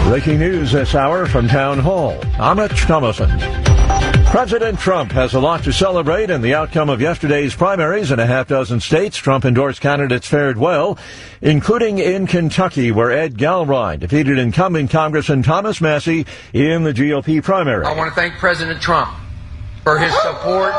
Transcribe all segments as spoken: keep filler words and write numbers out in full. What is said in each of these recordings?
Breaking news this hour from Town Hall. I'm Rich Thomason. President Trump has a lot to celebrate in the outcome of yesterday's primaries in a half dozen states. Trump-endorsed candidates fared well, including in Kentucky, where Ed Galbraith defeated incumbent Congressman Thomas Massie in the G O P primary. I want to thank President Trump for his support,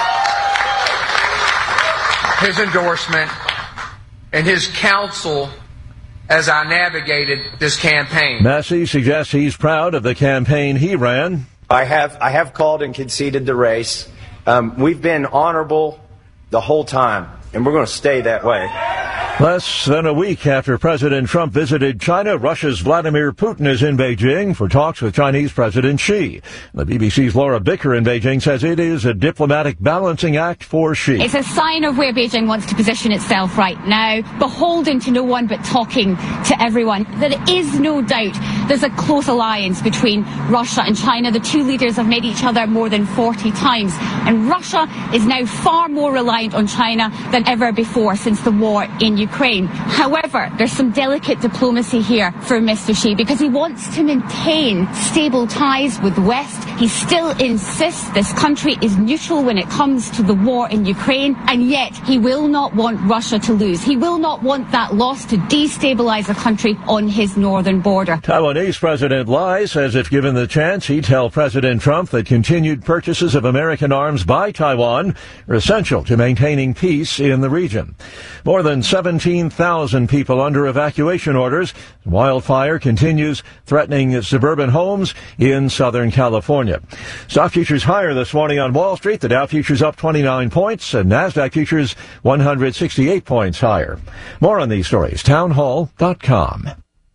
his endorsement, and his counsel as I navigated this campaign. Massie suggests he's proud of the campaign he ran. I have I have called and conceded the race. Um, we've been honorable the whole time, and we're going to stay that way. Less than a week after President Trump visited China, Russia's Vladimir Putin is in Beijing for talks with Chinese President Xi. The B B C's Laura Bicker in Beijing says it is a diplomatic balancing act for Xi. It's a sign of where Beijing wants to position itself right now, beholden to no one but talking to everyone. There is no doubt there's a close alliance between Russia and China. The two leaders have met each other more than forty times, and Russia is now far more reliant on China than ever before since the war in Ukraine. Ukraine. However, there's some delicate diplomacy here for Mister Xi because he wants to maintain stable ties with the West. He still insists this country is neutral when it comes to the war in Ukraine, and yet he will not want Russia to lose. He will not want that loss to destabilize a country on his northern border. Taiwanese President Lai says if given the chance, he'd tell President Trump that continued purchases of American arms by Taiwan are essential to maintaining peace in the region. More than seventeen thousand people under evacuation orders. Wildfire continues threatening suburban homes in Southern California. Stock futures higher this morning on Wall Street. The Dow futures up twenty-nine points and NASDAQ futures one hundred sixty-eight points higher. More on these stories, townhall dot com.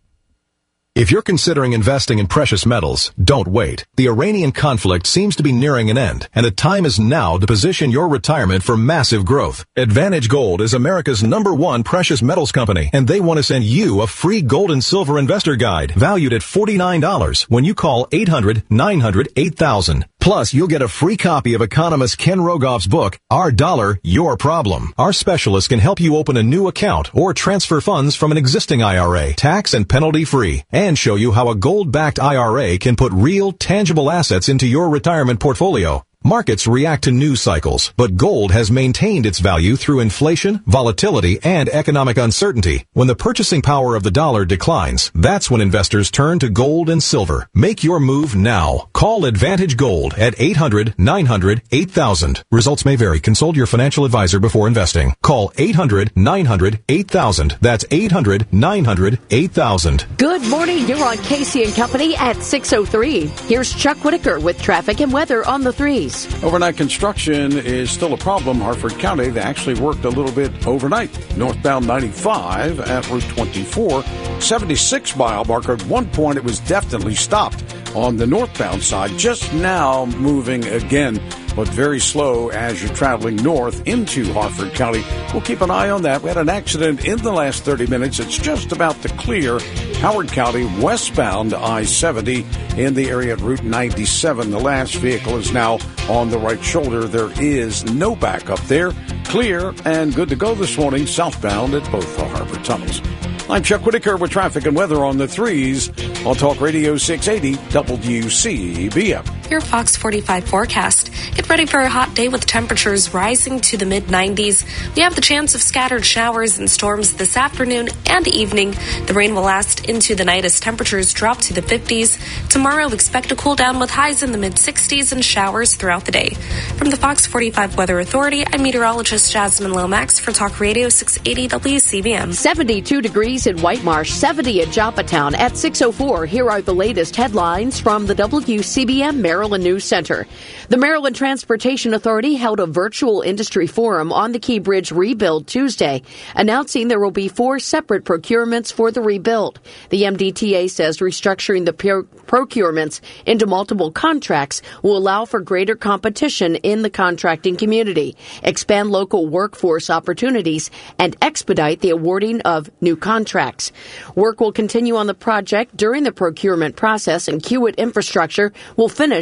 If you're considering investing in precious metals, don't wait. The Iranian conflict seems to be nearing an end, and the time is now to position your retirement for massive growth. Advantage Gold is America's number one precious metals company, and they want to send you a free gold and silver investor guide valued at forty-nine dollars when you call eight hundred nine hundred eight thousand. Plus, you'll get a free copy of economist Ken Rogoff's book, Our Dollar, Your Problem. Our specialist can help you open a new account or transfer funds from an existing I R A, tax and penalty free, and show you how a gold-backed I R A can put real, tangible assets into your retirement portfolio. Markets react to news cycles, but gold has maintained its value through inflation, volatility, and economic uncertainty. When the purchasing power of the dollar declines, that's when investors turn to gold and silver. Make your move now. Call Advantage Gold at eight hundred nine hundred eight thousand. Results may vary. Consult your financial advisor before investing. Call eight hundred nine hundred eight thousand. That's eight hundred nine hundred eight thousand. Good morning. You're on Casey and Company at six oh three. Here's Chuck Whitaker with traffic and weather on the threes. Overnight construction is still a problem. Harford County, they actually worked a little bit overnight. Northbound ninety-five at Route twenty-four, seventy-six mile marker. At one point, it was definitely stopped on the northbound side. Just now moving again, but very slow as you're traveling north into Harford County. We'll keep an eye on that. We had an accident in the last thirty minutes. It's just about to clear Howard County westbound I seventy in the area at Route ninety-seven. The last vehicle is now on the right shoulder. There is no backup there. Clear and good to go this morning southbound at both the harbor tunnels. I'm Chuck Whitaker with traffic and weather on the threes on Talk Radio six eighty W C B M. Your Fox forty-five forecast. Get ready for a hot day with temperatures rising to the mid nineties. We have the chance of scattered showers and storms this afternoon and evening. The rain will last into the night as temperatures drop to the fifties. Tomorrow, expect a cool down with highs in the mid sixties and showers throughout the day. From the Fox forty-five Weather Authority, I'm meteorologist Jasmine Lomax for Talk Radio six eighty W C B M. seventy-two degrees in White Marsh, seventy in Joppatown. At six oh four, here are the latest headlines from the W C B M Maryland News Center. The Maryland Transportation Authority held a virtual industry forum on the Key Bridge rebuild Tuesday, announcing there will be four separate procurements for the rebuild. The M D T A says restructuring the pro- procurements into multiple contracts will allow for greater competition in the contracting community, expand local workforce opportunities, and expedite the awarding of new contracts. Work will continue on the project during the procurement process, and Kiewit Infrastructure will finish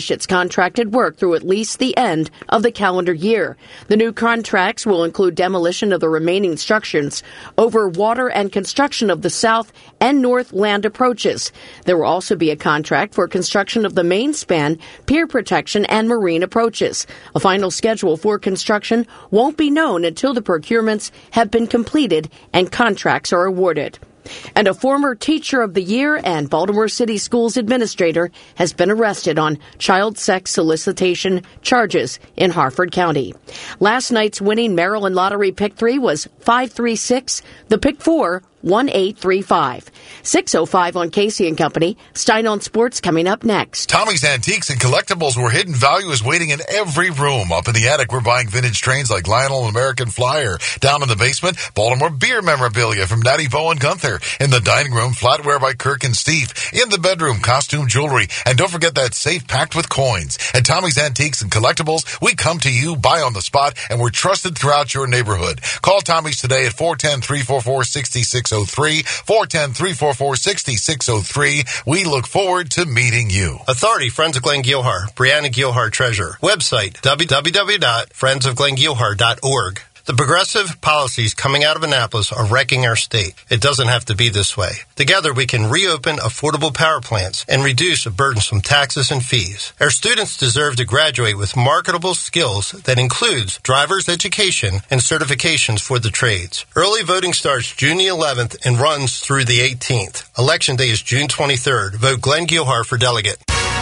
finish its contracted work through at least the end of the calendar year. The new contracts will include demolition of the remaining structures over water and construction of the south and north land approaches. There will also be a contract for construction of the main span, pier protection, and marine approaches. A final schedule for construction won't be known until the procurements have been completed and contracts are awarded. And a former Teacher of the Year and Baltimore City Schools administrator has been arrested on child sex solicitation charges in Harford County. Last night's winning Maryland Lottery Pick three was five three six, the Pick four, one eight three five. six oh five on Casey and Company. Stein on Sports coming up next. Tommy's Antiques and Collectibles, where hidden value is waiting in every room. Up in the attic, we're buying vintage trains like Lionel and American Flyer. Down in the basement, Baltimore beer memorabilia from Natty Bo and Gunther. In the dining room, flatware by Kirk and Steve. In the bedroom, costume jewelry. And don't forget that safe packed with coins. At Tommy's Antiques and Collectibles, we come to you, buy on the spot, and we're trusted throughout your neighborhood. Call Tommy's today at four one zero, three four four, six six zero three. four one zero, three four four, six six zero three. We look forward to meeting you. Authority, Friends of Glenn Gilhar. Brianna Gilhar Treasurer. Website, w w w dot friends of glenn gilhar dot org. The progressive policies coming out of Annapolis are wrecking our state. It doesn't have to be this way. Together, we can reopen affordable power plants and reduce burdensome taxes and fees. Our students deserve to graduate with marketable skills that includes driver's education and certifications for the trades. Early voting starts June the eleventh and runs through the eighteenth. Election day is June twenty-third. Vote Glenn Gilhar for delegate.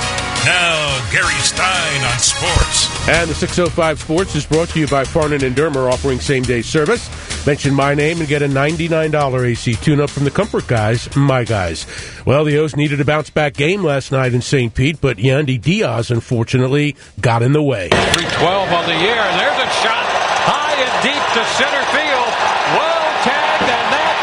Now, Gary Stein on sports. And the six oh five Sports is brought to you by Farnan and Dermer, offering same-day service. Mention my name and get a ninety-nine dollars A C tune-up from the Comfort Guys, my guys. Well, the O's needed a bounce-back game last night in Saint Pete, but Yandy Diaz, unfortunately, got in the way. three twelve on the year, and there's a shot high and deep to center field. Well tagged, and that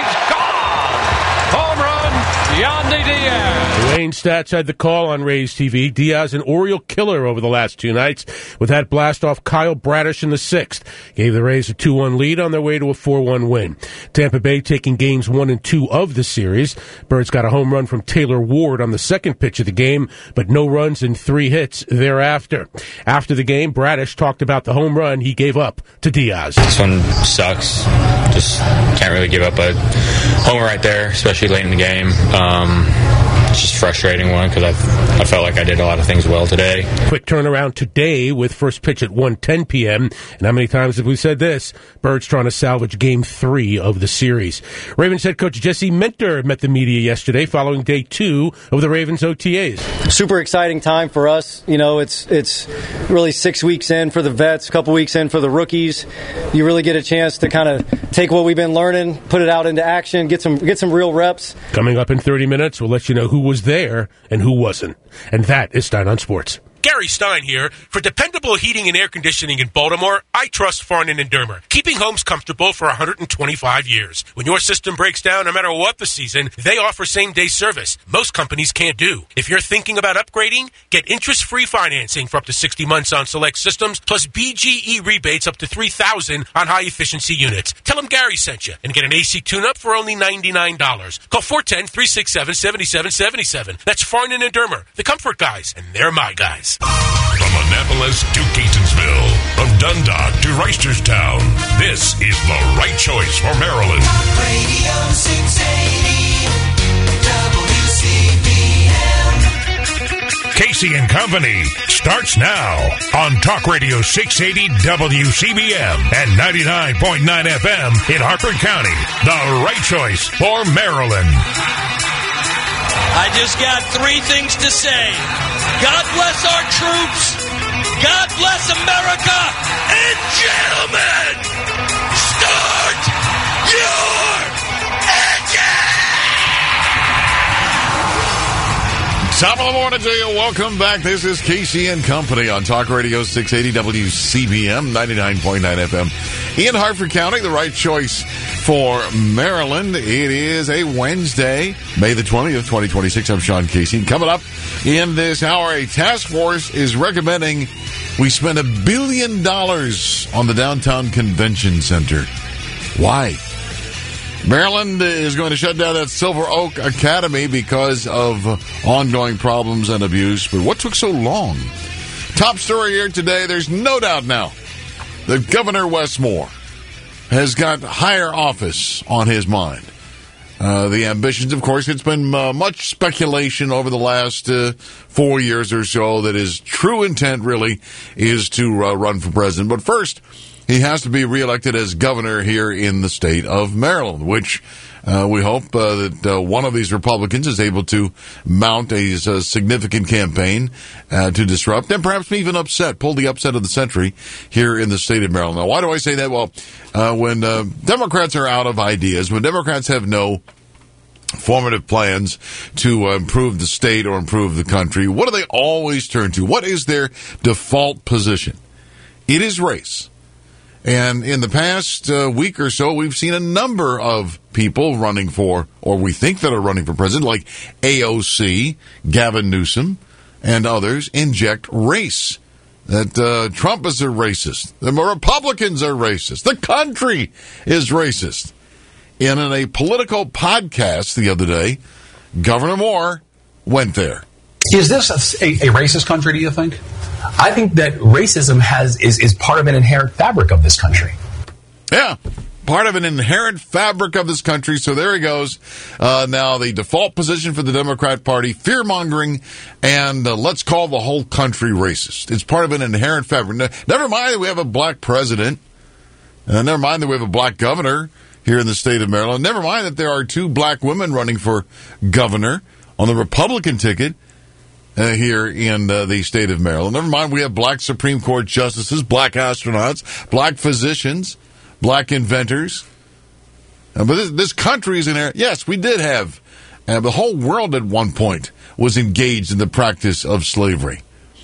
baby's gone. Home run, Yandy Diaz. Wayne Stats had the call on Rays T V. Diaz, an Oriole killer over the last two nights, with that blast off Kyle Bradish in the sixth. Gave the Rays a two one lead on their way to a four one win. Tampa Bay taking games one and two of the series. Birds got a home run from Taylor Ward on the second pitch of the game, but no runs and three hits thereafter. After the game, Bradish talked about the home run he gave up to Diaz. This one sucks. Just can't really give up a homer right there, especially late in the game. Um, It's just a frustrating one because I I felt like I did a lot of things well today. Quick turnaround today with first pitch at one ten p.m. And how many times have we said this? Birds trying to salvage game three of the series. Ravens head coach Jesse Minter met the media yesterday following day two of the Ravens O T As. Super exciting time for us. You know, it's it's really six weeks in for the vets, a couple weeks in for the rookies. You really get a chance to kind of take what we've been learning, put it out into action, get some get some real reps. Coming up in thirty minutes, we'll let you know who was there and who wasn't. And that is Stein on Sports. Gary Stein here. For dependable heating and air conditioning in Baltimore, I trust Farnan and Dermer, keeping homes comfortable for one hundred twenty-five years. When your system breaks down, no matter what the season, they offer same-day service. Most companies can't do. If you're thinking about upgrading, get interest-free financing for up to sixty months on select systems, plus B G E rebates up to three thousand dollars on high-efficiency units. Tell them Gary sent you and get an A C tune-up for only ninety-nine dollars. Call four one zero, three six seven, seven seven seven seven. That's Farnan and Dermer, the Comfort Guys, and they're my guys. From Annapolis to Catonsville, from Dundalk to Reisterstown, this is the right choice for Maryland. Radio six eighty W C B M. Casey and Company starts now on Talk Radio six eighty W C B M and ninety-nine point nine F M in Harford County. The right choice for Maryland. I just got three things to say. God bless our troops. God bless America. And gentlemen, start your engine. Top of the morning to you. Welcome back. This is Casey and Company on Talk Radio six eighty W C B M, ninety-nine point nine F M. In Harford County, the right choice for Maryland. It is a Wednesday, May the twentieth, twenty twenty-six. I'm Sean Casey. Coming up in this hour, a task force is recommending we spend a billion dollars on the downtown convention center. Why? Maryland is going to shut down that Silver Oak Academy because of ongoing problems and abuse. But what took so long? Top story here today, there's no doubt now that Governor Wes Moore has got higher office on his mind. Uh, the ambitions, of course, it's been uh, much speculation over the last uh, four years or so that his true intent really is to uh, run for president. But first, he has to be reelected as governor here in the state of Maryland, which uh, we hope uh, that uh, one of these Republicans is able to mount a, a significant campaign uh, to disrupt and perhaps even upset, pull the upset of the century here in the state of Maryland. Now, why do I say that? Well, uh, when uh, Democrats are out of ideas, when Democrats have no formative plans to uh, improve the state or improve the country, what do they always turn to? What is their default position? It is race. And in the past uh, week or so, we've seen a number of people running for, or we think that are running for president, like A O C, Gavin Newsom, and others, inject race. That uh, Trump is a racist. The Republicans are racist. The country is racist. And in a political podcast the other day, Governor Moore went there. Is this a, a, a racist country, do you think? I think that racism has is, is part of an inherent fabric of this country. Yeah, part of an inherent fabric of this country. So there he goes. Uh, now, the default position for the Democrat Party, fear-mongering, and uh, let's call the whole country racist. It's part of an inherent fabric. Never mind that we have a black president. Uh, never mind that we have a black governor here in the state of Maryland. Never mind that there are two black women running for governor on the Republican ticket. Uh, here in uh, the state of Maryland. Never mind, we have black Supreme Court justices, black astronauts, black physicians, black inventors. Uh, but this, this country is in there. Yes, we did have. Uh, the whole world at one point was engaged in the practice of slavery.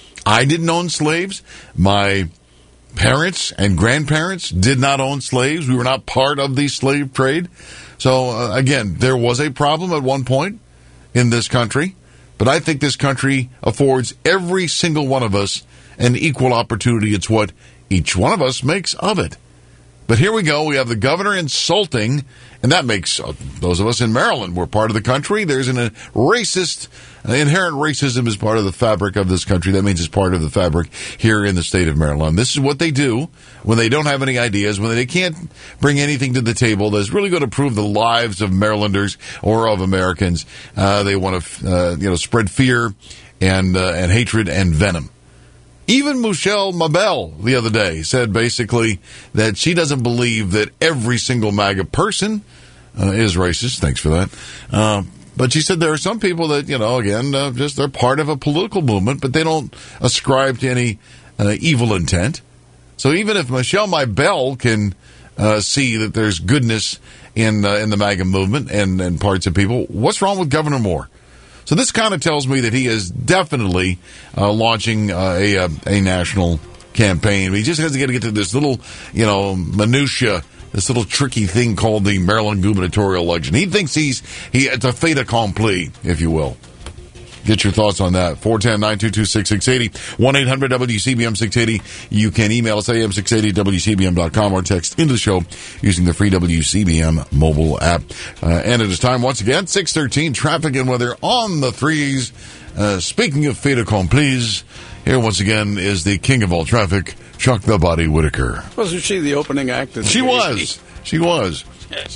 I didn't own slaves. My parents and grandparents did not own slaves. We were not part of the slave trade. So, uh, again, there was a problem at one point in this country. But I think this country affords every single one of us an equal opportunity. It's what each one of us makes of it. But here we go. We have the governor insulting, and that makes uh, those of us in Maryland, we're part of the country. There's an, a racist, uh, inherent racism is part of the fabric of this country. That means it's part of the fabric here in the state of Maryland. This is what they do when they don't have any ideas, when they can't bring anything to the table that's really going to improve the lives of Marylanders or of Americans. Uh, they want to, uh, you know, spread fear and uh, and hatred and venom. Even Michelle Mabel the other day said basically that she doesn't believe that every single MAGA person uh, is racist. Thanks for that. Uh, but she said there are some people that, you know, again, uh, just they're part of a political movement, but they don't ascribe to any uh, evil intent. So even if Michelle Mabel can uh, see that there's goodness in uh, in the MAGA movement and, and parts of people, what's wrong with Governor Moore? So this kind of tells me that he is definitely uh, launching uh, a, a a national campaign. He just has to get to get to this little, you know, minutia, this little tricky thing called the Maryland gubernatorial election. He thinks he's he it's a fait accompli, if you will. Get your thoughts on that. four one zero, nine two two, six six eight zero. one eight hundred W C B M six eighty. You can email us A M six eighty at W C B M dot com or text into the show using the free W C B M mobile app. Uh, and it is time once again, six thirteen, traffic and weather on the threes. Uh, speaking of fait accomplis, here once again is the king of all traffic, Chuck the Body Whitaker. Wasn't she the opening act? She was. She was. Yes.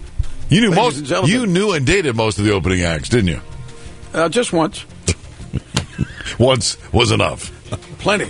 You knew Ladies most. and You knew and dated most of the opening acts, didn't you? Uh, just once. Once was enough. Plenty.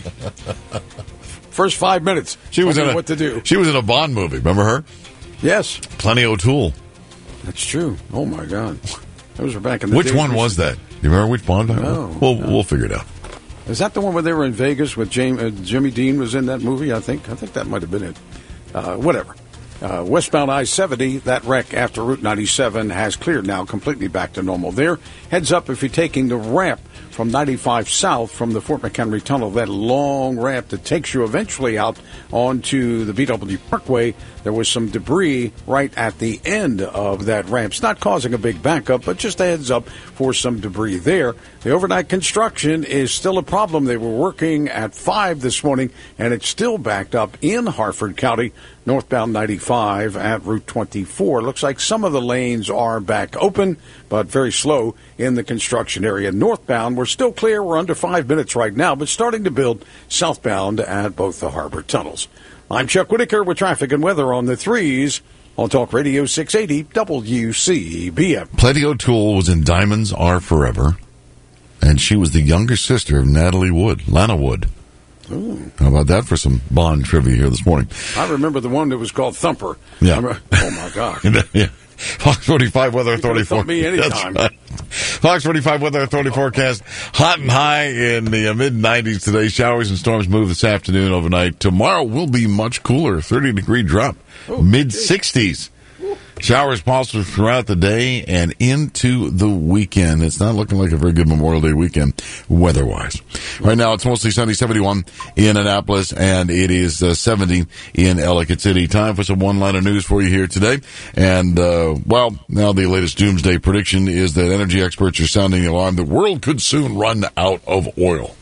First five minutes. She was in a, what to do. She was in a Bond movie. Remember her? Yes. Plenty O'Toole. That's true. Oh my God. Those were back in the Which days. one was that? Do you remember which Bond? No, We'll, no. we'll figure it out. Is that the one where they were in Vegas with James, uh, Jimmy Dean was in that movie? I think. I think that might have been it. Uh, whatever. Uh, westbound I seventy, that wreck after Route ninety-seven has cleared now, completely back to normal there. Heads up if you're taking the ramp from ninety-five south from the Fort McHenry Tunnel, that long ramp that takes you eventually out onto the B W Parkway. There was some debris right at the end of that ramp. It's not causing a big backup, but just a heads up for some debris there. The overnight construction is still a problem. They were working at five this morning, and it's still backed up in Harford County. Northbound ninety-five at Route twenty-four. Looks like some of the lanes are back open, but very slow in the construction area. Northbound, we're still clear. We're under five minutes right now, but starting to build southbound at both the harbor tunnels. I'm Chuck Whitaker with traffic and weather on the threes on Talk Radio six eighty W C B M. Plenty O'Toole was in Diamonds Are Forever, and she was the younger sister of Natalie Wood, Lana Wood. Ooh. How about that for some Bond trivia here this morning? I remember the one that was called Thumper. Yeah. I'm, oh, my gosh. yeah. Fox forty-five Weather Authority thump me anytime. Right. Fox forty-five Weather Authority forecast. Hot and high in the uh, mid nineties today. Showers and storms move this afternoon overnight. Tomorrow will be much cooler. thirty degree drop. Oh, mid sixties. Showers possible throughout the day and into the weekend. It's not looking like a very good Memorial Day weekend weather-wise. Right now, it's mostly sunny, seventy-one in Annapolis, and it is uh, seventy in Ellicott City. Time for some one-liner news for you here today. And, uh, well, now the latest doomsday prediction is that energy experts are sounding the alarm. The world could soon run out of oil.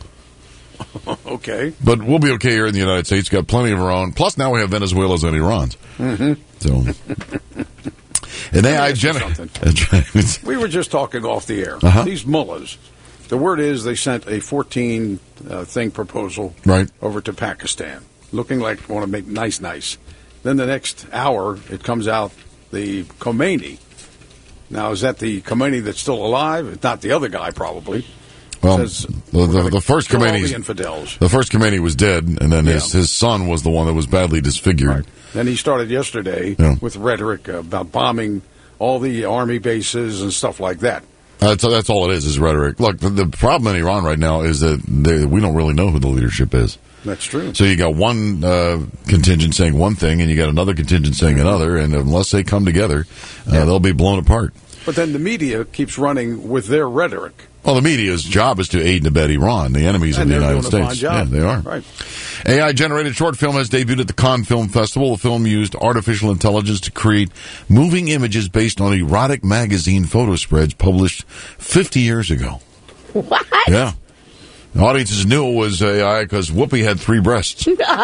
Okay. But we'll be okay here in the United States. Got plenty of our own. Plus, now we have Venezuela's and Iran's. Mm-hmm. So, an A I generator. We were just talking off the air. Uh-huh. These mullahs, the word is they sent a fourteen uh, thing proposal right. over to Pakistan, looking like they want to make nice, nice. Then the next hour, it comes out the Khomeini. Now, is that the Khomeini that's still alive? It's not the other guy, probably. Well, Says, the, the, the first kill all Khomeini, the infidels. the first Khomeini was dead, and then his, Yeah. his son was the one that was badly disfigured. Right. Then he started yesterday Yeah. with rhetoric about bombing all the army bases and stuff like that. That's, that's all it is, is rhetoric. Look, the, the problem in Iran right now is that they, we don't really know who the leadership is. That's true. So you got one uh, contingent saying one thing, and you got another contingent saying another, and unless they come together, uh, Yeah. they'll be blown apart. But then the media keeps running with their rhetoric. Well, the media's job is to aid and abet Iran, the enemies And of the they're United doing a States. fine job. Yeah, they are. Right. A I-generated short film has debuted at the Cannes Film Festival. The film used artificial intelligence to create moving images based on erotic magazine photo spreads published fifty years ago. What? Yeah. The audiences knew it was A I because Whoopi had three breasts.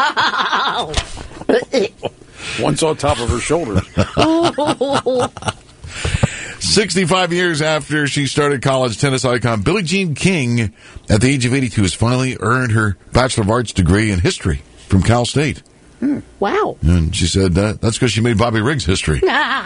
One's on top of her shoulders. sixty-five years after she started college, tennis icon Billie Jean King, at the age of eighty-two, has finally earned her Bachelor of Arts degree in history from Cal State. Hmm. Wow. And she said that that's because she made Bobby Riggs history.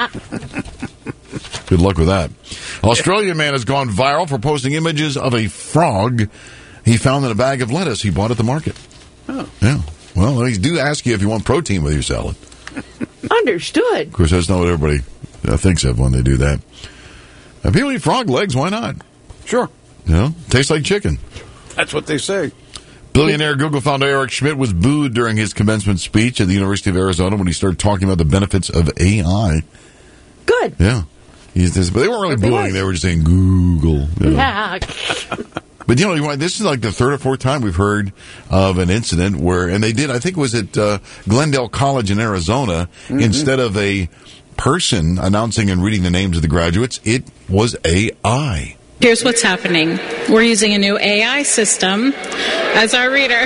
Good luck with that. Australian man has gone viral for posting images of a frog he found in a bag of lettuce he bought at the market. Oh. Yeah. Well, they do ask you if you want protein with your salad. Understood. Of course, that's not what everybody uh, thinks of when they do that. If people eat frog legs, why not? Sure. You know, tastes like chicken. That's what they say. Billionaire Google founder Eric Schmidt was booed during his commencement speech at the University of Arizona when he started talking about the benefits of A I. Good. Yeah. He's this, but they weren't really But they booing. was. They were just saying Google. You know. Yeah. But, you know, you know, this is like the third or fourth time we've heard of an incident where, and they did, I think it was at uh, Glendale College in Arizona, Mm-hmm. instead of a person announcing and reading the names of the graduates, it was A I. Here's what's happening. We're using a new A I system as our reader.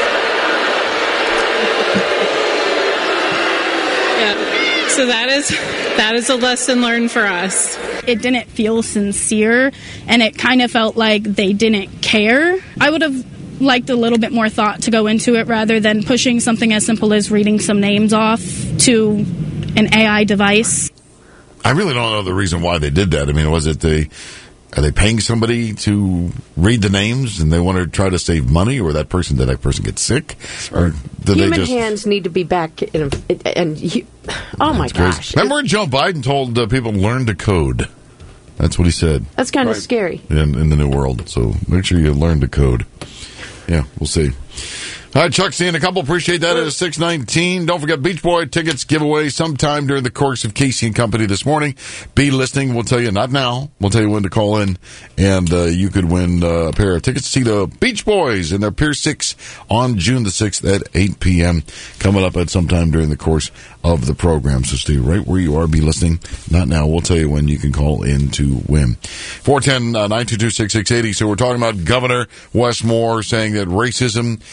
Yeah. So that is that is a lesson learned for us. It didn't feel sincere, and it kind of felt like they didn't care. I would have liked a little bit more thought to go into it rather than pushing something as simple as reading some names off to an A I device. I really don't know the reason why they did that. I mean, was it they are they paying somebody to read the names and they want to try to save money, or that person did that person get sick, or did Human they just? hands need to be back in a, and you, oh my That's crazy. gosh, Remember when Joe Biden told uh, people learn to code? That's what he said. that's kind of scary. in, in the new world. So make sure you learn to code. Yeah, we'll see. All right, Chuck, seeing a couple. Appreciate that at six nineteen. Don't forget Beach Boy tickets giveaway sometime during the course of Casey and Company this morning. Be listening. We'll tell you, not now. We'll tell you when to call in, and uh, you could win uh, a pair of tickets to see the Beach Boys in their Pier six on June the sixth at eight p.m. Coming up at sometime during the course of the program. So stay right where you are. Be listening. Not now. We'll tell you when you can call in to win. four one zero, nine two two, six six eight zero. So we're talking about Governor Wes Moore saying that racism is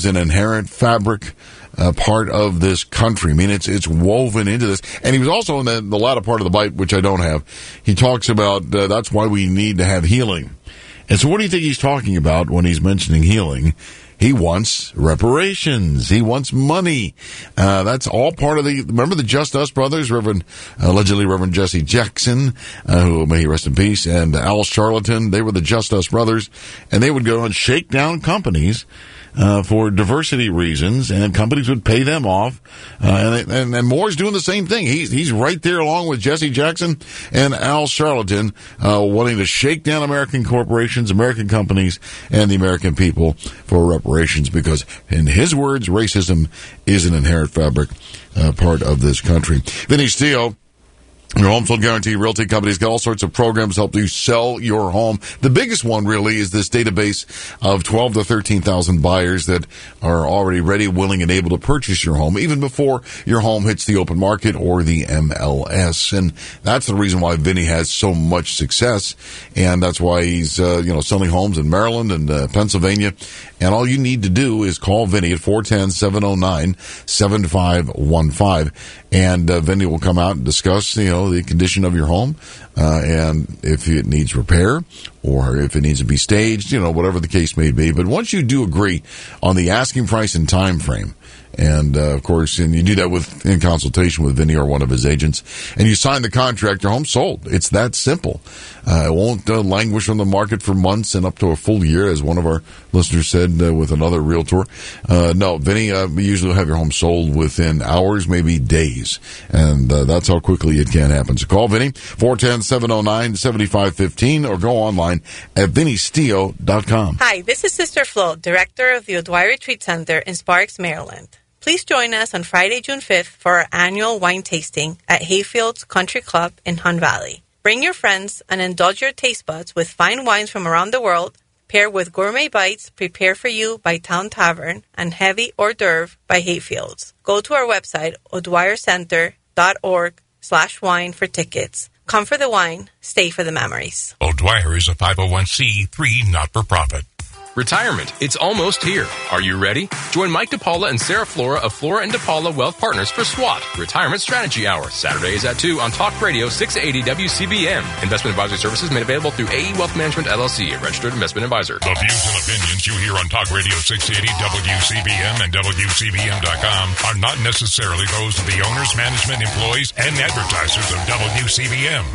is an inherent fabric uh, part of this country. I mean, it's it's woven into this. And he was also in the, the latter part of the bite, which I don't have. He talks about uh, that's why we need to have healing. And so what do you think he's talking about when he's mentioning healing? He wants reparations. He wants money. Uh, that's all part of the, remember the Just Us brothers, Reverend, allegedly Reverend Jesse Jackson, uh, who may he rest in peace, and Al Sharpton. They were the Just Us brothers, and they would go and shake down companies Uh, for diversity reasons, and companies would pay them off. Uh, and, and, and Moore's doing the same thing. He's, he's right there along with Jesse Jackson and Al Sharpton, uh, wanting to shake down American corporations, American companies, and the American people for reparations because, in his words, racism is an inherent fabric, uh, part of this country. Vinny Steele, your Home Sold Guarantee Realty Company's got all sorts of programs to help you sell your home. The biggest one really is this database of twelve to thirteen thousand buyers that are already ready, willing, and able to purchase your home even before your home hits the open market or the M L S. And that's the reason why Vinny has so much success. And that's why he's, uh, you know, selling homes in Maryland and uh, Pennsylvania. And all you need to do is call Vinny at four one zero, seven zero nine, seven five one five. And uh, Vinny will come out and discuss, you know, the condition of your home, uh, and if it needs repair or if it needs to be staged, you know, whatever the case may be. But once you do agree on the asking price and time frame, and, uh, of course, and you do that with in consultation with Vinny or one of his agents, and you sign the contract, your home's sold. It's that simple. Uh, it won't uh, languish on the market for months and up to a full year, as one of our listeners said uh, with another realtor. Uh, no, Vinny, uh, we usually have your home sold within hours, maybe days. And uh, that's how quickly it can happen. So call Vinny, four one zero, seven zero nine, seven five one five, or go online at vinny steele dot com. Hi, this is Sister Flo, Director of the O'Dwyer Retreat Center in Sparks, Maryland. Please join us on Friday, June fifth for our annual wine tasting at Hayfields Country Club in Hunt Valley. Bring your friends and indulge your taste buds with fine wines from around the world, paired with gourmet bites prepared for you by Town Tavern and heavy hors d'oeuvre by Hayfields. Go to our website, o'dwyer center dot org slash wine for tickets. Come for the wine, stay for the memories. O'Dwyer is a five oh one c three not-for-profit. Retirement. It's almost here. Are you ready? Join Mike DePaula and Sarah Flora of Flora and DePaula Wealth Partners for SWAT, Retirement Strategy Hour, Saturdays at two on Talk Radio six eighty W C B M. Investment advisory services made available through A E Wealth Management, L L C, a registered investment advisor. The views and opinions you hear on Talk Radio six eighty W C B M and W C B M dot com are not necessarily those of the owners, management, employees, and advertisers of W C B M.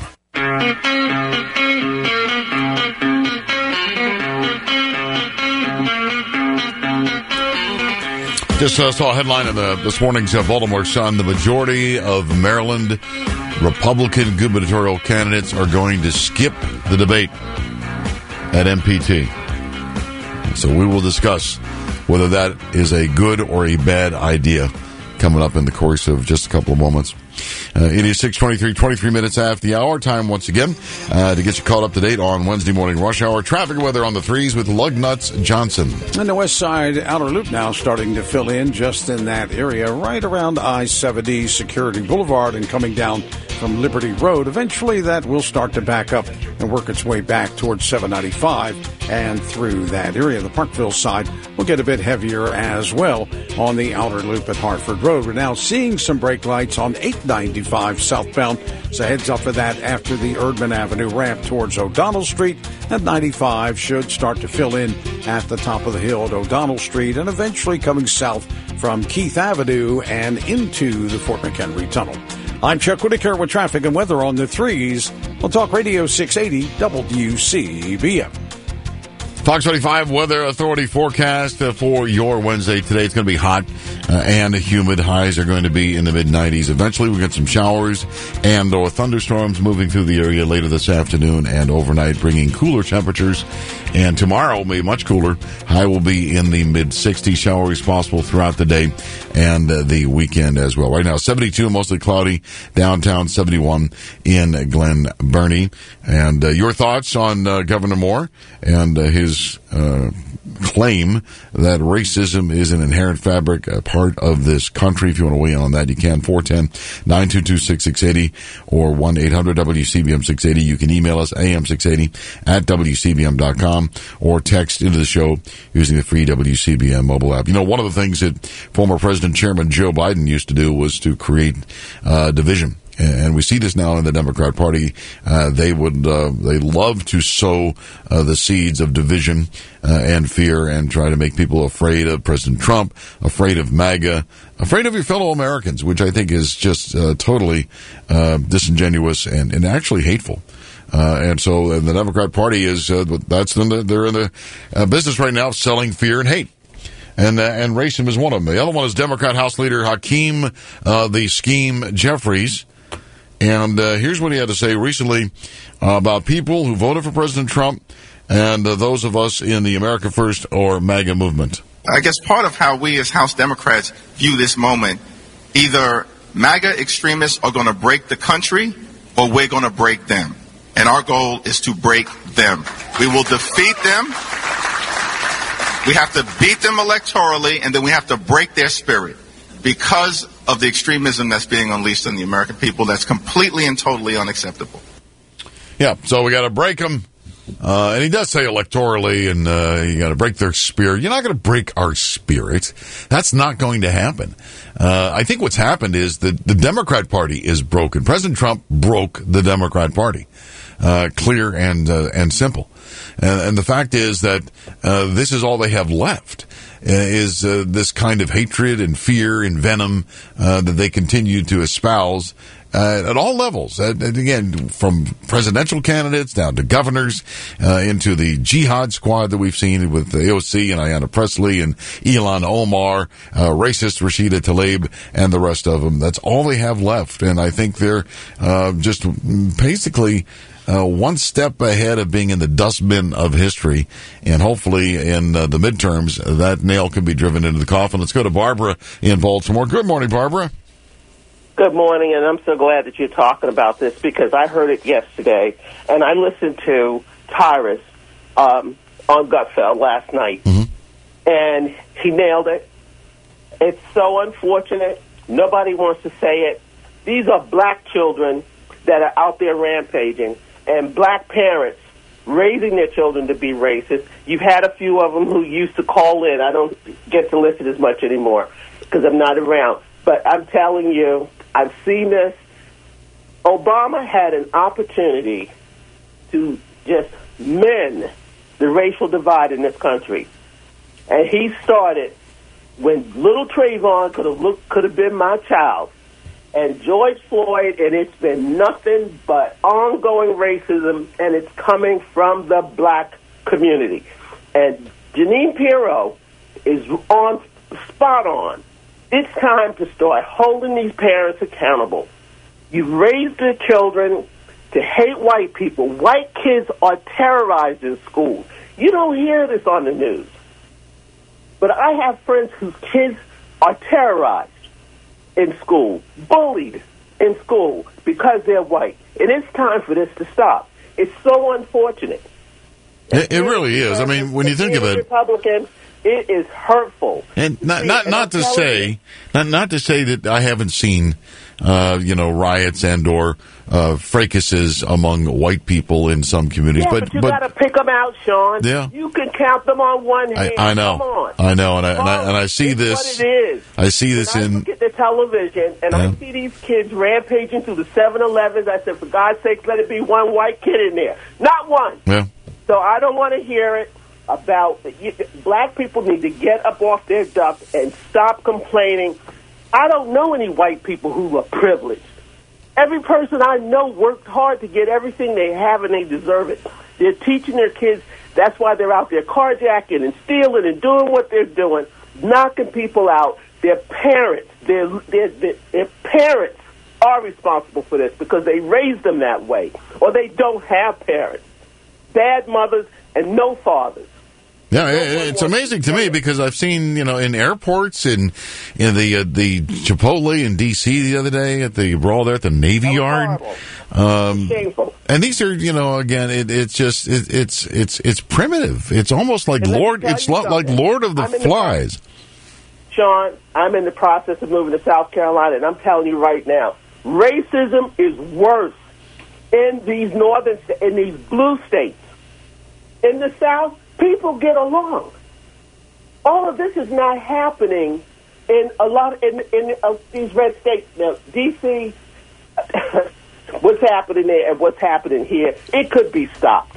Just uh, saw a headline in the, this morning's uh, Baltimore Sun. The majority of Maryland Republican gubernatorial candidates are going to skip the debate at M P T. So we will discuss whether that is a good or a bad idea coming up in the course of just a couple of moments. Uh, it is six twenty-three, twenty-three minutes after the hour. Time once again uh, to get you caught up to date on Wednesday morning rush hour. Traffic weather on the threes with Lugnuts Johnson. And the west side outer loop now starting to fill in just in that area, right around I seventy Security Boulevard and coming down from Liberty Road. Eventually that will start to back up and work its way back towards seven ninety-five and through that area. The Parkville side will get a bit heavier as well on the outer loop at Hartford Road. We're now seeing some brake lights on eight ninety-five southbound, so heads up for that after the Erdman Avenue ramp towards O'Donnell Street. At ninety-five should start to fill in at the top of the hill at O'Donnell Street and eventually coming south from Keith Avenue and into the Fort McHenry Tunnel. I'm Chuck Whitaker with traffic and weather on the threes on Talk Radio six eighty W C B M. Fox twenty-five Weather Authority forecast uh, for your Wednesday today. It's going to be hot uh, and humid. Highs are going to be in the mid nineties. Eventually, we'll get some showers and or thunderstorms moving through the area later this afternoon and overnight, bringing cooler temperatures. And tomorrow will be much cooler. High will be in the mid sixties. Showers possible throughout the day and uh, the weekend as well. Right now, seventy-two, mostly cloudy. Downtown, seventy-one in Glen Burnie. And uh, your thoughts on uh, Governor Moore and uh, his his uh, claim that racism is an inherent fabric, a part of this country. If you want to weigh in on that, you can. four one zero, nine two two, six six eight zero or one eight hundred W C B M six eighty. You can email us, A M six eighty at W C B M dot com, or text into the show using the free W C B M mobile app. You know, one of the things that former President Chairman Joe Biden used to do was to create uh, division. And we see this now in the Democrat Party. Uh, they would, uh, they love to sow uh, the seeds of division uh, and fear, and try to make people afraid of President Trump, afraid of MAGA, afraid of your fellow Americans, which I think is just uh, totally uh, disingenuous and, and actually hateful. Uh, and so uh, the Democrat Party is, uh, that's in the, they're in the uh, business right now of selling fear and hate. And, uh, and racism is one of them. The other one is Democrat House Leader Hakeem, uh, the Scheme Jeffries. And uh, here's what he had to say recently uh, about people who voted for President Trump and uh, those of us in the America First or MAGA movement. I guess part of how we as House Democrats view this moment, either MAGA extremists are going to break the country or we're going to break them. And our goal is to break them. We will defeat them. We have to beat them electorally, and then we have to break their spirit because of the extremism that's being unleashed on the American people. That's completely and totally unacceptable. Yeah, so we got to break them. Uh, and he does say electorally, and uh, you got to break their spirit. You're not going to break our spirit. That's not going to happen. Uh, I think what's happened is that the Democrat Party is broken. President Trump broke the Democrat Party. Uh, clear and uh, and simple. And, and the fact is that uh, this is all they have left. Uh, is uh, this kind of hatred and fear and venom uh, that they continue to espouse uh, at all levels. Uh, and again, from presidential candidates down to governors, uh, into the jihad squad that we've seen with the A O C and Ayanna Pressley and Ilhan Omar, uh, racist Rashida Tlaib, and the rest of them. That's all they have left. And I think they're uh, just basically Uh, one step ahead of being in the dustbin of history, and hopefully in uh, the midterms, uh, that nail can be driven into the coffin. Let's go to Barbara in Baltimore. Good morning, Barbara. Good morning, and I'm so glad that you're talking about this because I heard it yesterday, and I listened to Tyrus um, on Gutfeld last night, mm-hmm. and he nailed it. It's so unfortunate. Nobody wants to say it. These are black children that are out there rampaging, and black parents raising their children to be racist. You've had a few of them who used to call in. I don't get to listen as much anymore because I'm not around. But I'm telling you, I've seen this. Obama had an opportunity to just mend the racial divide in this country. And he started when little Trayvon could have looked, could have been my child. And George Floyd, and it's been nothing but ongoing racism, and it's coming from the black community. And Jeanine Pirro is on spot on. It's time to start holding these parents accountable. You've raised their children to hate white people. White kids are terrorized in schools. You don't hear this on the news. But I have friends whose kids are terrorized in school, bullied in school because they're white. And it's time for this to stop. It's so unfortunate. It, it really is. I mean, when you think of it, Republicans, it is hurtful. And not See, not and not I'm to telling say you, not not to say that I haven't seen uh, you know riots and or uh, fracases among white people in some communities, yeah, but but you but got to pick them out, Sean. Yeah. You can count them on one hand. I, I know, Come on. I know, and I and I, and I see It's this. what it is. I see this when I in. look at the television, and Yeah. I see these kids rampaging through the seven elevens. I said, for God's sake, let it be one white kid in there. Not one. Yeah. So I don't want to hear it about you, black people need to get up off their duff and stop complaining. I don't know any white people who are privileged. Every person I know worked hard to get everything they have, and they deserve it. They're teaching their kids. That's why they're out there carjacking and stealing and doing what they're doing, knocking people out. Their parents, their, their, their, their parents are responsible for this because they raised them that way, or they don't have parents. Bad mothers and no fathers. Yeah, it's amazing to me because I've seen, you know, in airports, in in the uh, the Chipotle in D C the other day at the brawl there at the Navy Yard. Um, Shameful. And these are, you know, again, it, it's just it, it's it's it's primitive. It's almost like And let me Lord. tell It's you lo- like something. Lord of the I'm in the Flies. Sean, I'm in the process of moving to South Carolina, and I'm telling you right now, racism is worse in these northern, sta- in these blue states. In the South, people get along. All of this is not happening in a lot in in uh, these red states. Now, D C, what's happening there and what's happening here, it could be stopped.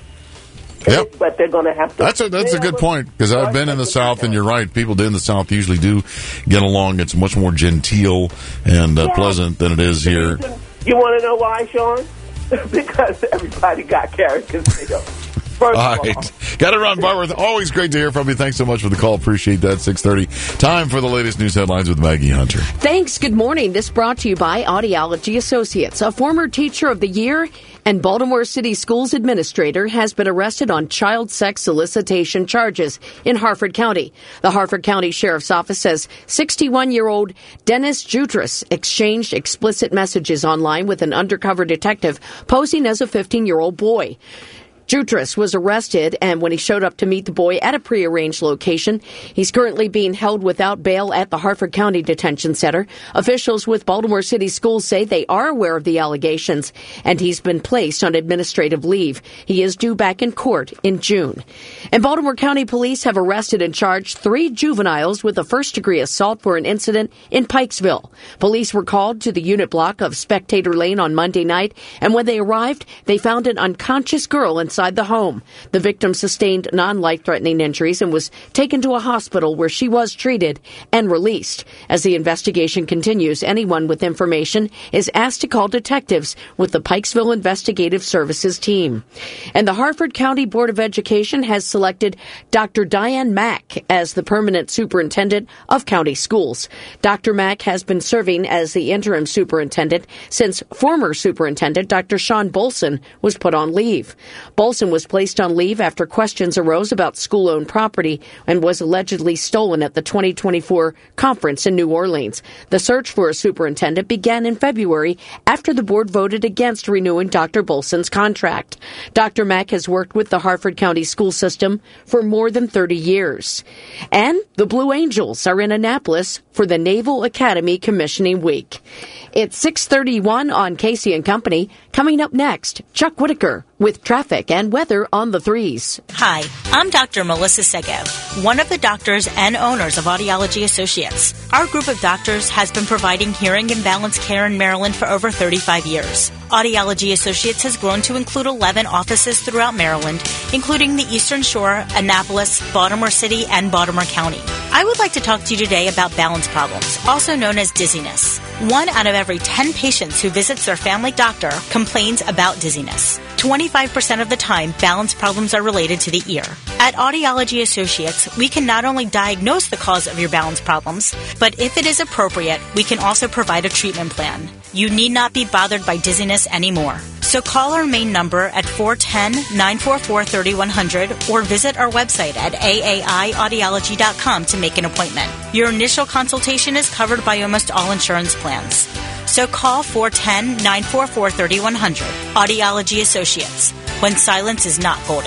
Yep. But they're going to have to. That's a that's a good point, because I've been in the South, and you're right. People in the South usually do get along. It's much more genteel and uh, Yeah. pleasant than it is here. You want to know why, Sean? Because everybody got carried concealed. First All of all. right. Got to run, Barbara. Always great to hear from you. Thanks so much for the call. Appreciate that. six thirty. Time for the latest news headlines with Maggie Hunter. Thanks. Good morning. This brought to you by Audiology Associates. A former Teacher of the Year and Baltimore City Schools administrator has been arrested on child sex solicitation charges in Harford County. The Harford County Sheriff's Office says sixty-one-year-old Dennis Jutras exchanged explicit messages online with an undercover detective posing as a fifteen-year-old boy. Jutras was arrested, and when he showed up to meet the boy at a prearranged location, he's currently being held without bail at the Harford County Detention Center. Officials with Baltimore City Schools say they are aware of the allegations, and he's been placed on administrative leave. He is due back in court in June. And Baltimore County Police have arrested and charged three juveniles with a first-degree assault for an incident in Pikesville. Police were called to the unit block of Spectator Lane on Monday night, and when they arrived, they found an unconscious girl inside the home. The victim sustained non-life-threatening injuries and was taken to a hospital where she was treated and released. As the investigation continues, anyone with information is asked to call detectives with the Pikesville Investigative Services team. And the Harford County Board of Education has selected Doctor Diane Mack as the permanent superintendent of county schools. Doctor Mack has been serving as the interim superintendent since former superintendent Doctor Sean Bolson was put on leave. Bolson was placed on leave after questions arose about school-owned property and was allegedly stolen at the twenty twenty-four conference in New Orleans. The search for a superintendent began in February after the board voted against renewing Doctor Bolson's contract. Doctor Mack has worked with the Harford County school system for more than thirty years. And the Blue Angels are in Annapolis for the Naval Academy Commissioning Week. It's six thirty-one on Casey and Company. Coming up next, Chuck Whitaker with traffic and weather on the threes. Hi, I'm Doctor Melissa Sego, one of the doctors and owners of Audiology Associates. Our group of doctors has been providing hearing and balance care in Maryland for over thirty-five years. Audiology Associates has grown to include eleven offices throughout Maryland, including the Eastern Shore, Annapolis, Baltimore City, and Baltimore County. I would like to talk to you today about balance problems, also known as dizziness. One out of every ten patients who visits their family doctor complains about dizziness. twenty-five percent of the time, balance problems are related to the ear. At Audiology Associates, we can not only diagnose the cause of your balance problems, but if it is appropriate, we can also provide a treatment plan. You need not be bothered by dizziness anymore. So call our main number at four one zero, nine four four, three one zero zero or visit our website at A A I audiology dot com to make an appointment. Your initial consultation is covered by almost all insurance plans. So call four one zero, nine four four, three one zero zero. Audiology Associates, when silence is not golden.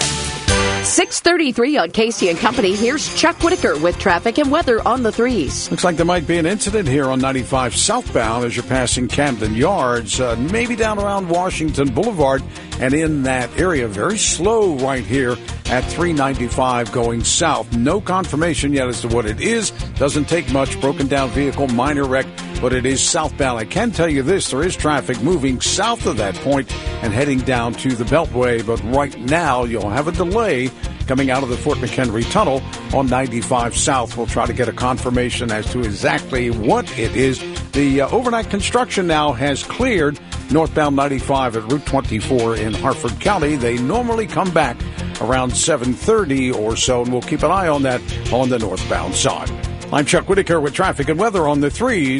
six thirty-three on Casey and Company. Here's Chuck Whitaker with traffic and weather on the threes. Looks like there might be an incident here on ninety-five southbound as you're passing Camden Yards, uh, maybe down around Washington Boulevard, and in that area. Very slow right here at three ninety-five going south. No confirmation yet as to what it is. Doesn't take much. Broken down vehicle, minor wreck, but it is southbound. I can tell you this, there is traffic moving south of that point and heading down to the Beltway, but right now you'll have a delay coming out of the Fort McHenry Tunnel on ninety-five South. We'll try to get a confirmation as to exactly what it is. The uh, overnight construction now has cleared northbound ninety-five at Route twenty-four in Harford County. They normally come back around seven thirty or so, and we'll keep an eye on that on the northbound side. I'm Chuck Whitaker with traffic and weather on the threes.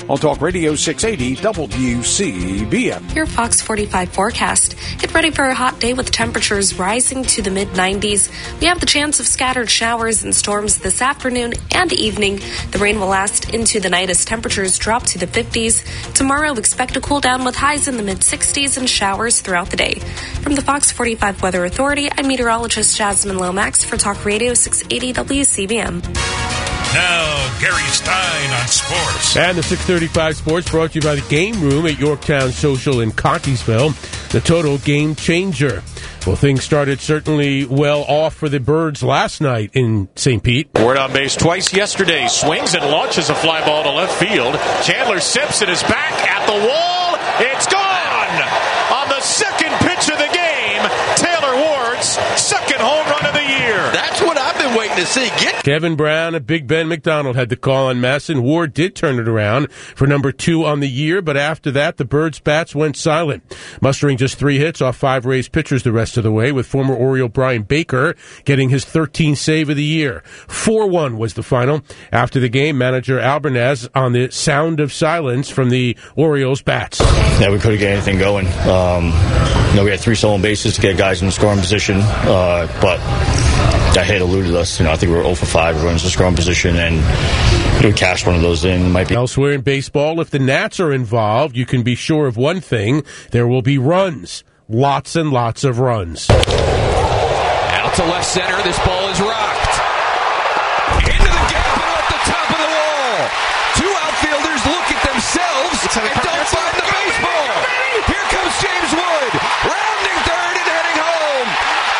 on Talk Radio six eighty W C B M. Your Fox forty-five forecast. Get ready for a hot day with temperatures rising to the mid nineties. We have the chance of scattered showers and storms this afternoon and evening. The rain will last into the night as temperatures drop to the fifties. Tomorrow, expect a cool down with highs in the mid sixties and showers throughout the day. From the Fox forty-five Weather Authority, I'm meteorologist Jasmine Lomax for Talk Radio six eighty W C B M. Now, Gary Stein on sports. And the six thirty-five Sports brought to you by the Game Room at Yorktown Social in Cockeysville, the total game changer. Well, things started certainly well off for the Birds last night in Saint Pete. Word on base twice yesterday. Swings and launches a fly ball to left field. Chandler Simpson is back at the wall. It's gone! On the second pitch of the game, Taylor Ward's second home run of the year. That's what I've been waiting to see. Get Kevin Brown and Big Ben McDonald had the call on Masson. Ward did turn it around for number two on the year, but after that, the Birds' bats went silent, mustering just three hits off five Rays pitchers the rest of the way, with former Oriole Brian Baker getting his thirteenth save of the year. four one was the final. After the game, manager Albernaz on the sound of silence from the Orioles' bats. Yeah, we couldn't get anything going. Um, you know, we had three stolen bases to get guys in scoring position, uh, but that hit eluded us. You know, I think we were zero for five. We were in the scoring position, and we cashed one of those in. Might be elsewhere in baseball. If the Nats are involved, you can be sure of one thing: there will be runs, lots and lots of runs. Out to left center. This ball is rocked into the gap and off the top of the wall. Two outfielders look at themselves and don't find the baseball. Here comes James Wood, rounding third and heading home.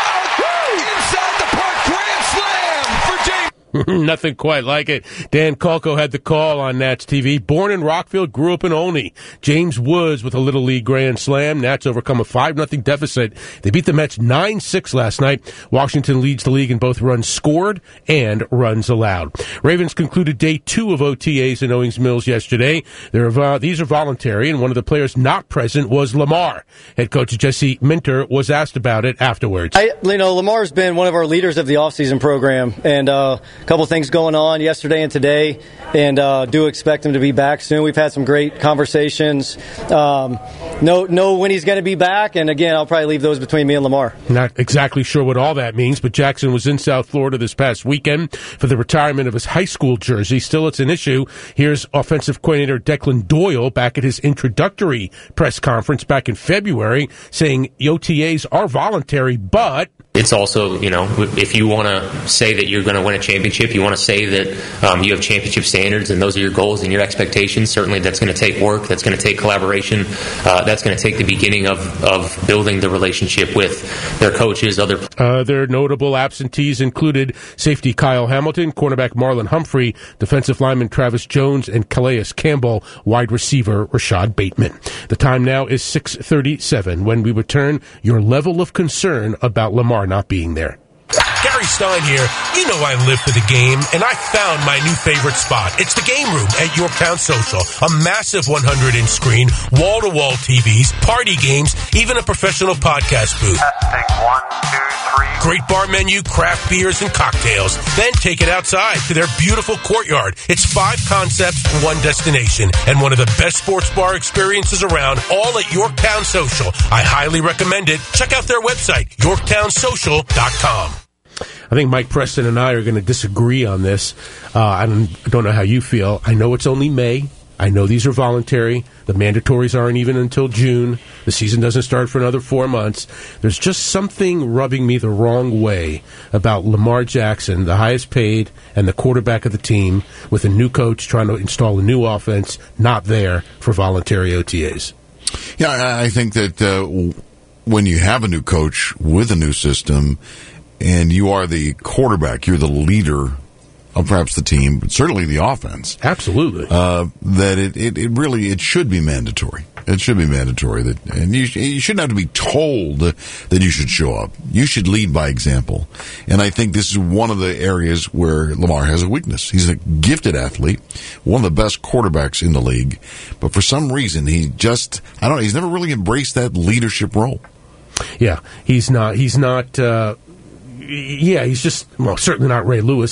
Inside the park, grand slam for James. Nothing quite like it. Dan Kulko had the call on Nats T V. Born in Rockville, grew up in Olney. James Woods with a Little League grand slam. Nats overcome a five nothing deficit. They beat the Mets nine six last night. Washington leads the league in both runs scored and runs allowed. Ravens concluded day two of O T As in Owings Mills yesterday. They're, uh, these are voluntary, and one of the players not present was Lamar. Head coach Jesse Minter was asked about it afterwards. I, you know, Lamar's been one of our leaders of the offseason program, and uh, a couple things going on yesterday and today, and uh, do expect him to be back soon. We've had some great conversations. Um, know, know when he's going to be back, and again, I'll probably leave those between me and Lamar. Not exactly sure what all that means, but Jackson was in South Florida this past weekend for the retirement of his high school jersey. Still, it's an issue. Here's offensive coordinator Declan Doyle back at his introductory press conference back in February saying O T As are voluntary, but it's also, you know, if you want to say that you're going to win a championship, you want to say that um, you have championship standards and those are your goals and your expectations, certainly that's going to take work, that's going to take collaboration, uh, that's going to take the beginning of, of building the relationship with their coaches, other uh, their notable absentees included safety Kyle Hamilton, cornerback Marlon Humphrey, defensive lineman Travis Jones, and Calais Campbell, wide receiver Rashad Bateman. The time now is six thirty-seven. When we return, your level of concern about Lamar not being there. Gary Stein here. You know I live for the game, and I found my new favorite spot. It's the Game Room at Yorktown Social. A massive one hundred inch screen, wall-to-wall T Vs, party games, even a professional podcast booth. Testing one, two, three. Great bar menu, craft beers, and cocktails. Then take it outside to their beautiful courtyard. It's five concepts, one destination, and one of the best sports bar experiences around, all at Yorktown Social. I highly recommend it. Check out their website, yorktown social dot com. I think Mike Preston and I are going to disagree on this. Uh, I don't, I don't know how you feel. I know it's only May. I know these are voluntary. The mandatories aren't even until June. The season doesn't start for another four months. There's just something rubbing me the wrong way about Lamar Jackson, the highest paid and the quarterback of the team, with a new coach trying to install a new offense, not there for voluntary O T As. Yeah, I I think that uh, when you have a new coach with a new system, and you are the quarterback, you're the leader of perhaps the team, but certainly the offense. Absolutely. Uh, that it, it, it really, it should be mandatory. It should be mandatory that, and you, you shouldn't have to be told that you should show up. You should lead by example. And I think this is one of the areas where Lamar has a weakness. He's a gifted athlete, one of the best quarterbacks in the league, but for some reason he just, I don't know, he's never really embraced that leadership role. Yeah, he's not, he's not, uh, Yeah, he's just, well, certainly not Ray Lewis.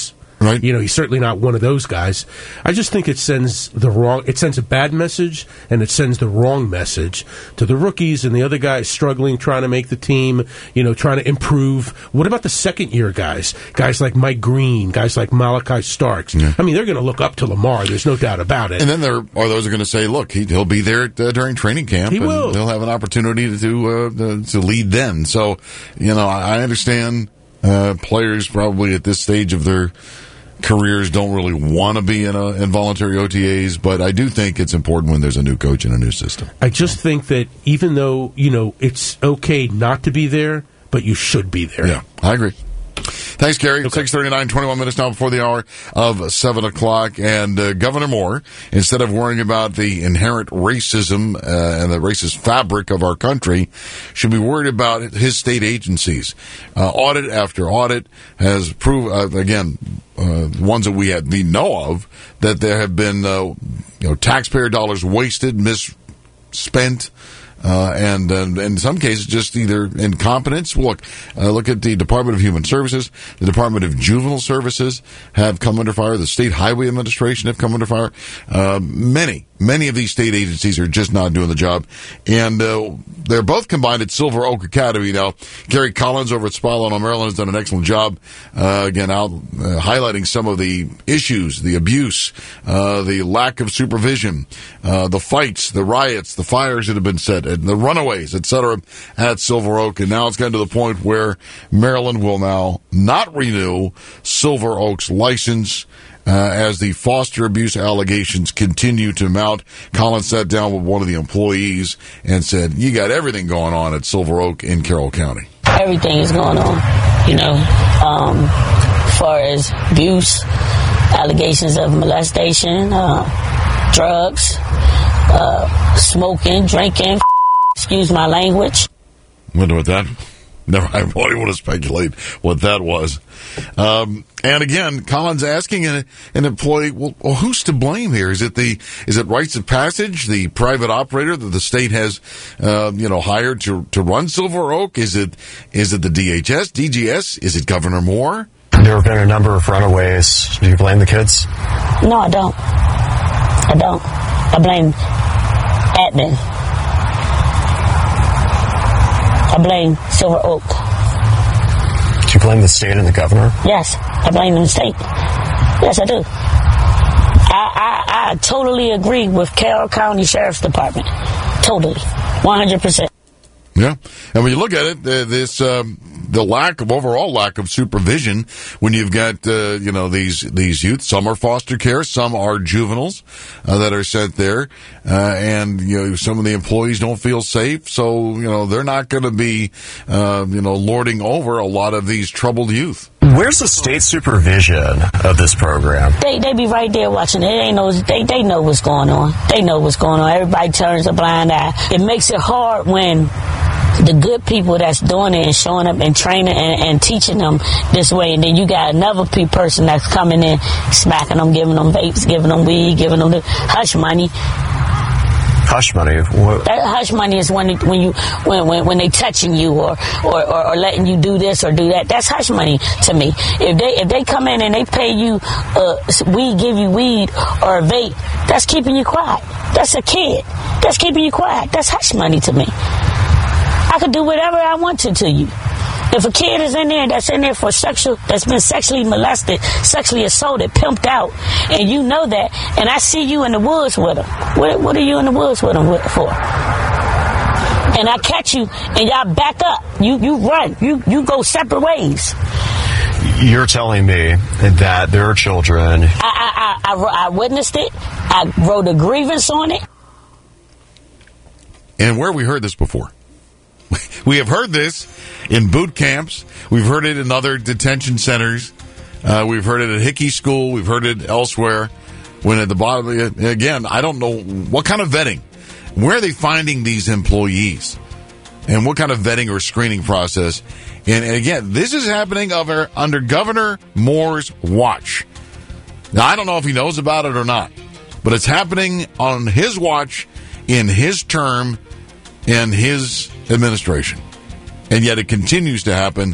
Right. You know, he's certainly not one of those guys. I just think it sends the wrong, it sends a bad message, and it sends the wrong message to the rookies and the other guys struggling, trying to make the team, you know, trying to improve. What about the second year guys? Guys like Mike Green, guys like Malachi Starks. Yeah. I mean, they're going to look up to Lamar. There's no doubt about it. And then there are those who are going to say, look, he, he'll be there uh, during training camp. He and will. He'll have an opportunity to, uh, to, to lead then. So, you know, I, I understand uh, players probably at this stage of their careers don't really want to be in a involuntary O T As, but I do think it's important when there's a new coach and a new system. I just think that even though, you know, it's okay not to be there, but you should be there. Yeah, I agree. Thanks, Gary. Okay. six thirty-nine, twenty-one minutes now before the hour of seven o'clock. And uh, Governor Moore, instead of worrying about the inherent racism uh, and the racist fabric of our country, should be worried about his state agencies. Uh, audit after audit has proved, uh, again, uh, ones that we had we know of, that there have been uh, you know taxpayer dollars wasted, misspent. Uh, and, and in some cases, just either incompetence. Look, uh, look at the Department of Human Services, the Department of Juvenile Services have come under fire. The State Highway Administration have come under fire. Uh, many, many of these state agencies are just not doing the job, and uh, they're both combined at Silver Oak Academy. Now, Gary Collins over at Spilo on Maryland has done an excellent job. Uh, again, out uh, highlighting some of the issues, the abuse, uh, the lack of supervision, uh, the fights, the riots, the fires that have been set, and the runaways, et cetera, at Silver Oak. And now it's gotten to the point where Maryland will now not renew Silver Oak's license uh, as the foster abuse allegations continue to mount. Collins sat down with one of the employees and said, you got everything going on at Silver Oak in Carroll County. Everything is going on, you know, um, as far as abuse, allegations of molestation, uh, drugs, uh, smoking, drinking, excuse my language. Wonder what that, never, I don't even want to speculate what that was. Um, and again, Collins asking an, an employee, well, well, who's to blame here? Is it the, is it Rites of Passage, the private operator that the state has, uh, you know, hired to, to run Silver Oak? Is it, is it the D H S, D G S? Is it Governor Moore? There have been a number of runaways. Do you blame the kids? No, I don't. I don't. I blame admin. I blame Silver Oak. Do you blame the state and the governor? Yes, I blame the state. Yes, I do. I, I, I totally agree with Carroll County Sheriff's Department. Totally. one hundred percent. Yeah. And when you look at it, uh, this, um, the lack of overall lack of supervision when you've got, uh, you know, these, these youth, some are foster care, some are juveniles, uh, that are sent there. Uh, and, you know, some of the employees don't feel safe. So, you know, they're not going to be, uh, you know, lording over a lot of these troubled youth. Where's the state supervision of this program? They they be right there watching it. They know they they know what's going on. They know what's going on. Everybody turns a blind eye. It makes it hard when the good people that's doing it and showing up and training and, and teaching them this way, and then you got another pe- person that's coming in, smacking them, giving them vapes, giving them weed, giving them the hush money. Hush money. What? That hush money is when when you when when, when they touching you or, or, or, or letting you do this or do that. That's hush money to me. If they if they come in and they pay you uh, weed, give you weed or a vape, that's keeping you quiet. That's a kid. That's keeping you quiet. That's hush money to me. I could do whatever I want to to you. If a kid is in there that's in there for sexual, that's been sexually molested, sexually assaulted, pimped out, and you know that, and I see you in the woods with them, what, what are you in the woods with them for? And I catch you, and y'all back up. You you run. You you go separate ways. You're telling me that there are children. I I I, I, I witnessed it. I wrote a grievance on it. And where have we heard this before? We have heard this in boot camps. We've heard it in other detention centers. Uh, we've heard it at Hickey School. We've heard it elsewhere. When at the bottom, again, I don't know what kind of vetting. Where are they finding these employees? And what kind of vetting or screening process? And, and again, this is happening over, under Governor Moore's watch. Now, I don't know if he knows about it or not, but it's happening on his watch, in his term, in his administration. And yet it continues to happen.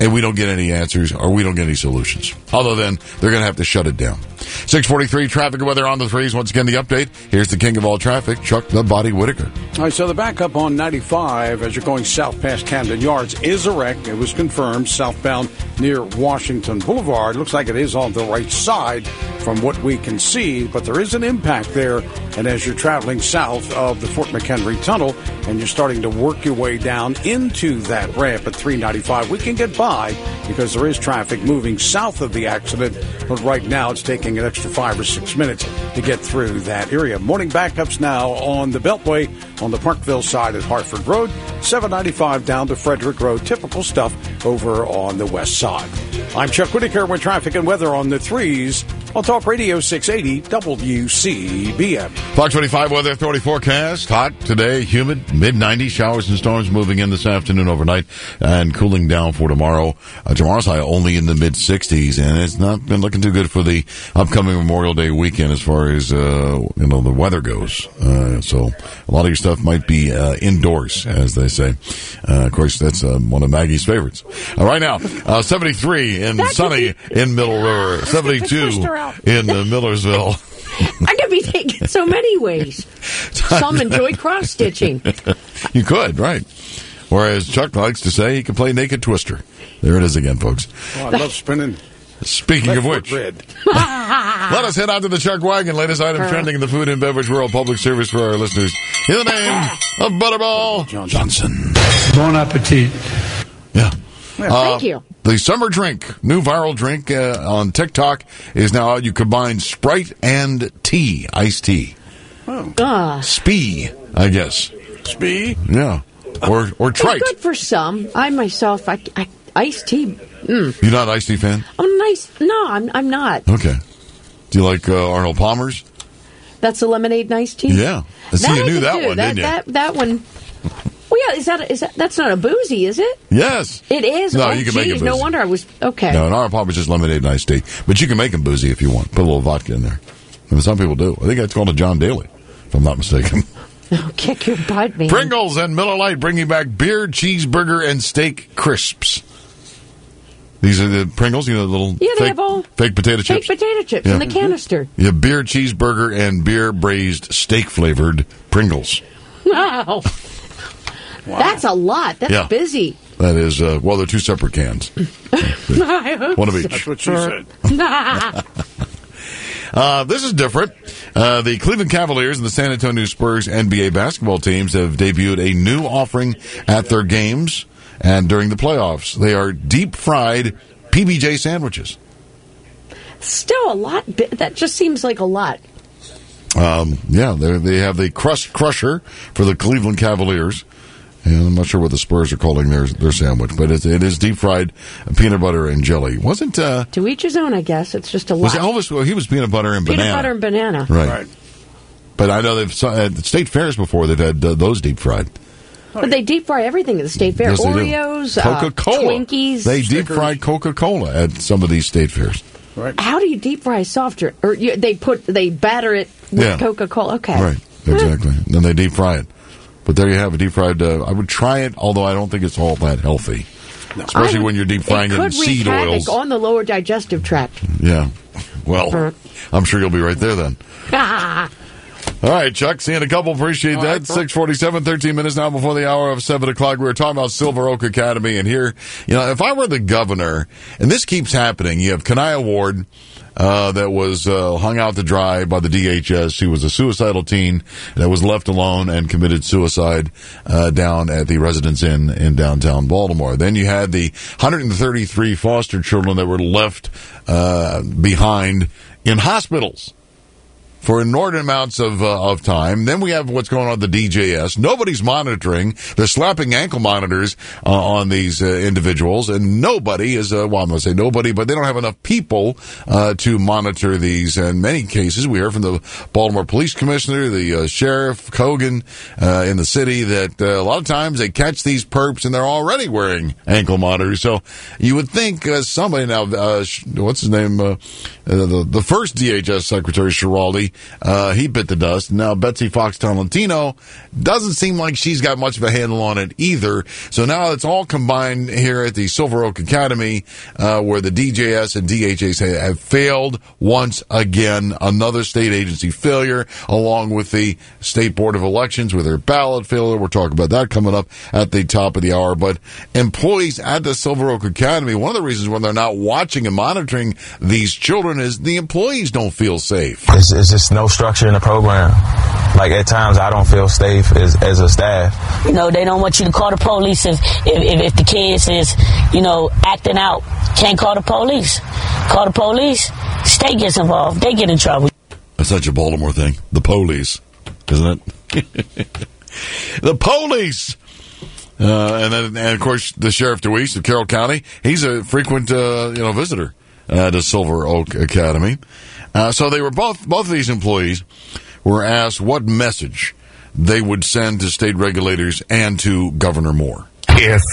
and we don't get any answers or we don't get any solutions. Other than they're going to have to shut it down. six forty-three, traffic and weather on the threes. Once again, the update. Here's the king of all traffic, Chuck the Body Whitaker. All right, so the backup on ninety-five as you're going south past Camden Yards is a wreck. It was confirmed southbound near Washington Boulevard. Looks like it is on the right side from what we can see, but there is an impact there. And as you're traveling south of the Fort McHenry Tunnel and you're starting to work your way down into that ramp at three ninety-five, we can get by because there is traffic moving south of the accident, but right now it's taking an extra five or six minutes to get through that area. Morning backups now on the Beltway on the Parkville side at Hartford Road, seven ninety-five down to Frederick Road. Typical stuff over on the west side. I'm Chuck Whitaker with traffic and weather on the threes on Talk Radio six eighty W C B M. Fox twenty-five Weather Authority forecast. Hot today, humid, mid nineties, showers and storms moving in this afternoon overnight and cooling down for tomorrow. Uh, tomorrow's high only in the mid sixties, and it's not been looking too good for the upcoming Memorial Day weekend as far as uh, you know the weather goes. Uh, so a lot of your stuff might be uh, indoors, as they say. Uh, of course, that's uh, one of Maggie's favorites. Uh, right now, uh, seventy-three in That's sunny in Middle River, seventy-two in uh, Millersville. I could be taken so many ways. Some enjoy cross-stitching. You could, right. Or as Chuck likes to say, he can play naked twister. There it is again, folks. Oh, I love spinning. Speaking of which, red. let us head out to the Chuck Wagon. Latest item trending in the food and beverage world. Public service for our listeners. In the name of Butterball Johnson. Bon appetit. Yeah. Yeah, Uh, thank you. The summer drink, new viral drink uh, on TikTok is now out. You combine Sprite and tea, iced tea. Oh. Uh, Spee, I guess. Spee? Yeah. Or or trite. It's good for some. I myself, I, I iced tea. Mm. You're not an iced tea fan? I'm nice. No, I'm. I'm not. Okay. Do you like uh, Arnold Palmer's? That's a lemonade and iced tea. Yeah. I see That you I knew could that do. one, that, didn't you? That that one. Well, yeah. Is that is that? That's not a boozy, is it? Yes. It is. No, oh, you can geez, make it boozy. No wonder I was okay. No, an Arnold Palmer's just lemonade and iced tea. But you can make them boozy if you want. Put a little vodka in there. I mean, some people do. I think that's called a John Daly, if I'm not mistaken. Oh, kick your butt, man. Pringles and Miller Lite bringing back beer, cheeseburger, and steak crisps. These are the Pringles, you know, the little Yeah, they fake, have all fake potato chips. Fake potato chips Yeah. in the canister. Yeah, beer, cheeseburger, and beer braised steak flavored Pringles. Wow. That's a lot. That's Yeah. busy. That is, uh, well, they're two separate cans. One of each. That's what she said. Uh, this is different. Uh, the Cleveland Cavaliers and the San Antonio Spurs N B A basketball teams have debuted a new offering at their games and during the playoffs. They are deep fried P B J sandwiches. Still a lot. That just seems like a lot. Um, yeah, they they have the Crust Crusher for the Cleveland Cavaliers. And I'm not sure what the Spurs are calling their their sandwich, but it, it is deep fried peanut butter and jelly. Wasn't uh, To each his own, I guess. It's just a lot. was Elvis? Well, he was peanut butter and Peanut banana. butter and banana. Right. Right. But I know they've at state fairs before. They've had uh, those deep fried. But they deep fry everything at the state fair. Yes, they do. Oreos, Coca Cola, uh, Twinkies. They deep fry Coca Cola at some of these state fairs. Right. How do you deep fry a soft drink? Or you, they put they batter it with Yeah. Coca Cola. Okay. Right. Exactly. Then they deep fry it. But there you have a deep fried. Uh, I would try it, although I don't think it's all that healthy. No. Especially I, when you're deep frying it it in could wreak seed havoc oils. on the lower digestive tract. Yeah. Well, I'm sure you'll be right there then. All right, Chuck. See you in a couple. Appreciate All that. right, six forty-seven, thirteen minutes now before the hour of seven o'clock. We were talking about Silver Oak Academy, and here, you know, if I were the governor, and this keeps happening, you have Kenai Ward, uh, that was uh, hung out to dry by the D H S. He was a suicidal teen that was left alone and committed suicide uh, down at the Residence Inn in downtown Baltimore. Then you had the one hundred thirty-three foster children that were left uh, behind in hospitals for inordinate amounts of uh, of time. Then we have what's going on at the D J S. Nobody's monitoring. They're slapping ankle monitors uh, on these uh, individuals, and nobody is, uh, well, I'm going to say nobody, but they don't have enough people uh, to monitor these. In many cases, we heard from the Baltimore Police Commissioner, the uh, Sheriff Kogan uh, in the city, that uh, a lot of times they catch these perps and they're already wearing ankle monitors. So you would think uh, somebody now, uh, what's his name, uh, uh, the, the first D H S Secretary, Schiraldi, Agency. Uh, he bit the dust. Now, Betsy Fox Tolentino doesn't seem like she's got much of a handle on it either. So now it's all combined here at the Silver Oak Academy, uh, where the D J S and D H S have failed once again. Another state agency failure, along with the State Board of Elections with their ballot failure. We'll talk about that coming up at the top of the hour. But employees at the Silver Oak Academy, one of the reasons when they're not watching and monitoring these children is the employees don't feel safe. It's, it's just no structure in the program. Like, at times, I don't feel safe as, as a staff. You know, they don't want you to call the police if, if, if the kids is, you know, acting out. Can't call the police. Call the police, state gets involved. They get in trouble. That's such a Baltimore thing. The police, isn't it? The police! Uh, and then, and of course, the Sheriff DeWeese of Carroll County, he's a frequent, uh, you know, visitor at the Silver Oak Academy. Uh, so they were both, both of these employees were asked what message they would send to state regulators and to Governor Moore. If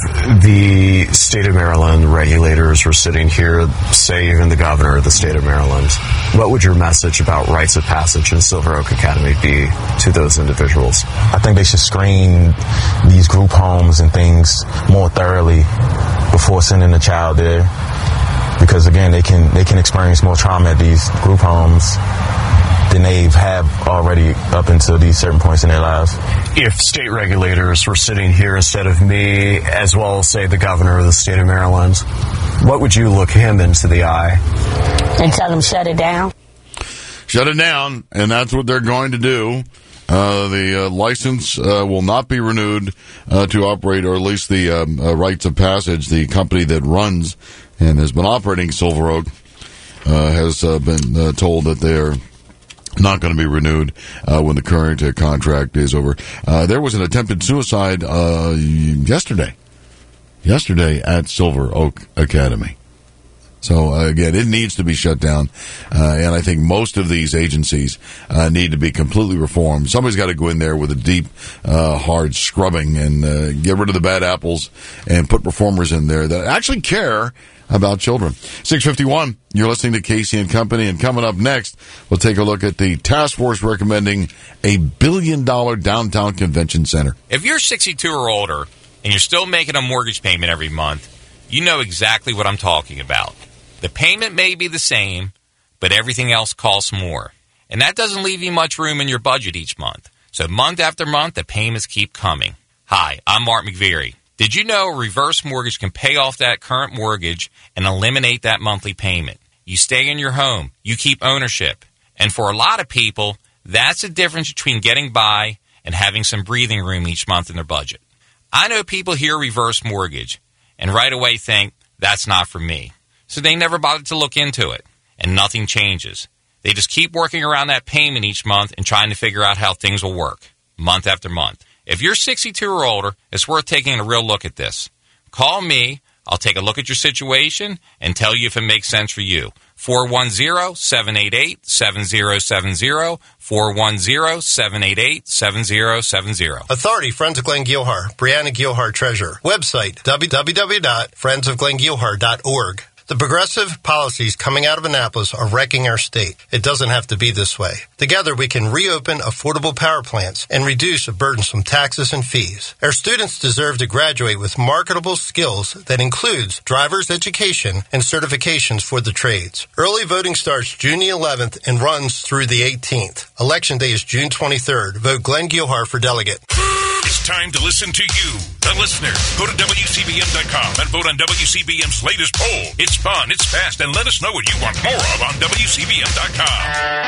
the state of Maryland regulators were sitting here, say even the governor of the state of Maryland, what would your message about rites of passage in Silver Oak Academy be to those individuals? I think they should screen these group homes and things more thoroughly before sending a child there. Because, again, they can they can experience more trauma at these group homes than they have already up until these certain points in their lives. If state regulators were sitting here instead of me, as well as, say, the governor of the state of Maryland, what would you look him into the eye? And tell him shut it down. Shut it down, and that's what they're going to do. Uh, the uh, license uh, will not be renewed uh, to operate, or at least the um, uh, rites of passage, the company that runs and has been operating Silver Oak, uh, has uh, been uh, told that they're not going to be renewed uh, when the current uh, contract is over. Uh, there was an attempted suicide uh, yesterday, yesterday at Silver Oak Academy. So, uh, again, it needs to be shut down, uh, and I think most of these agencies uh, need to be completely reformed. Somebody's got to go in there with a deep, uh, hard scrubbing and uh, get rid of the bad apples and put reformers in there that actually care about children. six fifty-one, you're listening to Casey and Company, and coming up next, we'll take a look at the task force recommending a billion-dollar downtown convention center. If you're sixty-two or older and you're still making a mortgage payment every month, you know exactly what I'm talking about. The payment may be the same, but everything else costs more. And that doesn't leave you much room in your budget each month. So month after month, the payments keep coming. Hi, I'm Mark McVeary. Did you know a reverse mortgage can pay off that current mortgage and eliminate that monthly payment? You stay in your home. You keep ownership. And for a lot of people, that's the difference between getting by and having some breathing room each month in their budget. I know people hear reverse mortgage and right away think, that's not for me. So they never bothered to look into it, and nothing changes. They just keep working around that payment each month and trying to figure out how things will work, month after month. If you're sixty-two or older, it's worth taking a real look at this. Call me. I'll take a look at your situation and tell you if it makes sense for you. four one zero, seven eight eight, seven zero seven zero, four one zero, seven eight eight, seven zero seven zero. Authority, Friends of Glenn Gilhar, Brianna Gilhar, Treasurer. Website, w w w dot friends of glenn gilhar dot org. The progressive policies coming out of Annapolis are wrecking our state. It doesn't have to be this way. Together, we can reopen affordable power plants and reduce burdensome taxes and fees. Our students deserve to graduate with marketable skills that includes driver's education and certifications for the trades. Early voting starts June the eleventh and runs through the eighteenth. Election day is June twenty-third. Vote Glenn Gilhar for delegate. It's time to listen to you, the listener. Go to W C B M dot com and vote on W C B M's latest poll. It's fun, it's fast, and let us know what you want more of on W C B M dot com.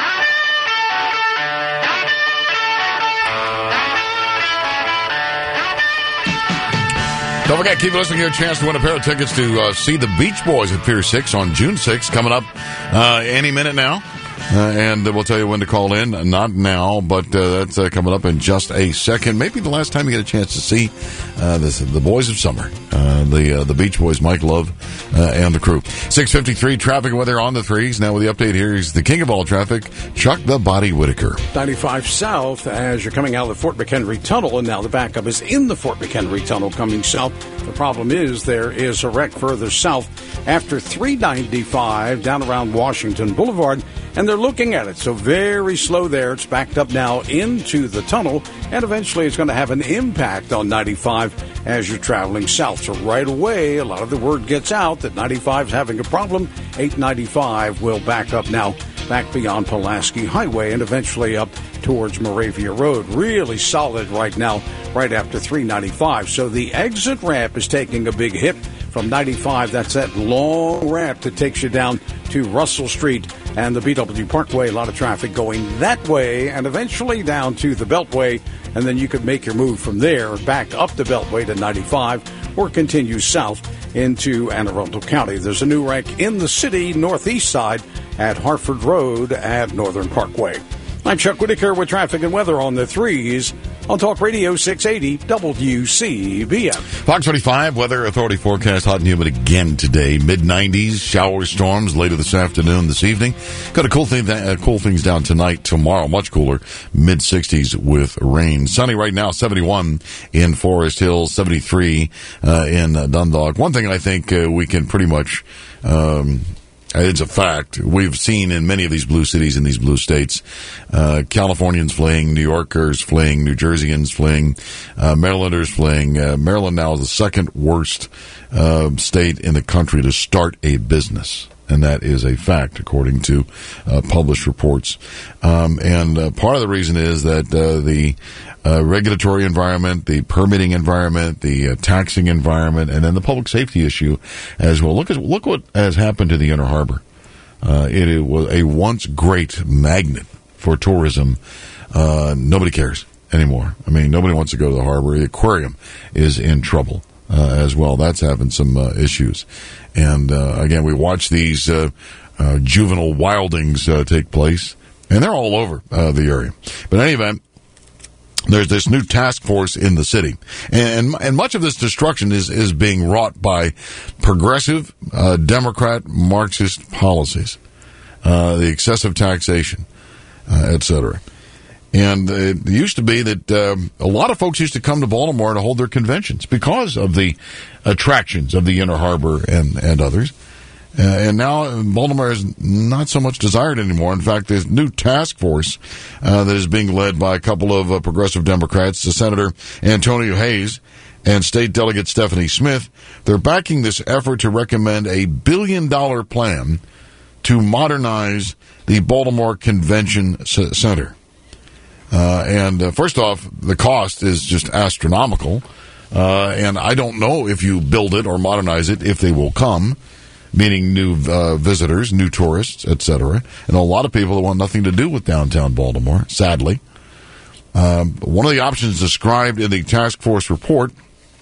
Don't forget, keep listening. Get a chance to win a pair of tickets to uh, see the Beach Boys at Pier six on June sixth, coming up uh, any minute now. Uh, and we'll tell you when to call in. Not now, but uh, that's uh, coming up in just a second. Maybe the last time you get a chance to see uh, this, the Boys of Summer, uh, the uh, the Beach Boys, Mike Love, uh, and the crew. six fifty-three, traffic and weather on the threes. Now with the update here is the king of all traffic, Chuck the Body Whitaker. ninety-five south as you're coming out of the Fort McHenry Tunnel, and now the backup is in the Fort McHenry Tunnel coming south. The problem is there is a wreck further south after three ninety-five down around Washington Boulevard. and they're looking at it. So very slow there. It's backed up now into the tunnel, and eventually it's going to have an impact on ninety-five as you're traveling south. So right away, a lot of the word gets out that ninety-five is having a problem. eight ninety-five will back up now, back beyond Pulaski Highway, and eventually up towards Moravia Road. Really solid right now, right after three ninety-five. So the exit ramp is taking a big hit from ninety-five. That's that long ramp that takes you down to Russell Street and the B W Parkway. A lot of traffic going that way, and eventually down to the Beltway, and then you could make your move from there back up the Beltway to ninety-five or continue south into Anne Arundel County. There's a new wreck in the city northeast side at Hartford Road at Northern Parkway. I'm Chuck Whitaker with traffic and weather on the threes on Talk Radio six eighty W C B M. Fox twenty-five, Weather Authority forecast hot and humid again today. mid nineties, shower storms later this afternoon, this evening. Got to cool, thing, uh, cool things down tonight, tomorrow. Much cooler, mid sixties with rain. Sunny right now, seventy-one in Forest Hills, seventy-three uh, in Dundalk. One thing I think uh, we can pretty much... Um, It's a fact. We've seen in many of these blue cities in these blue states, uh, Californians fleeing, New Yorkers fleeing, New Jerseyans fleeing, uh, Marylanders fleeing. Uh, Maryland now is the second worst uh, state in the country to start a business. And that is a fact, according to uh, published reports. Um, and uh, part of the reason is that uh, the uh, regulatory environment, the permitting environment, the uh, taxing environment, and then the public safety issue as well. Look at look what has happened to the Inner Harbor. Uh, it, it was a once great magnet for tourism. Uh, nobody cares anymore. I mean, nobody wants to go to the harbor. The aquarium is in trouble. Uh, as well. That's having some uh, issues. And, uh, again, we watch these uh, uh, juvenile wildings uh, take place, and they're all over uh, the area. But in any event, there's this new task force in the city. And and much of this destruction is, is being wrought by progressive, uh, Democrat, Marxist policies, uh, the excessive taxation, uh, et cetera. And it used to be that um, a lot of folks used to come to Baltimore to hold their conventions because of the attractions of the Inner Harbor and, and others. Uh, and now Baltimore is not so much desired anymore. In fact, there's a new task force uh, that is being led by a couple of uh, progressive Democrats, the Senator Antonio Hayes and State Delegate Stephanie Smith. They're backing this effort to recommend a billion-dollar plan to modernize the Baltimore Convention C- Center. Uh, and uh, first off, the cost is just astronomical. Uh, and I don't know if you build it or modernize it, if they will come, meaning new uh, visitors, new tourists, et cetera. And a lot of people that want nothing to do with downtown Baltimore, sadly. Um, one of the options described in the task force report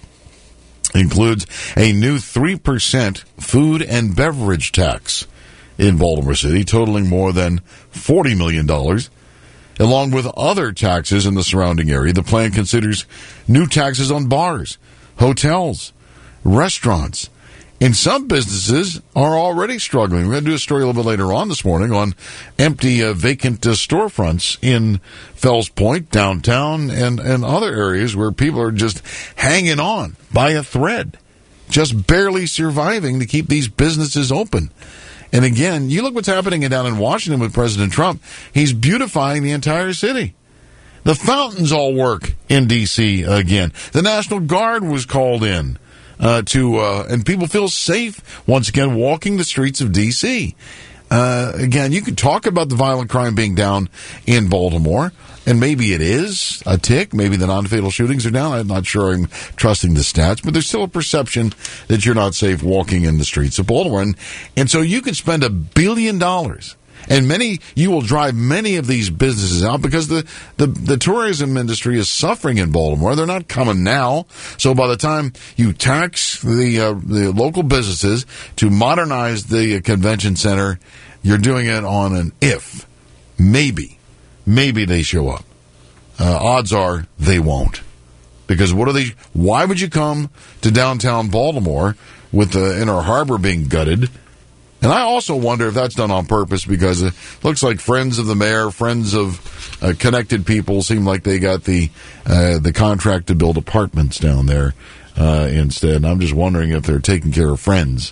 includes a new three percent food and beverage tax in Baltimore City, totaling more than forty million dollars. Along with other taxes in the surrounding area, the plan considers new taxes on bars, hotels, restaurants, and some businesses are already struggling. We're going to do a story a little bit later on this morning on empty, uh, vacant uh, storefronts in Fells Point, downtown, and, and other areas where people are just hanging on by a thread, just barely surviving to keep these businesses open. And again, you look what's happening down in Washington with President Trump. He's beautifying the entire city. The fountains all work in D C again. The National Guard was called in uh, to, uh, and people feel safe once again walking the streets of D C. Uh, again, you could talk about the violent crime being down in Baltimore, and maybe it is a tick. Maybe the non-fatal shootings are down. I'm not sure I'm trusting the stats, but there's still a perception that you're not safe walking in the streets of Baltimore. And, and so you could spend a billion dollars, and many you will drive many of these businesses out because the, the, the tourism industry is suffering in Baltimore. They're not coming now. So by the time you tax the uh, the local businesses to modernize the convention center, you're doing it on an if, maybe. Maybe they show up. Uh, odds are they won't. Because what are they? Why would you come to downtown Baltimore with the Inner Harbor being gutted? And I also wonder if that's done on purpose because it looks like friends of the mayor, friends of uh, connected people seem like they got the uh, the contract to build apartments down there uh, instead. And I'm just wondering if they're taking care of friends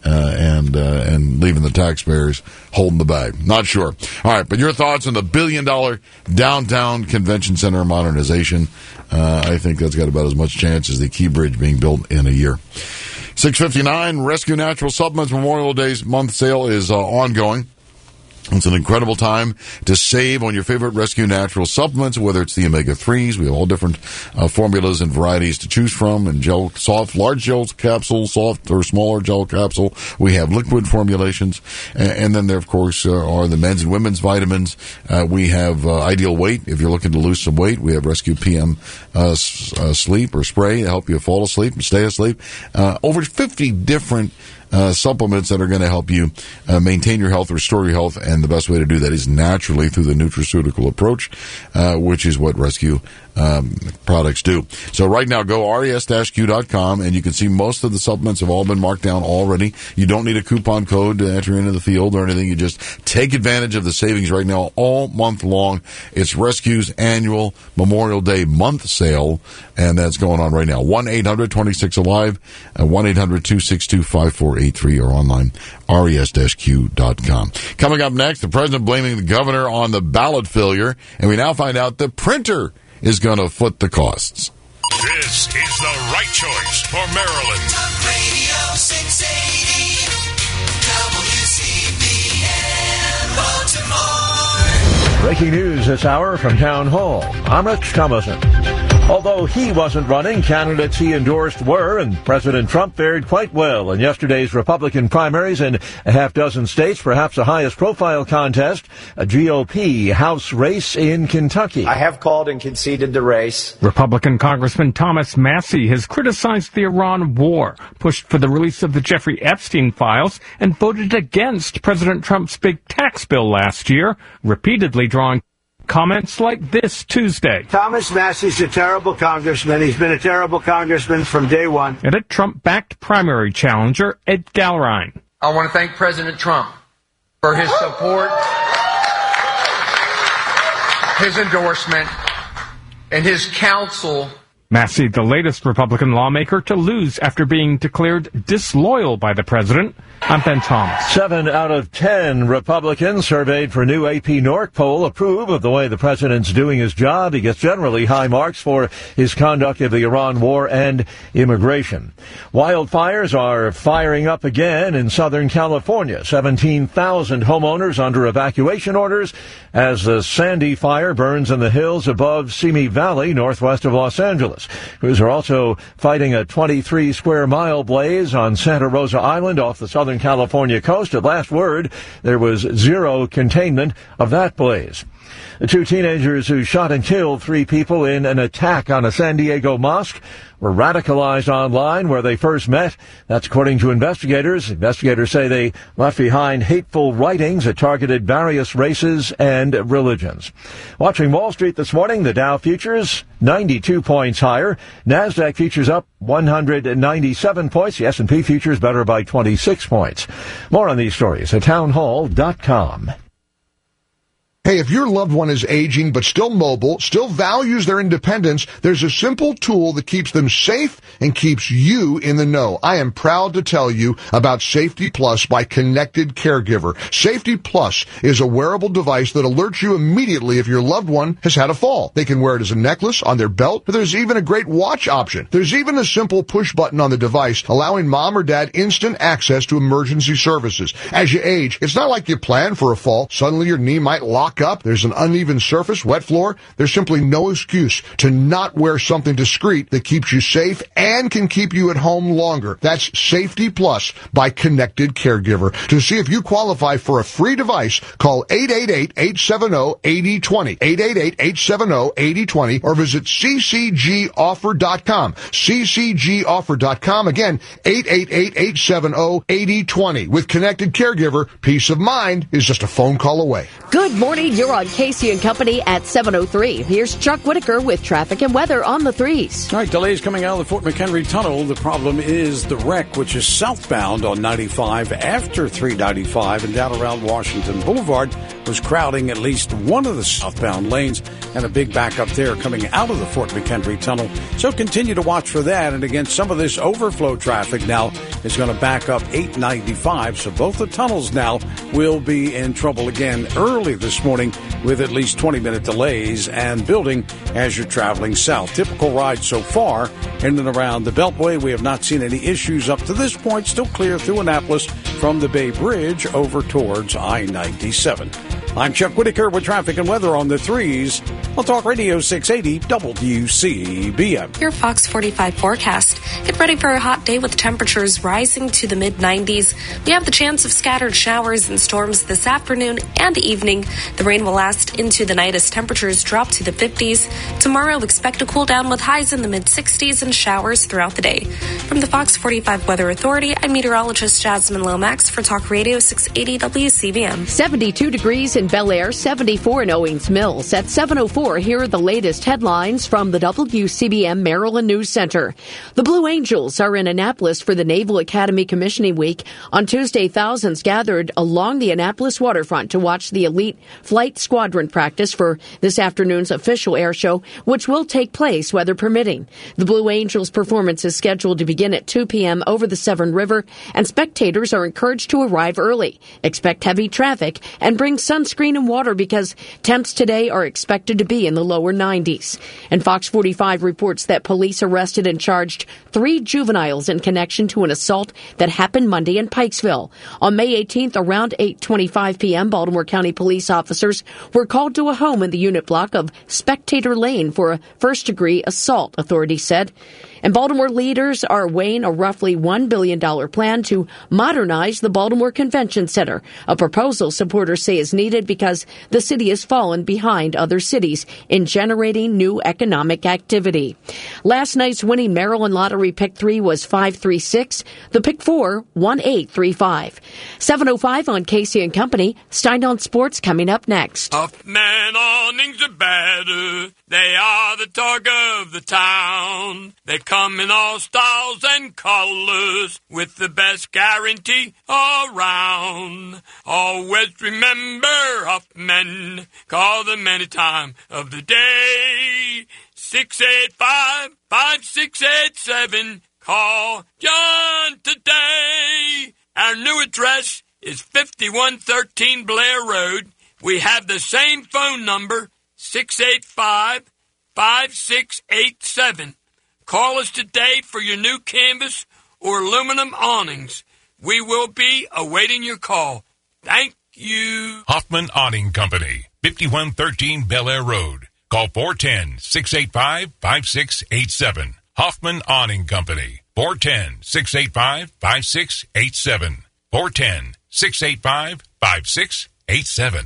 uh, and uh, and leaving the taxpayers holding the bag. Not sure. All right, but your thoughts on the billion dollar downtown convention center modernization? Uh, I think that's got about as much chance as the Key Bridge being built in a year. six fifty-nine, Rescue Natural Supplements Memorial Day's month sale is uh, ongoing. It's an incredible time to save on your favorite Rescue Natural supplements, whether it's the omega threes. We have all different uh, formulas and varieties to choose from, and gel, soft, large gel capsule, soft or smaller gel capsule. We have liquid formulations. And, and then there, of course, uh, are the men's and women's vitamins. Uh, we have uh, Ideal Weight. If you're looking to lose some weight, we have Rescue P M uh, s- uh, Sleep or Spray to help you fall asleep and stay asleep. Uh, over fifty different Uh, supplements that are going to help you uh, maintain your health, restore your health, and the best way to do that is naturally through the nutraceutical approach, uh, which is what Rescue um, products do. So right now, go R E S Q dot com, and you can see most of the supplements have all been marked down already. You don't need a coupon code to enter into the field or anything. You just take advantage of the savings right now all month long. It's Rescue's annual Memorial Day month sale, and that's going on right now. one eight hundred twenty-six alive, uh, one eight hundred two six two five four eight three, or online, R E S Q dot com. Coming up next, the president blaming the governor on the ballot failure, and we now find out the printer is going to foot the costs. This is the right choice for Maryland. Talk Radio six eighty, W C B N, Baltimore. Breaking news this hour from Town Hall. I'm Rich Thomason. Although he wasn't running, candidates he endorsed were, and President Trump fared quite well in yesterday's Republican primaries in a half dozen states, perhaps the highest profile contest, a G O P House race in Kentucky. I have called and conceded the race. Republican Congressman Thomas Massie has criticized the Iran war, pushed for the release of the Jeffrey Epstein files, and voted against President Trump's big tax bill last year, repeatedly drawing comments like this Tuesday. Thomas Massie's a terrible congressman. He's been a terrible congressman from day one. And a Trump-backed primary challenger, Ed Gallerine. I want to thank President Trump for his support, his endorsement, and his counsel. Massie, the latest Republican lawmaker to lose after being declared disloyal by the president. I'm Ben Thomas. Seven out of ten Republicans surveyed for new A P Norc poll approve of the way the president's doing his job. He gets generally high marks for his conduct of the Iran war and immigration. Wildfires are firing up again in Southern California. seventeen thousand homeowners under evacuation orders as the Sandy fire burns in the hills above Simi Valley, northwest of Los Angeles. Crews are also fighting a twenty-three square mile blaze on Santa Rosa Island off the Southern California coast. At last word, there was zero containment of that blaze. The two teenagers who shot and killed three people in an attack on a San Diego mosque were radicalized online where they first met. That's according to investigators. Investigators say they left behind hateful writings that targeted various races and religions. Watching Wall Street this morning, the Dow futures ninety-two points higher. NASDAQ futures up one hundred ninety-seven points. The S and P futures better by twenty-six points. More on these stories at townhall dot com. Hey, if your loved one is aging but still mobile, still values their independence, there's a simple tool that keeps them safe and keeps you in the know. I am proud to tell you about Safety Plus by Connected Caregiver. Safety Plus is a wearable device that alerts you immediately if your loved one has had a fall. They can wear it as a necklace, on their belt, but there's even a great watch option. There's even a simple push button on the device allowing mom or dad instant access to emergency services. As you age, it's not like you plan for a fall. Suddenly your knee might lock up, there's an uneven surface, wet floor. There's simply no excuse to not wear something discreet that keeps you safe and can keep you at home longer. That's Safety Plus by Connected Caregiver. To see if you qualify for a free device, call eight eight eight, eight seven zero, eight zero two zero, eight eight eight, eight seven zero, eight zero two zero, or visit c c g offer dot com, c c g offer dot com. Again, eight eight eight, eight seven zero, eight zero two zero. With Connected Caregiver, peace of mind is just a phone call away. Good morning. You're on Casey and Company at seven oh three. Here's Chuck Whitaker with traffic and weather on the threes. All right, delays coming out of the Fort McHenry Tunnel. The problem is the wreck, which is southbound on ninety-five after three ninety-five and down around Washington Boulevard, was crowding at least one of the southbound lanes, and a big backup there coming out of the Fort McHenry Tunnel. So continue to watch for that. And again, some of this overflow traffic now is going to back up eight ninety-five. So both the tunnels now will be in trouble again early this morning with at least twenty minute delays and building as you're traveling south. Typical ride so far in and around the Beltway. We have not seen any issues up to this point. Still clear through Annapolis from the Bay Bridge over towards I ninety-seven. I'm Chuck Whitaker with traffic and weather on the threes on Talk Radio six eighty W C B M. Your Fox forty-five forecast. Get ready for a hot day with temperatures rising to the mid nineties. We have the chance of scattered showers and storms this afternoon and evening. The rain will last into the night as temperatures drop to the fifties. Tomorrow, expect a cool down with highs in the mid sixties and showers throughout the day. From the Fox forty-five Weather Authority, I'm meteorologist Jasmine Lomax for Talk Radio six eighty W C B M. seventy-two degrees in Bel Air, seventy-four in Owings Mills. At seven oh four, here are the latest headlines from the W C B M Maryland News Center. The Blue Angels are in Annapolis for the Naval Academy Commissioning Week. On Tuesday, thousands gathered along the Annapolis waterfront to watch the elite flight squadron practice for this afternoon's official air show, which will take place weather permitting. The Blue Angels performance is scheduled to begin at two p.m. over the Severn River, and spectators are encouraged to arrive early. Expect heavy traffic and bring sunscreen and water because temps today are expected to be in the lower nineties. And Fox forty-five reports that police arrested and charged three juveniles in connection to an assault that happened Monday in Pikesville. On May eighteenth, around eight twenty-five p.m., Baltimore County police officers were called to a home in the unit block of Spectator Lane for a first-degree assault, authorities said. And Baltimore leaders are weighing a roughly one billion dollars plan to modernize the Baltimore Convention Center, a proposal supporters say is needed because the city has fallen behind other cities in generating new economic activity. Last night's winning Maryland Lottery Pick three was five three six. The Pick four, one eight three five. seven oh five on Casey and Company. Stein on Sports coming up next. Huffman awnings are better. They are the talk of the town. They come in all styles and colors with the best guarantee around. Always remember Huffman. Call them any time of the day. six eight five, five six eight seven. Call John today. Our new address is fifty-one thirteen Blair Road. We have the same phone number, six eight five, five six eight seven. Call us today for your new canvas or aluminum awnings. We will be awaiting your call. Thank you. Hoffman Awning Company, fifty-one thirteen Bel Air Road. Call four one zero, six eight five, five six eight seven. Hoffman Awning Company, four one zero, six eight five, five six eight seven. four one zero, six eight five, five six eight seven.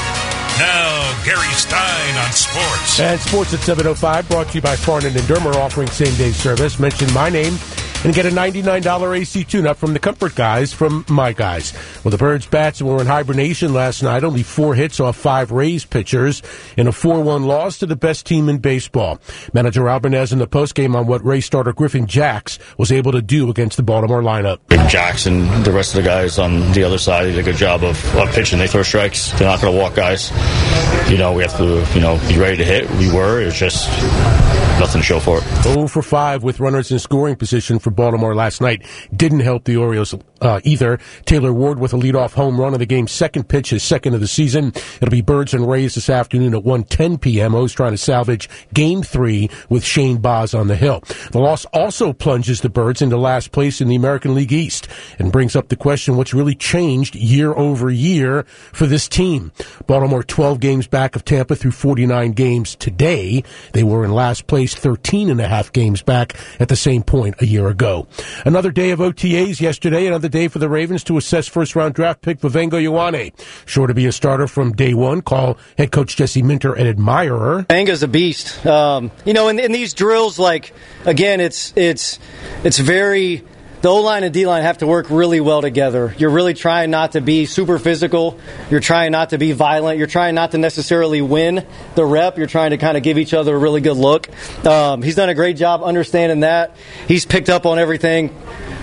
Now, Gary Stein on sports. And sports at seven oh five, brought to you by Farnan and Dermer, offering same-day service. Mention my name and get a ninety-nine dollars A C tune-up from the Comfort Guys from My Guys. Well, the Birds bats were in hibernation last night, only four hits off five Rays pitchers in a four one loss to the best team in baseball. Manager Albanez in the postgame on what Ray starter Griffin Jacks was able to do against the Baltimore lineup. Jacks and the rest of the guys on the other side did a good job of, of pitching. They throw strikes. They're not going to walk guys. You know, we have to, you know, be ready to hit. We were. It's just nothing to show for it. oh for five with runners in scoring position for Baltimore last night. Didn't help the Orioles uh, either. Taylor Ward with a leadoff home run on the game's second pitch, his second of the season. It'll be Birds and Rays this afternoon at one ten p.m. O's trying to salvage game three with Shane Baz on the hill. The loss also plunges the Birds into last place in the American League East and brings up the question what's really changed year over year for this team. Baltimore twelve games back of Tampa through forty-nine games today. They were in last place thirteen and a half games back at the same point a year ago. Another day of O T As yesterday, another day for the Ravens to assess first-round draft pick Vivengo Ioane. Sure to be a starter from day one. Call head coach Jesse Minter an admirer. Vanga's a beast. Um, you know, in, in these drills, like, again, it's it's it's very... The O-line and D-line have to work really well together. You're really trying not to be super physical. You're trying not to be violent. You're trying not to necessarily win the rep. You're trying to kind of give each other a really good look. Um, he's done a great job understanding that. He's picked up on everything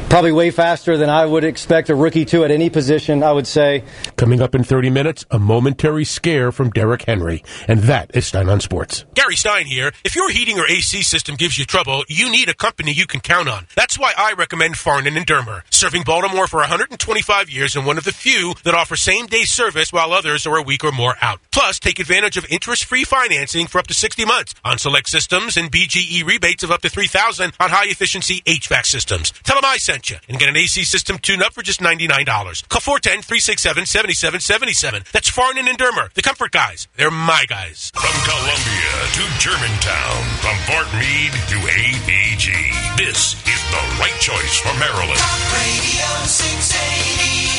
probably way faster than I would expect a rookie to at any position, I would say. Coming up in thirty minutes, a momentary scare from Derrick Henry. And that is Stein on Sports. Gary Stein here. If your heating or A C system gives you trouble, you need a company you can count on. That's why I recommend Farnan and Dermer. Serving Baltimore for one hundred twenty-five years and one of the few that offer same-day service while others are a week or more out. Plus, take advantage of interest-free financing for up to sixty months on select systems and B G E rebates of up to three thousand dollars on high-efficiency H V A C systems. Tell them I sent you and get an A C system tune-up for just ninety-nine dollars. Call four one zero, three six seven, seven seven seven seven. That's Farnan and Dermer, the comfort guys. They're my guys. From Columbia to Germantown, from Fort Meade to A P G, this is the right choice for Maryland. Talk Radio six eighty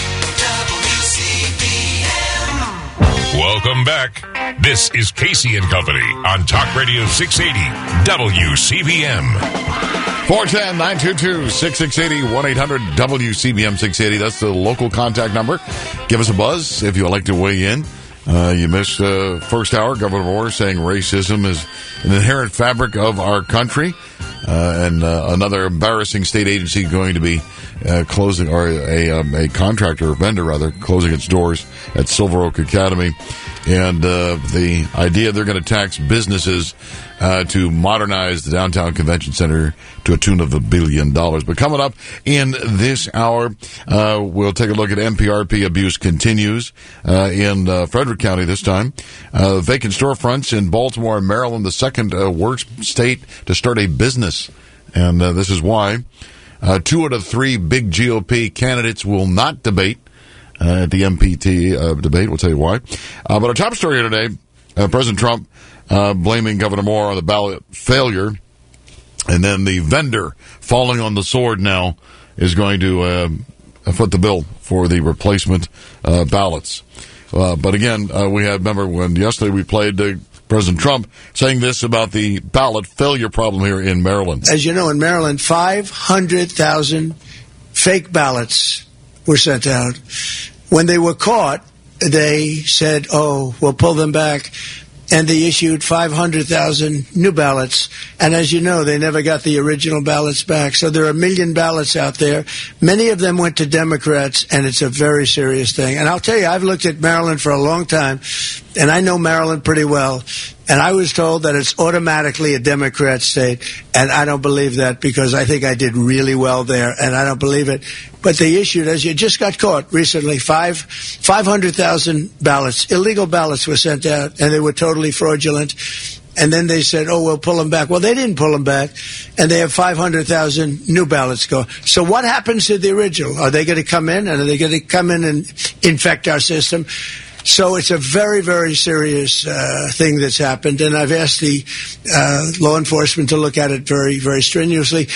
W C B M. Welcome back. This is Casey and Company on Talk Radio six eighty W C B M. four one zero, nine two two, six six eight zero, one eight hundred W C B M six eighty. That's the local contact number. Give us a buzz if you would like to weigh in. Uh, you missed uh, first hour. Governor Moore saying racism is an inherent fabric of our country. Uh, and uh, another embarrassing state agency going to be uh, closing, or a, a, a contractor, or vendor rather, closing its doors at Silver Oak Academy. And uh, the idea they're going to tax businesses uh, to modernize the downtown convention center to a tune of a billion dollars. But coming up in this hour, uh, we'll take a look at M P R P abuse continues uh, in uh, Frederick County this time. Uh, vacant storefronts in Baltimore and Maryland, the second uh, worst state to start a business. And uh, this is why uh, two out of three big G O P candidates will not debate Uh, at the M P T uh, debate. We'll tell you why. Uh, but our top story here today, uh, President Trump uh, blaming Governor Moore on the ballot failure, and then the vendor falling on the sword now is going to uh, foot the bill for the replacement uh, ballots. Uh, but again, uh, we had, remember when yesterday we played uh, President Trump saying this about the ballot failure problem here in Maryland. As you know, in Maryland, five hundred thousand fake ballots were sent out. When they were caught, they said, oh, we'll pull them back. And they issued five hundred thousand new ballots. And as you know, they never got the original ballots back. So there are a million ballots out there. Many of them went to Democrats, and it's a very serious thing. And I'll tell you, I've looked at Maryland for a long time, and I know Maryland pretty well. And I was told that it's automatically a Democrat state, and I don't believe that because I think I did really well there, and I don't believe it. But they issued, as you just got caught recently, five five hundred thousand ballots, illegal ballots were sent out, and they were totally fraudulent. And then they said, oh, we'll pull them back. Well, they didn't pull them back, and they have five hundred thousand new ballots go. So what happens to the original? Are they going to come in, and are they going to come in and infect our system? So it's a very, very serious uh, thing that's happened, and I've asked the uh, law enforcement to look at it very, very strenuously.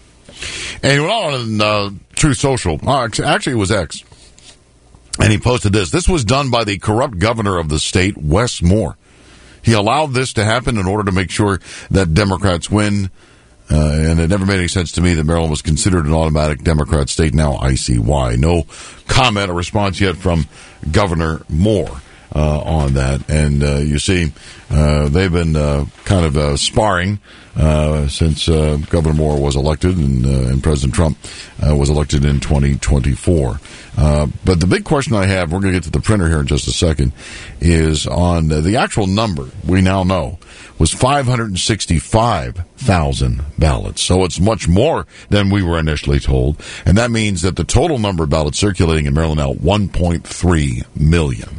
And he went on uh, Truth Social. Uh, actually, it was X. And he posted this. This was done by the corrupt governor of the state, Wes Moore. He allowed this to happen in order to make sure that Democrats win. Uh, and it never made any sense to me that Maryland was considered an automatic Democrat state. Now I see why. No comment or response yet from Governor Moore uh, on that. And uh, you see, uh, they've been uh, kind of uh, sparring uh, since uh, Governor Moore was elected and, uh, and President Trump uh, was elected in twenty twenty-four. Uh, but the big question I have, we're going to get to the printer here in just a second, is on uh, the actual number we now know was five hundred sixty-five thousand ballots. So it's much more than we were initially told. And that means that the total number of ballots circulating in Maryland now, one point three million.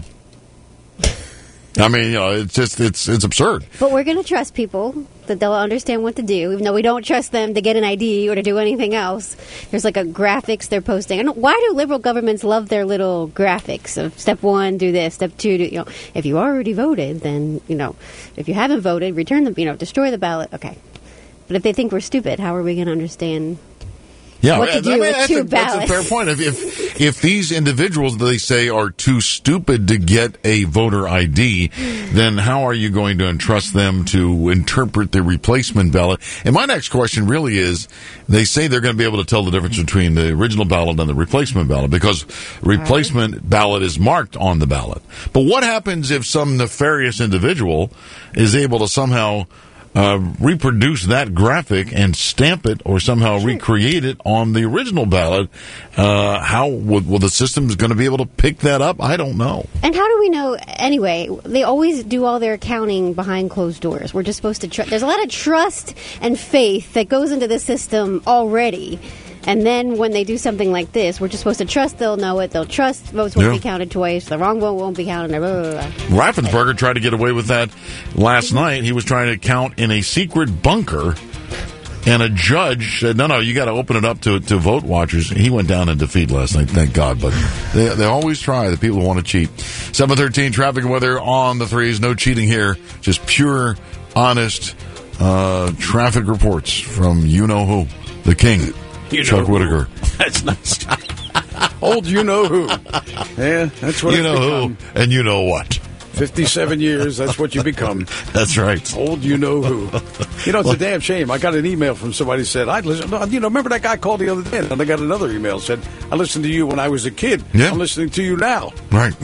I mean, you know, it's just, it's it's absurd. But we're going to trust people that they'll understand what to do, even though we don't trust them to get an I D or to do anything else. There's like a graphics they're posting. I don't, why do liberal governments love their little graphics of step one, do this, step two, do, you know, if you already voted, then, you know, if you haven't voted, return them, you know, destroy the ballot. Okay. But if they think we're stupid, how are we going to understand Yeah, what to do I mean, with that's, two a, that's a fair point. If, if if these individuals they say are too stupid to get a voter I D, then how are you going to entrust them to interpret the replacement ballot? And my next question really is, they say they're going to be able to tell the difference between the original ballot and the replacement ballot because replacement right. ballot is marked on the ballot. But what happens if some nefarious individual is able to somehow uh, reproduce that graphic and stamp it or somehow sure. recreate it on the original ballot, uh, how will, will the system is going to be able to pick that up? I don't know. And how do we know anyway? They always do all their accounting behind closed doors. We're just supposed to trust. There's a lot of trust and faith that goes into the system already. And then when they do something like this, we're just supposed to trust they'll know it. They'll trust votes won't yeah. be counted twice. The wrong vote won't be counted. Blah, blah, blah. Raffensperger tried to get away with that last mm-hmm. night. He was trying to count in a secret bunker. And a judge said, no, no, you got to open it up to to vote watchers. He went down in defeat last night, thank God. But they, they always try, the people who want to cheat. seven thirteen traffic and weather on the threes. No cheating here. Just pure, honest uh, traffic reports from you-know-who, the king. You Chuck Whitaker. That's nice. Old you-know-who. Yeah, that's what you know who, and you know what. fifty-seven years, that's what you become. That's right. Old you-know-who. You know, it's a damn shame. I got an email from somebody who said, I listen, you know, remember that guy called the other day, and I got another email that said, I listened to you when I was a kid. Yeah. I'm listening to you now. Right.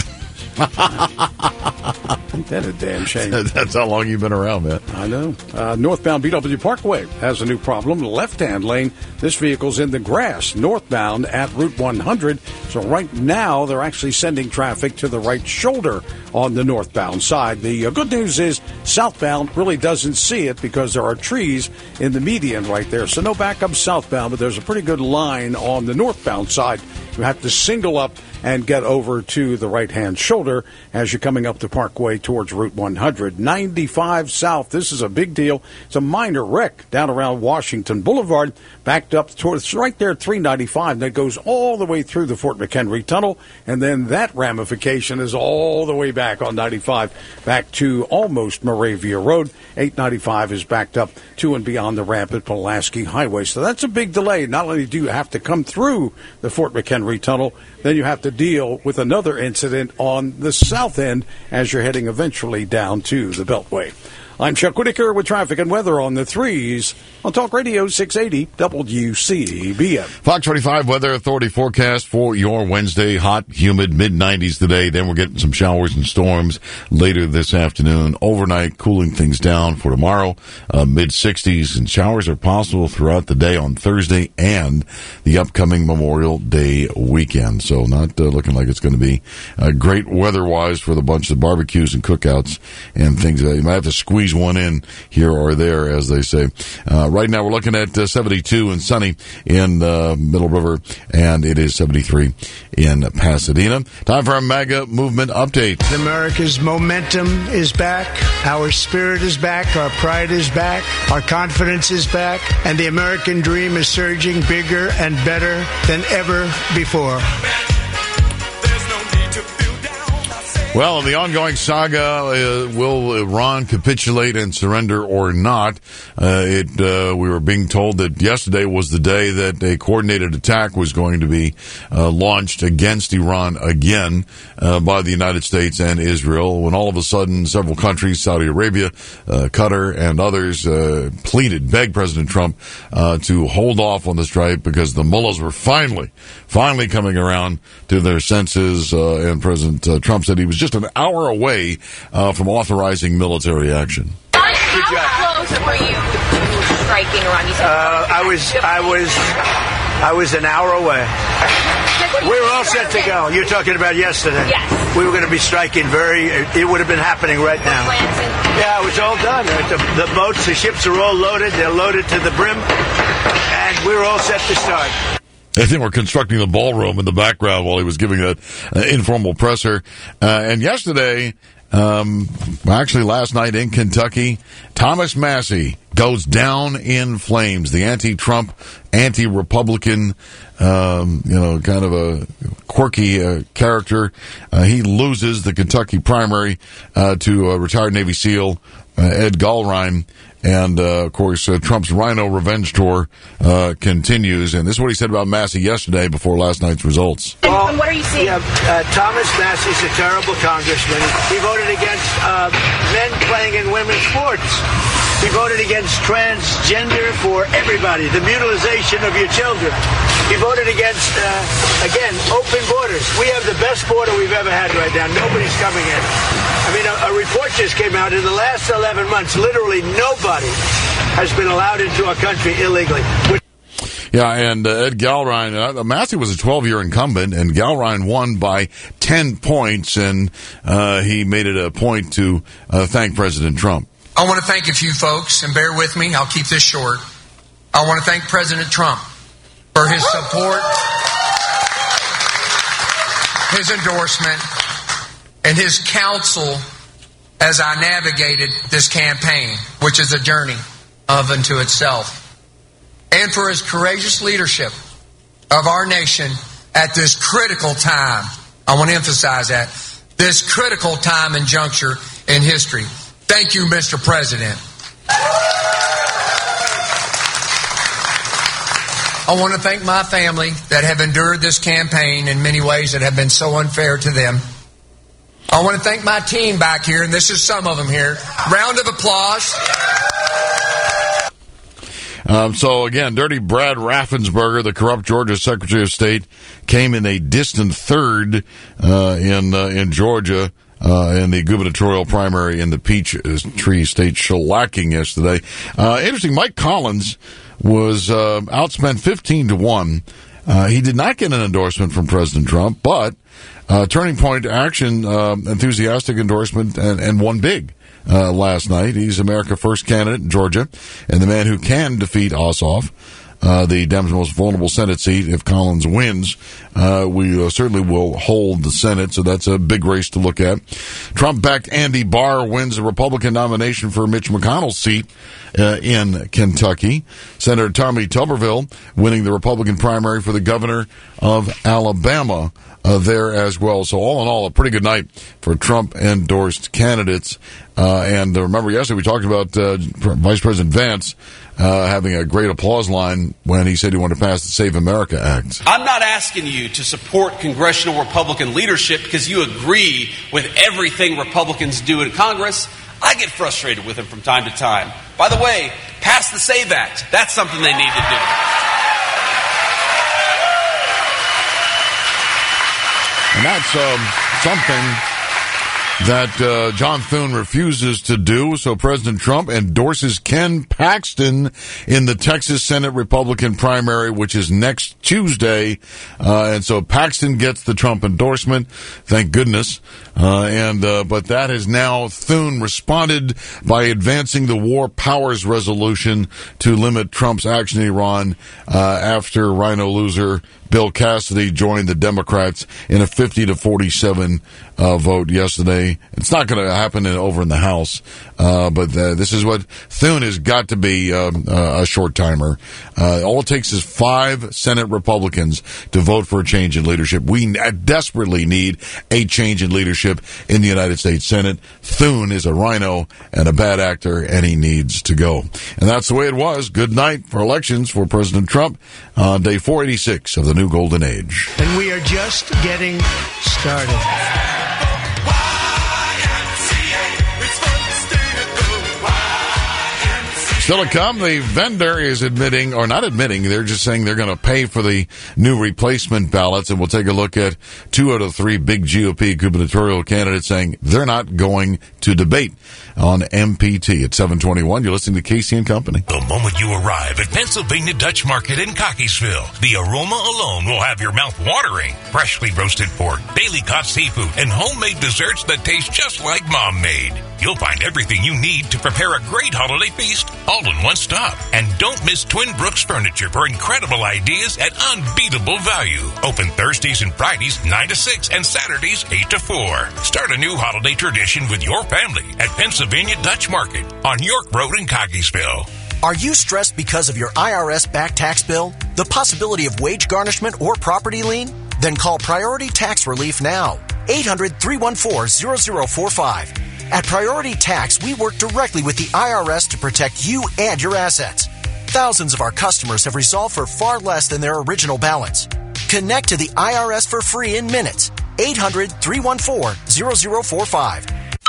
Ain't that a damn shame? That's how long you've been around, man. I know. Uh, northbound B W Parkway has a new problem. Left-hand lane, this vehicle's in the grass, northbound at Route one hundred. So right now, they're actually sending traffic to the right shoulder on the northbound side. The uh, good news is southbound really doesn't see it because there are trees in the median right there. So no backup southbound, but there's a pretty good line on the northbound side. You have to single up and get over to the right-hand shoulder as you're coming up the Parkway towards Route one hundred. ninety-five south, this is a big deal. It's a minor wreck down around Washington Boulevard, backed up towards right there at three ninety-five. That goes all the way through the Fort McHenry Tunnel, and then that ramification is all the way back on ninety-five, back to almost Moravia Road. eight ninety-five is backed up to and beyond the ramp at Pulaski Highway. So that's a big delay. Not only do you have to come through the Fort McHenry Tunnel, then you have to deal with another incident on the south end as you're heading eventually down to the Beltway. I'm Chuck Whitaker with traffic and weather on the threes on Talk Radio six eighty W C B M. Fox twenty-five Weather Authority forecast for your Wednesday. Hot, humid, mid nineties today. Then we're getting some showers and storms later this afternoon. Overnight, cooling things down for tomorrow. Uh, mid sixties, and showers are possible throughout the day on Thursday and the upcoming Memorial Day weekend. So not uh, looking like it's going to be uh, great weather-wise for the bunch of barbecues and cookouts and things. Uh, you might have to squeeze one in here or there, as they say. Uh, right now, we're looking at uh, seventy-two and sunny in uh, Middle River, and it is seventy-three in Pasadena. Time for our MAGA movement update. America's momentum is back. Our spirit is back. Our pride is back. Our confidence is back. And the American dream is surging bigger and better than ever before. Well, in the ongoing saga, uh, will Iran capitulate and surrender or not? Uh, it uh, we were being told that yesterday was the day that a coordinated attack was going to be uh, launched against Iran again uh, by the United States and Israel, when all of a sudden several countries, Saudi Arabia, uh, Qatar, and others, uh, pleaded, begged President Trump uh, to hold off on the strike because the mullahs were finally, finally coming around to their senses, uh, and President uh, Trump said he was just an hour away uh, from authorizing military action. How close were you striking Iran? You said uh, I was, I was, I was an hour away. We were all set to go. You're talking about yesterday. Yes. We were going to be striking very. It would have been happening right now. Yeah, it was all done. The, the boats, the ships are all loaded. They're loaded to the brim, and we were all set to start. I think we're constructing the ballroom in the background while he was giving that uh, informal presser. Uh, and yesterday, um, actually last night in Kentucky, Thomas Massie goes down in flames. The anti-Trump, anti-Republican, um, you know, kind of a quirky uh, character. Uh, he loses the Kentucky primary uh, to uh, retired Navy SEAL uh, Ed Gallrein. And, uh, of course, uh, Trump's Rhino Revenge Tour uh, continues. And this is what he said about Massie yesterday before last night's results. Well, and what are you seeing? Yeah, uh, Thomas Massie's a terrible congressman. He voted against uh, men playing in women's sports. He voted against transgender for everybody, the mutilization of your children. He voted against, uh, again, open borders. We have the best border we've ever had right now. Nobody's coming in. I mean, a, a report just came out. In the last eleven months, literally nobody has been allowed into our country illegally. Which- Yeah, and uh, Ed Galrine, uh, Massey was a twelve-year incumbent, and Galrine won by ten points, and uh, he made it a point to uh, thank President Trump. I want to thank a few folks, and bear with me, I'll keep this short. I want to thank President Trump for his support, his endorsement, and his counsel as I navigated this campaign, which is a journey of unto itself, and for his courageous leadership of our nation at this critical time. I want to emphasize that, this critical time and juncture in history. Thank you, Mister President. I want to thank my family that have endured this campaign in many ways that have been so unfair to them. I want to thank my team back here, and this is some of them here. Round of applause. Um, so, again, Dirty Brad Raffensperger, the corrupt Georgia Secretary of State, came in a distant third uh, in uh, in Georgia uh, in the gubernatorial primary in the Peachtree State shellacking yesterday. Uh, interesting, Mike Collins was uh, outspent fifteen to one. Uh, he did not get an endorsement from President Trump, but uh, Turning Point Action uh, enthusiastic endorsement and, and won big. Uh, last night. He's America First candidate in Georgia and the man who can defeat Ossoff, uh, the Dems' most vulnerable Senate seat. If Collins wins, uh, we uh, certainly will hold the Senate, so that's a big race to look at. Trump-backed Andy Barr wins the Republican nomination for Mitch McConnell's seat uh, in Kentucky. Senator Tommy Tuberville winning the Republican primary for the governor of Alabama uh, there as well. So all in all, a pretty good night for Trump-endorsed candidates. Uh, and uh, remember yesterday we talked about uh, Vice President Vance uh, having a great applause line when he said he wanted to pass the Save America Act. I'm not asking you to support congressional Republican leadership because you agree with everything Republicans do in Congress. I get frustrated with them from time to time. By the way, pass the SAVE Act. That's something they need to do. And that's um, something that uh, John Thune refuses to do. So President Trump endorses Ken Paxton in the Texas Senate Republican primary, which is next Tuesday. Uh, and so Paxton gets the Trump endorsement. Thank goodness. Uh, and uh, but that is now Thune responded by advancing the War Powers Resolution to limit Trump's action in Iran uh, after Rhino loser Bill Cassidy joined the Democrats in a fifty to forty-seven uh, vote yesterday. It's not going to happen in, over in the House, uh, but uh, this is what Thune has got to be um, uh, a short timer. Uh, all it takes is five Senate Republicans to vote for a change in leadership. We desperately need a change in leadership in the United States Senate. Thune is a rhino and a bad actor, and he needs to go. And that's the way it was. Good night for elections for President Trump on day four eighty-six of the new golden age. And we are just getting started. Still to come, the vendor is admitting, or not admitting, they're just saying they're going to pay for the new replacement ballots, and we'll take a look at two out of three big G O P gubernatorial candidates saying they're not going to debate on M P T at seven twenty-one. You're listening to Casey and Company. The moment you arrive at Pennsylvania Dutch Market in Cockeysville, the aroma alone will have your mouth watering. Freshly roasted pork, daily caught seafood, and homemade desserts that taste just like Mom made. You'll find everything you need to prepare a great holiday feast all in one stop. And don't miss Twin Brooks Furniture for incredible ideas at unbeatable value. Open Thursdays and Fridays nine to six and Saturdays eight to four. Start a new holiday tradition with your family at Pennsylvania Dutch Market on York Road in Cockeysville. Are you stressed because of your I R S back tax bill, the possibility of wage garnishment, or property lien? Then call Priority Tax Relief now. eight hundred, three one four, zero zero four five. At Priority Tax, we work directly with the I R S to protect you and your assets. Thousands of our customers have resolved for far less than their original balance. Connect to the I R S for free in minutes. eight hundred, three one four, zero zero four five.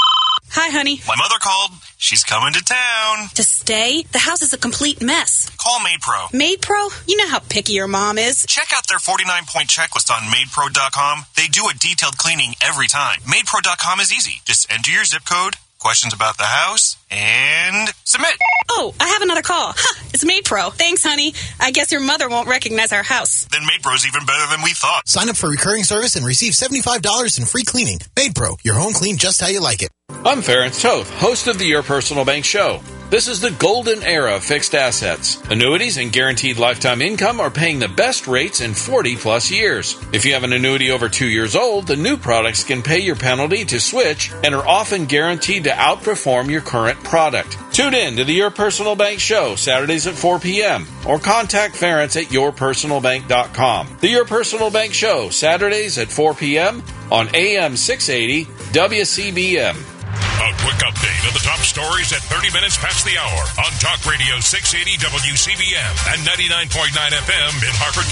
Hi, honey. My mother called. She's coming to town. To stay? The house is a complete mess. Call MaidPro. MaidPro? You know how picky your mom is. Check out their forty-nine point checklist on Maid Pro dot com. They do a detailed cleaning every time. Maid Pro dot com is easy. Just enter your zip code, questions about the house, and submit. Oh, I have another call. Huh, it's MaidPro. Thanks, honey. I guess your mother won't recognize our house. Then MaidPro's even better than we thought. Sign up for recurring service and receive seventy-five dollars in free cleaning. MaidPro, your home clean just how you like it. I'm Ference Toth, host of the Your Personal Bank Show. This is the golden era of fixed assets. Annuities and guaranteed lifetime income are paying the best rates in forty plus years. If you have an annuity over two years old, the new products can pay your penalty to switch and are often guaranteed to outperform your current product. Tune in to the Your Personal Bank Show Saturdays at four p.m. or contact Ference at your personal bank dot com. The Your Personal Bank Show Saturdays at four p.m. on A M six eighty W C B M. A quick update of the top stories at thirty minutes past the hour on Talk Radio six eighty W C B M and ninety-nine point nine F M in Harford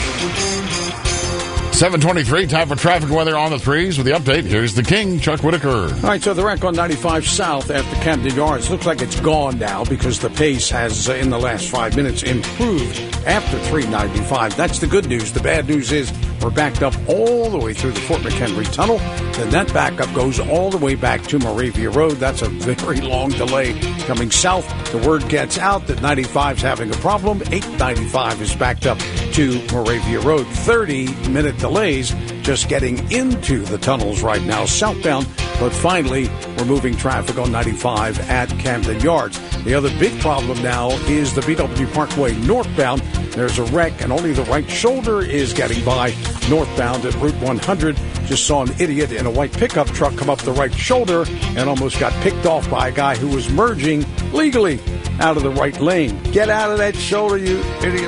County. seven twenty-three, time for traffic weather on the threes. With the update, here's the king, Chuck Whitaker. All right, so the wreck on ninety-five South after Camden Yards looks like it's gone now because the pace has, uh, in the last five minutes, improved after three ninety-five. That's the good news. The bad news is we're backed up all the way through the Fort McHenry Tunnel. Then that backup goes all the way back to Moravia Road. That's a very long delay coming south. The word gets out that ninety-five is having a problem. eight ninety-five is backed up to Moravia Road. thirty-minute delays just getting into the tunnels right now southbound, but finally we're moving traffic on ninety-five at Camden Yards. The other big problem now is the B W Parkway northbound. There's a wreck and only the right shoulder is getting by northbound at Route one hundred. Just saw an idiot in a white pickup truck come up the right shoulder and almost got picked off by a guy who was merging legally out of the right lane. Get out of that shoulder, you idiot.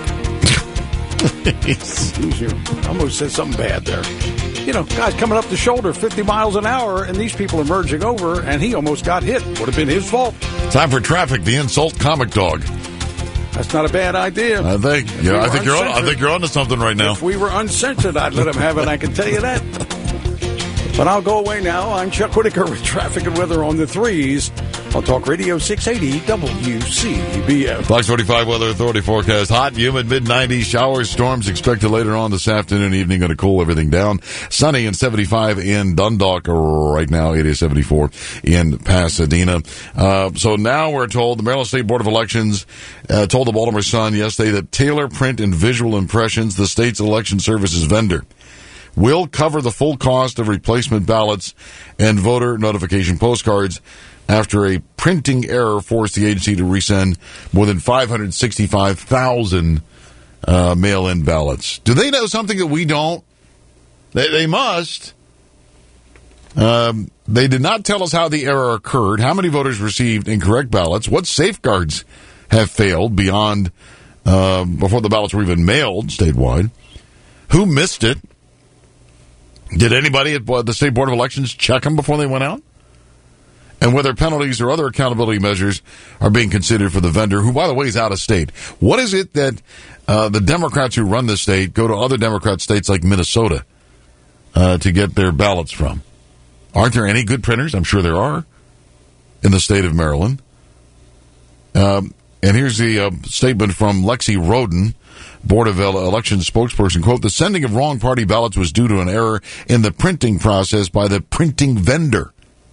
I almost said something bad there. You know, guys coming up the shoulder fifty miles an hour, and these people are merging over, and he almost got hit. Would have been his fault. Time for traffic, the insult comic dog. That's not a bad idea. I think, If yeah, we I were think you're on, I uncensored- think you're onto something right now. If we were uncensored, I'd let him have it, I can tell you that. But I'll go away now. I'm Chuck Whitaker with traffic and weather on the threes. I'll talk Radio six eighty W C B M. Fox forty-five Weather Authority forecast. Hot, humid, mid nineties. Showers, storms expected later on this afternoon, evening. Going to cool everything down. Sunny and seventy-five in Dundalk right now. It is seventy-four in Pasadena. Uh, so now we're told the Maryland State Board of Elections uh, told the Baltimore Sun yesterday that Taylor Print and Visual Impressions, the state's election services vendor, will cover the full cost of replacement ballots and voter notification postcards after a printing error forced the agency to resend more than five hundred sixty-five thousand uh, mail-in ballots. Do they know something that we don't? They, they must. Um, they did not tell us how the error occurred, how many voters received incorrect ballots, what safeguards have failed beyond uh, before the ballots were even mailed statewide, who missed it. Did anybody at the State Board of Elections check them before they went out? And whether penalties or other accountability measures are being considered for the vendor, who, by the way, is out of state. What is it that uh, the Democrats who run the state go to other Democrat states like Minnesota uh, to get their ballots from? Aren't there any good printers? I'm sure there are in the state of Maryland. Um, and here's the uh, statement from Lexi Roden, Board of Elections spokesperson, quote, the sending of wrong party ballots was due to an error in the printing process by the printing vendor.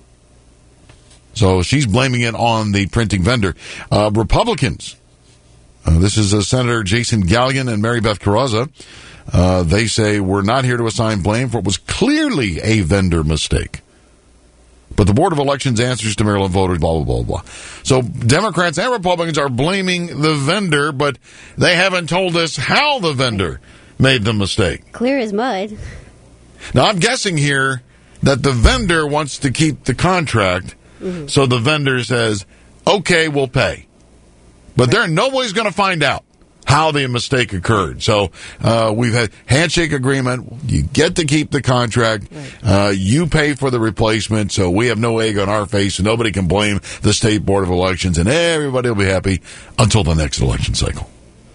So she's blaming it on the printing vendor. Uh, Republicans, uh, this is uh, Senator Jason Gallion and Mary Beth Carrazza. Uh, they say we're not here to assign blame for what was clearly a vendor mistake. But the Board of Elections answers to Maryland voters, blah, blah, blah, blah. So Democrats and Republicans are blaming the vendor, but they haven't told us how the vendor made the mistake. Clear as mud. Now, I'm guessing here that the vendor wants to keep the contract, mm-hmm. so the vendor says, okay, we'll pay. But they're nobody's going to find out how the mistake occurred. So uh, we've had handshake agreement. You get to keep the contract. Right. Uh, you pay for the replacement, so we have no egg on our face, and nobody can blame the State Board of Elections, and everybody will be happy until the next election cycle. I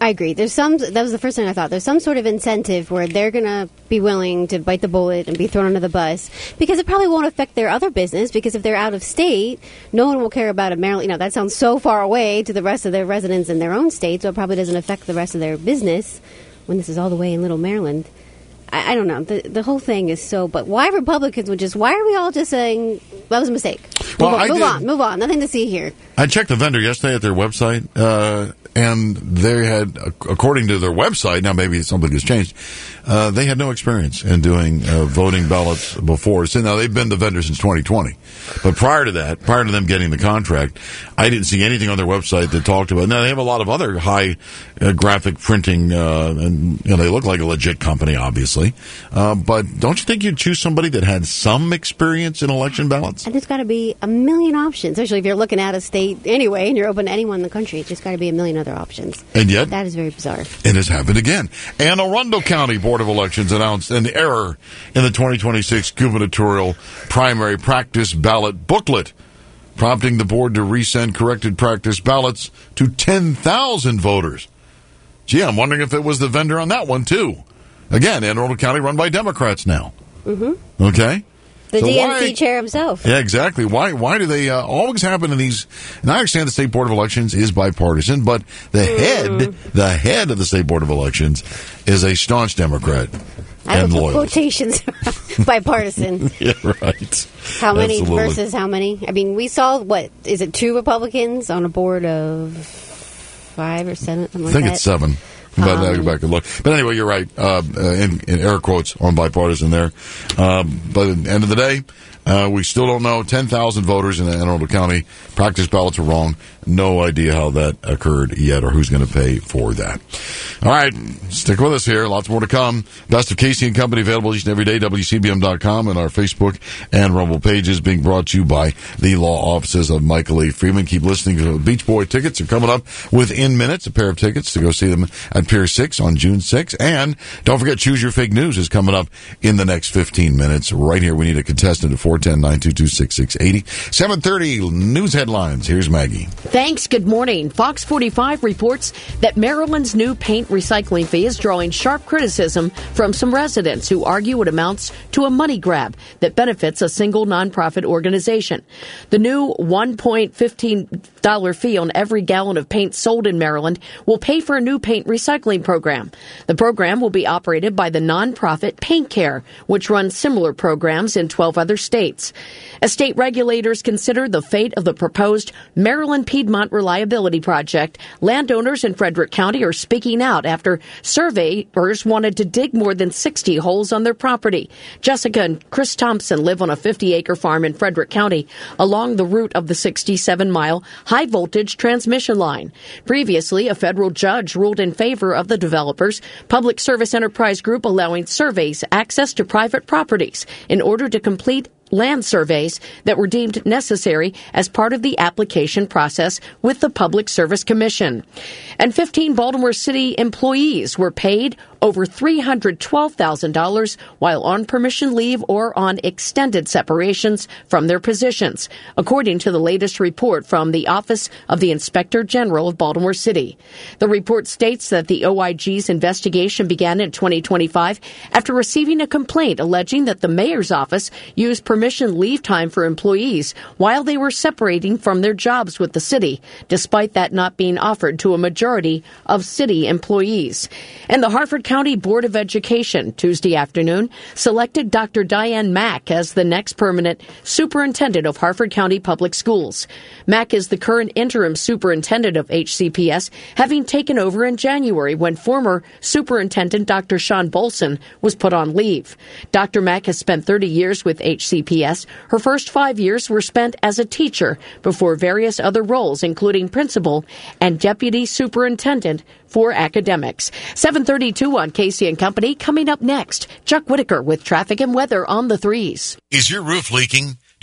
I agree. There's some. That was the first thing I thought. There's some sort of incentive where they're going to be willing to bite the bullet and be thrown under the bus because it probably won't affect their other business. Because if they're out of state, no one will care about a Maryland. You know, that sounds so far away to the rest of their residents in their own state, so it probably doesn't affect the rest of their business when this is all the way in Little Maryland. I, I don't know. The the whole thing is so. But why Republicans would just? Why are we all just saying that was a mistake? Move, Well, on, I move did- on. Move on. Nothing to see here. I checked the vendor yesterday at their website, uh, and they had, according to their website, now maybe something has changed, uh, they had no experience in doing uh, voting ballots before. So now they've been the vendor since twenty twenty. But prior to that, prior to them getting the contract, I didn't see anything on their website that talked about it. Now, they have a lot of other high uh, graphic printing, uh, and you know, they look like a legit company, obviously. Uh, but don't you think you'd choose somebody that had some experience in election ballots? And there's got to be a million options, especially if you're looking at a state anyway and you're open to anyone in the country. It's just got to be a million other options. And yet, that is very bizarre. it has happened again. Anne Arundel County Board of Elections announced an error in the twenty twenty-six gubernatorial primary practice ballot booklet, prompting the board to resend corrected practice ballots to ten thousand voters. Gee, I'm wondering if it was the vendor on that one, too. Again, Anne Arundel County run by Democrats now. Mm-hmm. Okay? The So D N C why- chair himself. Yeah, exactly. Why Why do they uh, always happen in these? And I understand the State Board of Elections is bipartisan, but the Mm. head, the head of the State Board of Elections is a staunch Democrat I and would put loyal. quotations bipartisan. Yeah, right. How many Absolutely. versus how many? I mean, we saw, what, is it two Republicans on a board of five or seven? Something I like think that? it's seven. But I Um, go back and look. But anyway, you're right. Uh, uh, in, in air quotes on bipartisan there. Um, but at the end of the day, uh, we still don't know. ten thousand voters in Anne Arundel County. Practice ballots are wrong. No idea how that occurred yet or who's going to pay for that. All right. Stick with us here. Lots more to come. Best of Casey and Company available each and every day. W C B M dot com and our Facebook and Rumble pages being brought to you by the law offices of Michael A. Freeman. Keep listening to Beach Boy tickets are coming up within minutes. A pair of tickets to go see them at Pier six on June sixth. And don't forget, Choose Your Fake News is coming up in the next fifteen minutes. Right here, we need a contestant at four one zero, nine two two, six six eight zero. seven thirty news headlines. Here's Maggie. Thanks. Good morning. Fox forty-five reports that Maryland's new paint recycling fee is drawing sharp criticism from some residents who argue it amounts to a money grab that benefits a single nonprofit organization. The new one point one five dollars fee on every gallon of paint sold in Maryland will pay for a new paint recycling program. The program will be operated by the nonprofit Paint Care, which runs similar programs in twelve other states. As state regulators consider the fate of the proposed Maryland Piedmont Reliability Project, landowners in Frederick County are speaking out after surveyors wanted to dig more than sixty holes on their property. Jessica and Chris Thompson live on a fifty-acre farm in Frederick County along the route of the sixty-seven mile high-voltage transmission line. Previously, a federal judge ruled in favor of the developers, Public Service Enterprise Group allowing surveys access to private properties in order to complete land surveys that were deemed necessary as part of the application process with the Public Service Commission. And fifteen Baltimore City employees were paid over three hundred twelve thousand dollars while on permission leave or on extended separations from their positions, according to the latest report from the Office of the Inspector General of Baltimore City. The report states that the O I G's investigation began in twenty twenty-five after receiving a complaint alleging that the mayor's office used permission leave time for employees while they were separating from their jobs with the city, despite that not being offered to a majority of city employees. And the Harford County Board of Education Tuesday afternoon selected Doctor Diane Mack as the next permanent superintendent of Harford County Public Schools. Mack is the current interim superintendent of H C P S, having taken over in January when former superintendent Doctor Sean Bolson was put on leave. Doctor Mack has spent thirty years with H C P S. Her first five years were spent as a teacher before various other roles, including principal and deputy superintendent for academics. seven thirty-two on Casey and Company. Coming up next, Chuck Whitaker with traffic and weather on the threes. Is your roof leaking?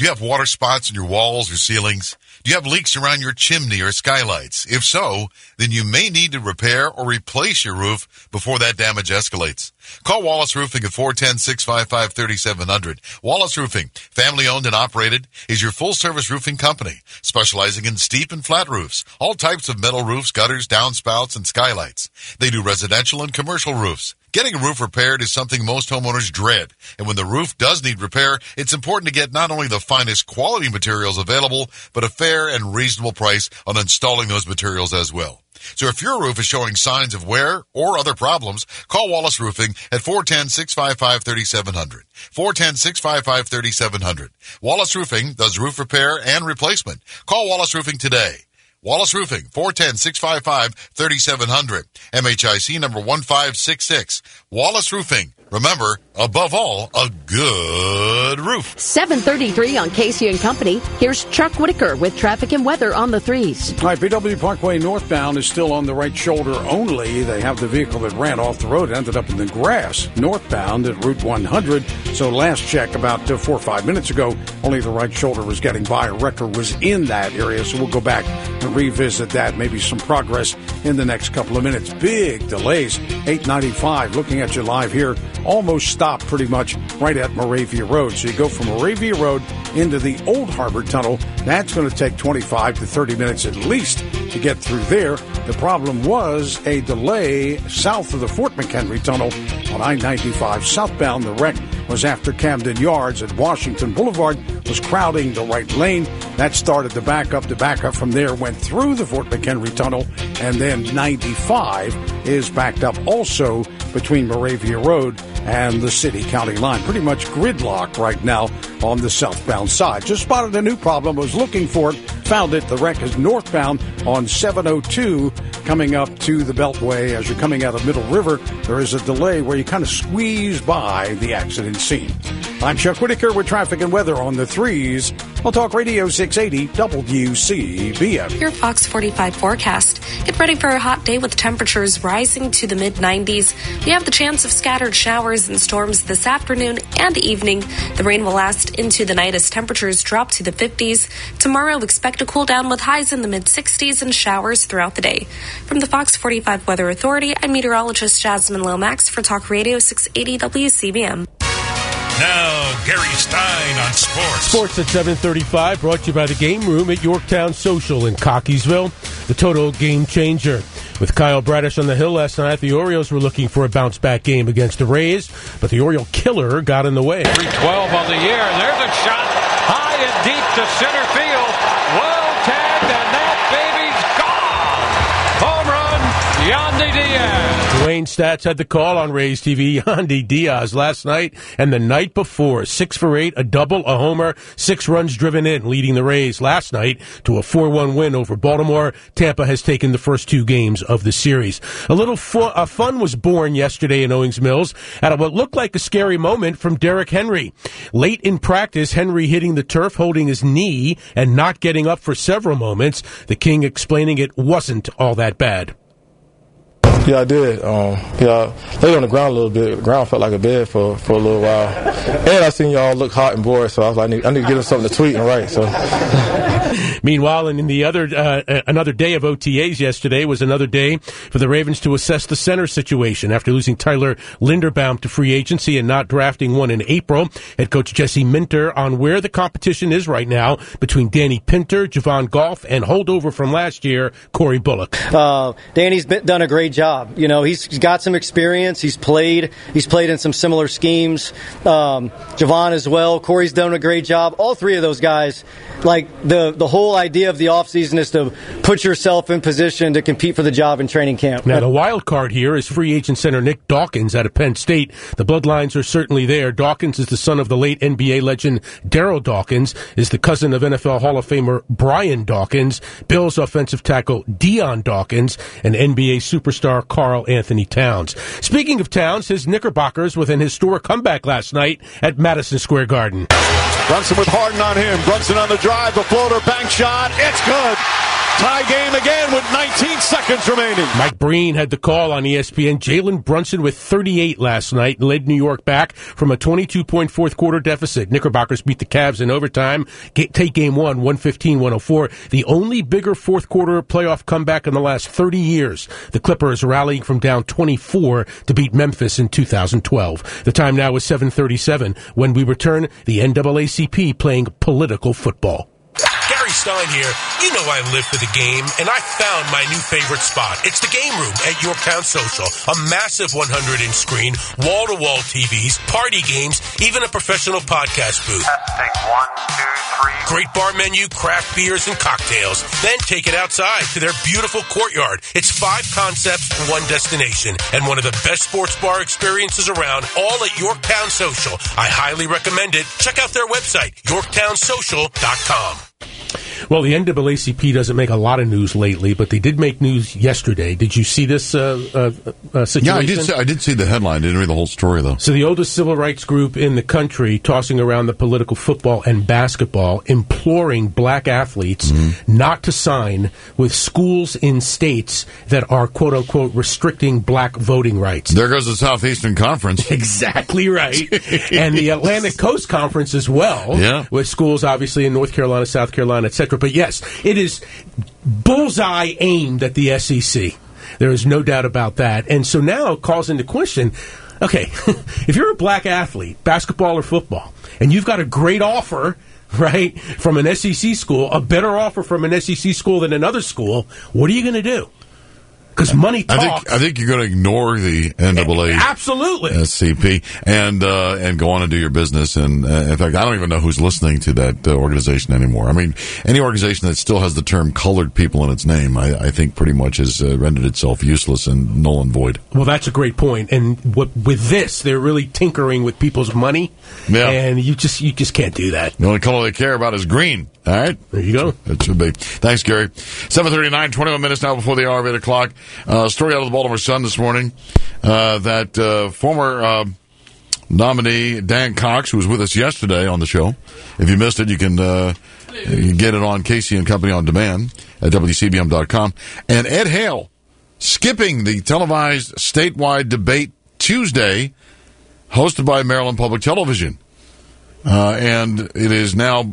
Do you have water spots in your walls or ceilings? Do you have leaks around your chimney or skylights? If so, then you may need to repair or replace your roof before that damage escalates. Call Wallace Roofing at four one zero, six five five, three seven zero zero. Wallace Roofing, family owned and operated, is your full-service roofing company, specializing in steep and flat roofs, all types of metal roofs, gutters, downspouts, and skylights. They do residential and commercial roofs. Getting a roof repaired is something most homeowners dread, and when the roof does need repair, it's important to get not only the finest quality materials available, but a fair and reasonable price on installing those materials as well. So if your roof is showing signs of wear or other problems, call Wallace Roofing at four one zero, six five five, three seven zero zero. four one zero, six five five, three seven zero zero. Wallace Roofing does roof repair and replacement. Call Wallace Roofing today. Wallace Roofing, four one zero, six five five, three seven zero zero. M H I C number one five six six. Wallace Roofing. Remember, above all, a good roof. seven thirty-three on Casey and Company. Here's Chuck Whitaker with traffic and weather on the threes. All right, B W Parkway northbound is still on the right shoulder only. They have the vehicle that ran off the road, ended up in the grass northbound at Route one hundred. So last check about uh, four or five minutes ago, only the right shoulder was getting by. A wrecker was in that area, so we'll go back and revisit that. Maybe some progress in the next couple of minutes. Big delays. eight ninety-five, looking at you live here. Almost stopped pretty much right at Moravia Road. So you go from Moravia Road into the Old Harbor Tunnel. That's going to take twenty-five to thirty minutes at least to get through there. The problem was a delay south of the Fort McHenry Tunnel on I ninety-five southbound. The wreck was after Camden Yards at Washington Boulevard was crowding the right lane. That started the backup. The backup from there went through the Fort McHenry Tunnel, and then ninety-five is backed up also between Moravia Road and the city-county line. Pretty much gridlock right now on the southbound side. Just spotted a new problem, was looking for it, found it. The wreck is northbound on seven oh two coming up to the Beltway. As you're coming out of Middle River, there is a delay where you kind of squeeze by the accident scene. I'm Chuck Whitaker with traffic and weather on the threes. I'll talk Radio six eighty W C B M. Your Fox forty-five forecast. Get ready for a hot day with temperatures rising to the mid nineties. We have the chance of scattered showers and storms this afternoon and evening. The rain will last into the night as temperatures drop to the fifties. Tomorrow, expect a cool down with highs in the mid sixties and showers throughout the day. From the Fox forty-five Weather Authority, I'm meteorologist Jasmine Lomax for Talk Radio six eighty W C B M. Now, Gary Stein on sports. Sports at seven thirty-five, brought to you by the Game Room at Yorktown Social in Cockeysville. The total game changer. With Kyle Bradish on the hill last night, the Orioles were looking for a bounce-back game against the Rays, but the Oriole killer got in the way. three twelve on the year. There's a shot high and deep to center field. Well tagged, and that baby's gone. Home run, Yandy Diaz. Dwayne Stats had the call on Rays T V. Yandy Diaz last night and the night before. Six for eight, a double, a homer, six runs driven in, leading the Rays last night to a four one win over Baltimore. Tampa has taken the first two games of the series. A little fu- uh, fun was born yesterday in Owings Mills out of what looked like a scary moment from Derrick Henry. Late in practice, Henry hitting the turf, holding his knee, and not getting up for several moments. The King explaining it wasn't all that bad. Yeah, I did. Um, yeah, I laid on the ground a little bit. The ground felt like a bed for, for a little while. And I seen y'all look hot and bored, so I was like, I need, I need to give them something to tweet and write. So. Meanwhile, and in the other uh, another day of O T As yesterday was another day for the Ravens to assess the center situation after losing Tyler Linderbaum to free agency and not drafting one in April. Head coach Jesse Minter on where the competition is right now between Danny Pinter, Javon Goff, and holdover from last year, Corey Bullock. Uh, Danny's been, done a great job. You know, he's got some experience. He's played. He's played in some similar schemes. Um, Javon as well. Corey's done a great job. All three of those guys, like the the whole idea of the offseason is to put yourself in position to compete for the job in training camp. Now, the wild card here is free agent center Nick Dawkins out of Penn State. The bloodlines are certainly there. Dawkins is the son of the late N B A legend Daryl Dawkins, is the cousin of N F L Hall of Famer Brian Dawkins, Bills offensive tackle Deion Dawkins, and N B A superstar Karl Anthony Towns. Speaking of Towns, his Knickerbockers with an historic comeback last night at Madison Square Garden. Brunson with Harden on him. Brunson on the drive, the floater, bank shot. It's good. Tie game again with nineteen seconds remaining. Mike Breen had the call on E S P N. Jalen Brunson with thirty-eight last night led New York back from a twenty-two point fourth quarter deficit. Knickerbockers beat the Cavs in overtime. Take game one, one fifteen to one oh four. The only bigger fourth quarter playoff comeback in the last thirty years. The Clippers rallying from down twenty-four to beat Memphis in two thousand twelve. The time now is seven thirty-seven. When we return, the N double A C P playing political football. Gary Stein here. You know I live for the game, and I found my new favorite spot. It's the Game Room at Yorktown Social. A massive one hundred inch screen, wall-to-wall T Vs, party games, even a professional podcast booth. Testing one, two, three. Great bar menu, craft beers, and cocktails. Then take it outside to their beautiful courtyard. It's five concepts, one destination, and one of the best sports bar experiences around, all at Yorktown Social. I highly recommend it. Check out their website, yorktown social dot com. Well, the N double A C P doesn't make a lot of news lately, but they did make news yesterday. Did you see this uh, uh, uh, situation? Yeah, I did, see, I did see the headline. Didn't read the whole story, though. So the oldest civil rights group in the country tossing around the political football and basketball, imploring black athletes mm-hmm. not to sign with schools in states that are, quote-unquote, restricting black voting rights. There goes the Southeastern Conference. Exactly right. And the Atlantic Coast Conference as well, yeah. with schools, obviously, in North Carolina, South Carolina, et cetera. But yes, it is bullseye aimed at the S E C. There is no doubt about that. And so now it calls into question, okay, if you're a black athlete, basketball or football, and you've got a great offer, right, from an S E C school, a better offer from an S E C school than another school, what are you going to do? Because money talks. I think, I think you're going to ignore the N double A Absolutely. S C P and uh, and go on and do your business. And uh, in fact, I don't even know who's listening to that uh, organization anymore. I mean, any organization that still has the term colored people in its name, I, I think pretty much has uh, rendered itself useless and null and void. Well, that's a great point. And what, with this, they're really tinkering with people's money. Yeah. And you just you just can't do that. The only color they care about is green. All right. There you go. It should be. Thanks, Gary. seven thirty-nine, twenty-one minutes now before the hour of eight o'clock. Uh, story out of the Baltimore Sun this morning uh, that uh, former uh, nominee Dan Cox, who was with us yesterday on the show, if you missed it, you can, uh, you can get it on Casey and Company on demand at W C B M dot com. And Ed Hale skipping the televised statewide debate Tuesday hosted by Maryland Public Television. Uh, and it is now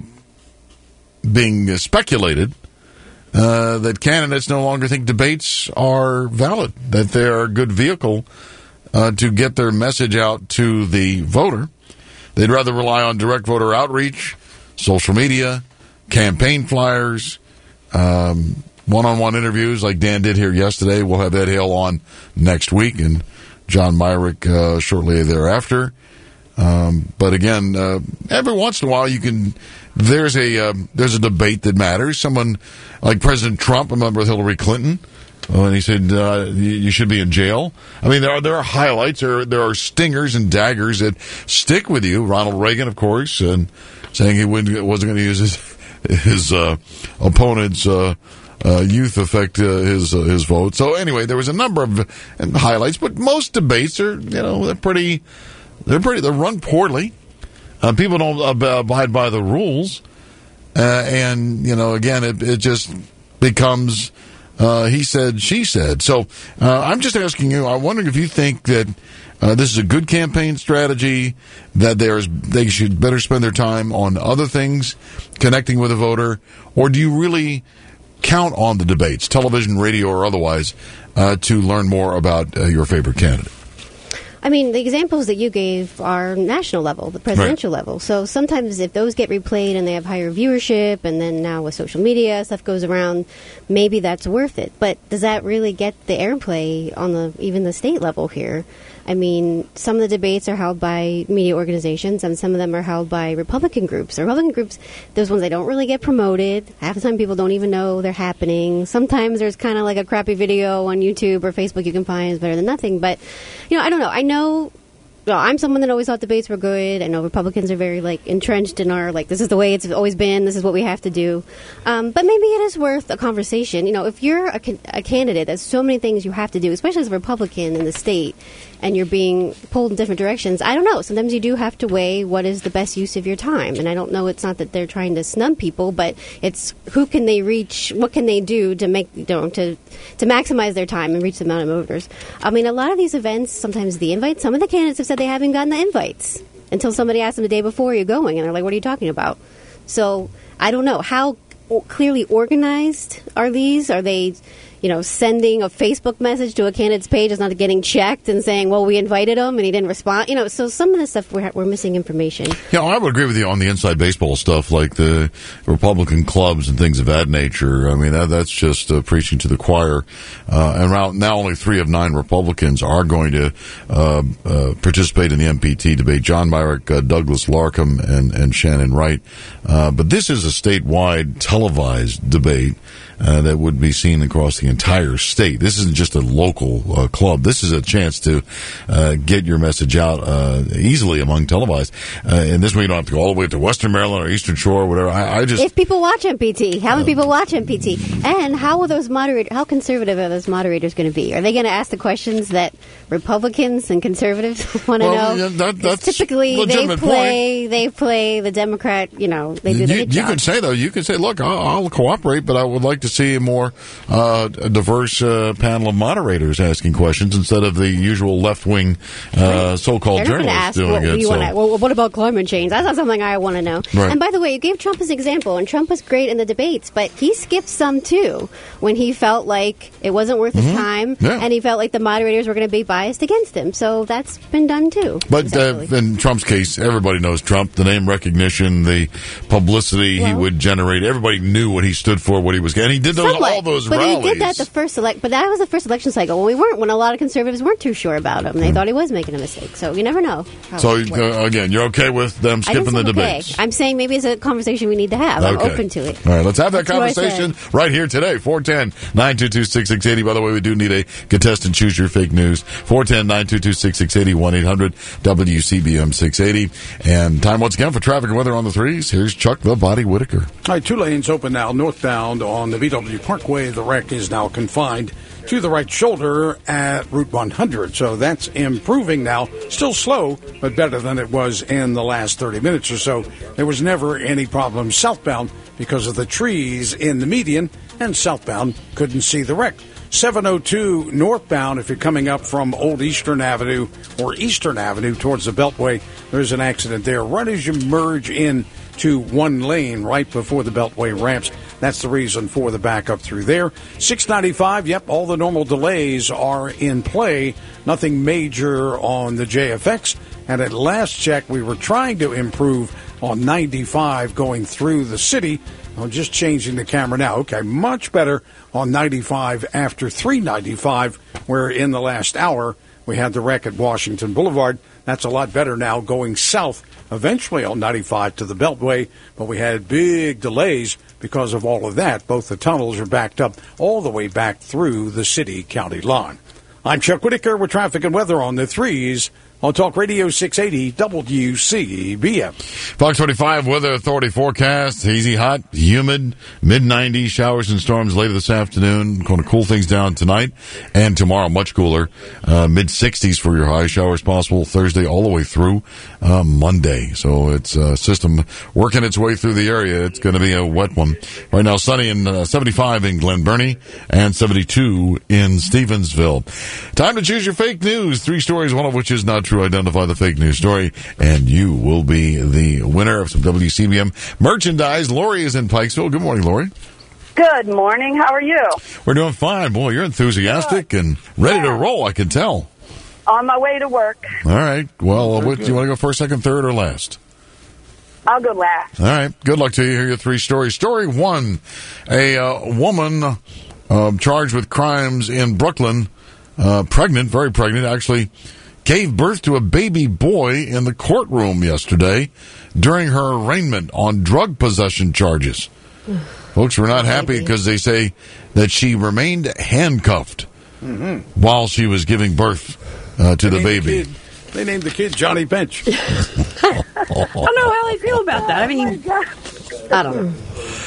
being speculated uh, that candidates no longer think debates are valid, that they are a good vehicle uh, to get their message out to the voter. They'd rather rely on direct voter outreach, social media, campaign flyers, um, one-on-one interviews like Dan did here yesterday. We'll have Ed Hale on next week and John Myrick uh, shortly thereafter. Um, but again, uh, every once in a while you can... There's a uh, there's a debate that matters. Someone like President Trump, a member with Hillary Clinton, and he said uh, you, you should be in jail. I mean, there are there are highlights, there are, there are stingers and daggers that stick with you. Ronald Reagan, of course, and saying he wouldn't, wasn't going to use his his uh, opponent's uh, uh, youth affect uh, his uh, his vote. So anyway, there was a number of highlights, but most debates are you know they're pretty they're pretty they're run poorly. Uh, people don't ab- abide by the rules, uh, and you know, again, it, it just becomes uh, he said, she said. So uh, I'm just asking you. I'm wondering if you think that uh, this is a good campaign strategy, that there's they should better spend their time on other things, connecting with the voter, or do you really count on the debates, television, radio, or otherwise, uh, to learn more about uh, your favorite candidate? I mean, the examples that you gave are national level, the presidential right. level. So sometimes if those get replayed and they have higher viewership, and then now with social media, stuff goes around, maybe that's worth it. But does that really get the airplay on the even the state level here? I mean, some of the debates are held by media organizations, and some of them are held by Republican groups. The Republican groups, those ones, they don't really get promoted. Half the time people don't even know they're happening. Sometimes there's kind of like a crappy video on YouTube or Facebook you can find is better than nothing. But, you know, I don't know. I know well, I'm someone that always thought debates were good. I know Republicans are very like entrenched in our like this is the way it's always been. This is what we have to do. Um, but maybe it is worth a conversation. You know, if you're a, a candidate, there's so many things you have to do, especially as a Republican in the state, and you're being pulled in different directions. I don't know. Sometimes you do have to weigh what is the best use of your time. And I don't know. It's not that they're trying to snub people, but it's who can they reach? What can they do to make you know, to to maximize their time and reach the amount of voters? I mean, a lot of these events, sometimes the invites. Some of the candidates have said they haven't gotten the invites until somebody asked them the day before, "Are you going?" And they're like, "What are you talking about?" So I don't know how clearly organized are these? Are they, you know, sending a Facebook message to a candidate's page is not getting checked and saying, well, we invited him and he didn't respond? You know, so some of the stuff we're, we're missing information. Yeah, I would agree with you on the inside baseball stuff, like the Republican clubs and things of that nature. I mean, that, that's just uh, preaching to the choir. Uh, and now, now only three of nine Republicans are going to uh, uh, participate in the M P T debate. John Myrick, uh, Douglas Larkham, and, and Shannon Wright. Uh, but this is a statewide televised debate. Uh, that would be seen across the entire state. This isn't just a local uh, club. This is a chance to uh, get your message out uh, easily among televised. Uh, and this way you don't have to go all the way to Western Maryland or Eastern Shore or whatever. I, I just if people watch M P T, how many uh, people watch M P T? And how are those moderate? How conservative are those moderators going to be? Are they going to ask the questions that Republicans and conservatives want to well, know? Yeah, that, that's typically they play. Point. They play the Democrat. You know, they do the you, hit you job. could say though. You could say, look, I'll, I'll cooperate, but I would like to see a more uh, a diverse uh, panel of moderators asking questions instead of the usual left-wing uh, so-called They're journalists ask, doing what, it. You so. wanna, well, what about climate change? That's not something I want to know. Right. And by the way, you gave Trump as an example, and Trump was great in the debates, but he skipped some too when he felt like it wasn't worth his mm-hmm. time, yeah. and he felt like the moderators were going to be biased against him. So that's been done too. But uh, in Trump's case, everybody knows Trump. The name recognition, the publicity well, he would generate. Everybody knew what he stood for, what he was. And he did those, all those but rallies. But he did that the first elect. But that was the first election cycle when we weren't. When a lot of conservatives weren't too sure about him. They mm. thought he was making a mistake. So you never know. So uh, again, you're okay with them skipping the debates? Okay. I'm saying maybe it's a conversation we need to have. Okay. I'm open to it. All right, let's have that That's conversation right here today. four one zero, nine two two, six six eight zero. By the way, we do need a contestant. Choose your fake news. four one zero, nine two two, six six eight zero. one eight hundred W C B M six eighty. And time once again for traffic and weather on the threes. Here's Chuck the Body Whitaker. All right, two lanes open now northbound on the V W Parkway. The wreck is now confined to the right shoulder at Route one hundred. So that's improving now. Still slow, but better than it was in the last thirty minutes or so. There was never any problem southbound because of the trees in the median, and southbound couldn't see the wreck. seven oh two northbound, if you're coming up from Old Eastern Avenue or Eastern Avenue towards the Beltway, there's an accident there right as you merge in to one lane right before the Beltway ramps. That's the reason for the backup through there. six ninety-five, yep, all the normal delays are in play. Nothing major on the J F X. And at last check, we were trying to improve on ninety-five going through the city. I'm just changing the camera now. Okay, much better on ninety-five after three ninety-five, where in the last hour we had the wreck at Washington Boulevard. That's a lot better now going south, eventually on ninety-five to the Beltway, but we had big delays because of all of that. Both the tunnels are backed up all the way back through the city-county line. I'm Chuck Whitaker with traffic and weather on the threes on Talk Radio six eighty W C B M. Fox twenty-five Weather Authority forecast. Hazy, hot, humid, mid nineties, showers and storms later this afternoon. Going to cool things down tonight and tomorrow, much cooler. Uh, mid sixties for your high. Showers possible Thursday all the way through uh, Monday. So it's a system working its way through the area. It's going to be a wet one. Right now, sunny and uh, seventy-five in Glen Burnie and seventy-two in Stevensville. Time to choose your fake news. Three stories, one of which is not true. Identify the fake news story, and you will be the winner of some W C B M merchandise. Lori is in Pikesville. Good morning, Lori. Good morning. How are you? We're doing fine. Boy, you're enthusiastic Good. and ready yeah. to roll, I can tell. On my way to work. All right. Well, what, do you want to go first, second, third, or last? I'll go last. All right. Good luck to you. Here are your three stories. Story one, a uh, woman uh, charged with crimes in Brooklyn, uh, pregnant, very pregnant, actually, gave birth to a baby boy in the courtroom yesterday during her arraignment on drug possession charges. Folks were not happy because they say that she remained handcuffed mm-hmm. while she was giving birth uh, to I the mean, baby. The kid, They named the kid Johnny Bench. I don't know how they feel about that. I mean, I don't know.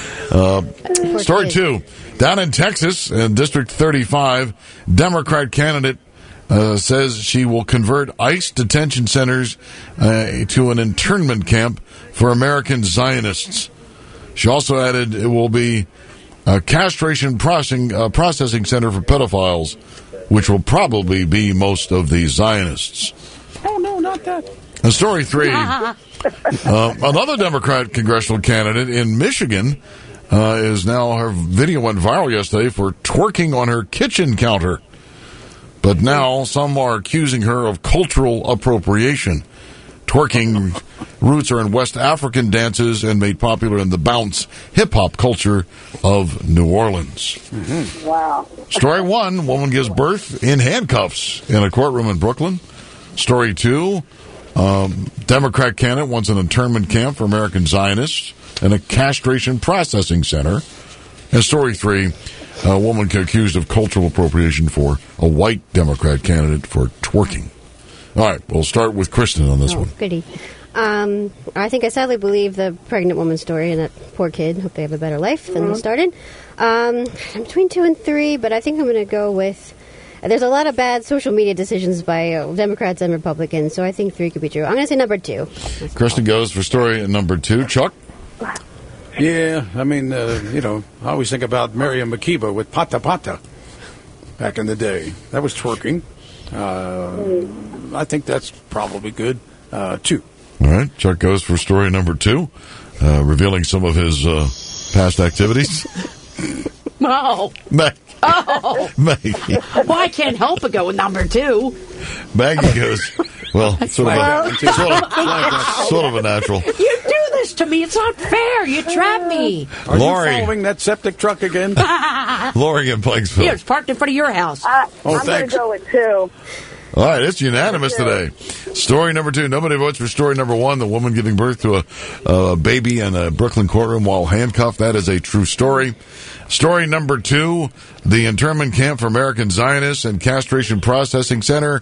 Uh, story two. Down in Texas, in District thirty-five, Democrat candidate uh, says she will convert ICE detention centers uh, to an internment camp for American Zionists. She also added it will be a castration processing, uh, processing center for pedophiles, which will probably be most of the Zionists. Oh, no, not that. And story three. uh, another Democrat congressional candidate in Michigan uh, is now, her video went viral yesterday for twerking on her kitchen counter. But now some are accusing her of cultural appropriation. Twerking roots are in West African dances and made popular in the bounce hip-hop culture of New Orleans. Mm-hmm. Wow. Story one, woman gives birth in handcuffs in a courtroom in Brooklyn. Story two, um, Democrat candidate wants an internment camp for American Zionists and a castration processing center. And story three, a woman accused of cultural appropriation for a white Democrat candidate for twerking. All right, we'll start with Kristen on this oh, one. Goody. Um, I think I sadly believe the pregnant woman's story and that poor kid. Hope they have a better life than Mm-hmm. they started. Um, I'm between two and three, but I think I'm going to go with... There's a lot of bad social media decisions by uh, Democrats and Republicans, so I think three could be true. I'm going to say number two. Kristen goes for story number two. Chuck? Yeah, I mean, uh, you know, I always think about Miriam Makeba with Pata Pata back in the day. That was twerking. Uh, I think that's probably good. Uh, two. All right, Chuck goes for story number two, uh, revealing some of his uh, past activities. Oh. Mag- Oh. Maggie. Well, I can't help but go with number two. Maggie goes, well, sort of, a, sort, of, sort of a natural. You do this to me. It's not fair. You trap me. Are Lori. you following that septic truck again? Lori in Pikesville. Yeah, it's parked in front of your house. Uh, Oh, I'm going thanks. to go with two. All right, it's unanimous today. Story number two. Nobody votes for story number one. The woman giving birth to a, a baby in a Brooklyn courtroom while handcuffed. That is a true story. Story number two. The internment camp for American Zionists and castration processing center.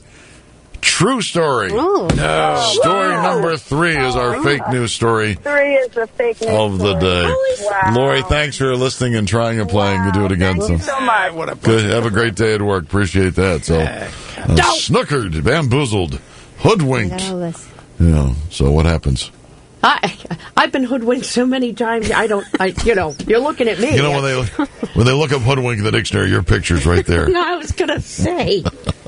True story. Oh. No. Story number three is our fake news story Three is the fake news of the story. day. Wow. Lori, thanks for listening and trying and playing. You do it again. Thank you So so much. What a good. Have a great day at work. Appreciate that. So, uh, snookered, bamboozled, hoodwinked. All this. Yeah. So what happens? I, I've been hoodwinked so many times. I don't, I, you know, you're looking at me. You know when they when they look up hoodwink in the dictionary, your picture's right there. No, I was going to say.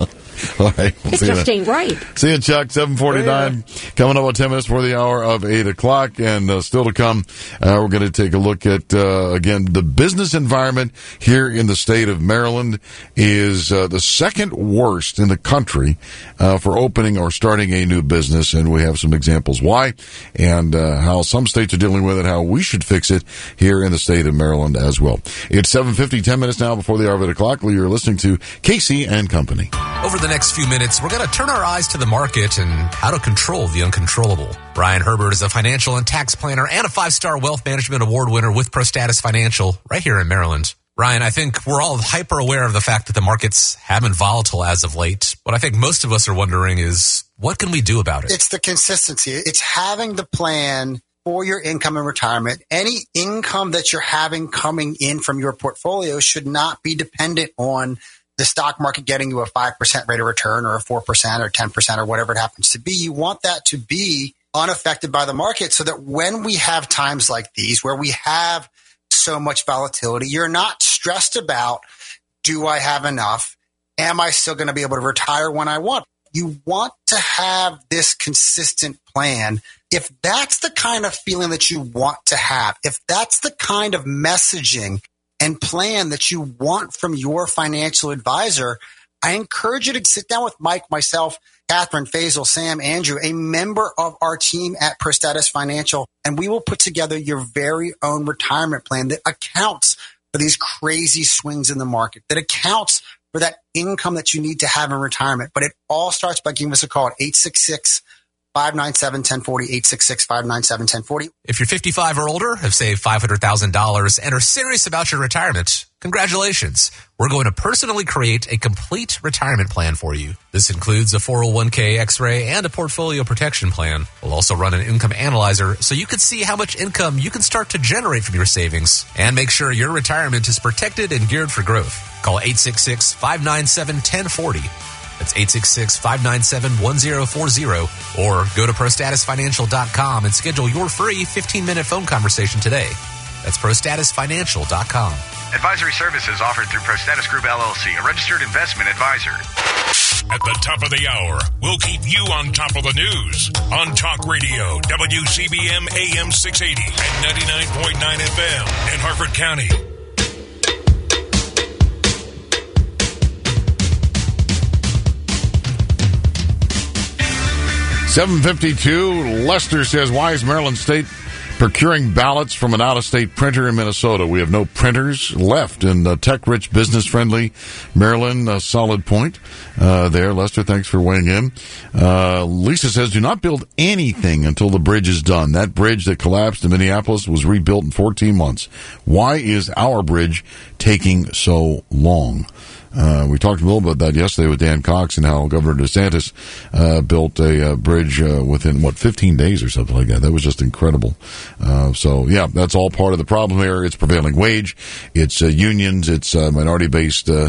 All right. We'll It see you just then. ain't right. See you, Chuck. seven forty-nine. Coming up on ten minutes before the hour of eight o'clock. And uh, still to come, uh, we're going to take a look at, uh, again, the business environment here in the state of Maryland is uh, the second worst in the country uh, for opening or starting a new business. And we have some examples why and uh, how some states are dealing with it, how we should fix it here in the state of Maryland as well. It's seven fifty, ten minutes now before the hour of eight o'clock. You're listening to Casey and Company. Over the next few minutes, we're going to turn our eyes to the market and how to control the uncontrollable. Brian Herbert is a financial and tax planner and a five-star wealth management award winner with ProStatus Financial right here in Maryland. Brian, I think we're all hyper aware of the fact that the markets have been volatile as of late. What I think most of us are wondering is, what can we do about it? It's the consistency. It's having the plan for your income and retirement. Any income that you're having coming in from your portfolio should not be dependent on the stock market getting you a five percent rate of return or a four percent or ten percent or whatever it happens to be. You want that to be unaffected by the market so that when we have times like these where we have so much volatility, you're not stressed about, do I have enough? Am I still going to be able to retire when I want? You want to have this consistent plan. If that's the kind of feeling that you want to have, if that's the kind of messaging and plan that you want from your financial advisor, I encourage you to sit down with Mike, myself, Catherine, Faisal, Sam, Andrew, a member of our team at ProStatus Financial, and we will put together your very own retirement plan that accounts for these crazy swings in the market, that accounts for that income that you need to have in retirement. But it all starts by giving us a call at eight six six, five nine seven, one zero four zero, eight six six, five nine seven, one zero four zero. If you're fifty-five or older, have saved five hundred thousand dollars, and are serious about your retirement, congratulations. We're going to personally create a complete retirement plan for you. This includes a four oh one k X-ray and a portfolio protection plan. We'll also run an income analyzer so you can see how much income you can start to generate from your savings and make sure your retirement is protected and geared for growth. Call eight six six, five nine seven, one zero four zero. That's eight six six, five nine seven, one zero four zero. Or go to pro status financial dot com and schedule your free fifteen-minute phone conversation today. That's pro status financial dot com. Advisory services offered through ProStatus Group, L L C, a registered investment advisor. At the top of the hour, we'll keep you on top of the news on Talk Radio, W C B M A M six eighty and ninety-nine point nine F M in Harford County. seven fifty-two, Lester says, why is Maryland State procuring ballots from an out-of-state printer in Minnesota? We have no printers left in the tech-rich, business-friendly Maryland. A solid point uh, there. Lester, thanks for weighing in. Uh, Lisa says, do not build anything until the bridge is done. That bridge that collapsed in Minneapolis was rebuilt in fourteen months. Why is our bridge taking so long? Uh, we talked a little bit about that yesterday with Dan Cox and how Governor DeSantis uh, built a uh, bridge uh, within, what, fifteen days or something like that. That was just incredible. Uh, so, yeah, that's all part of the problem here. It's prevailing wage. It's uh, unions. It's uh, minority-based uh,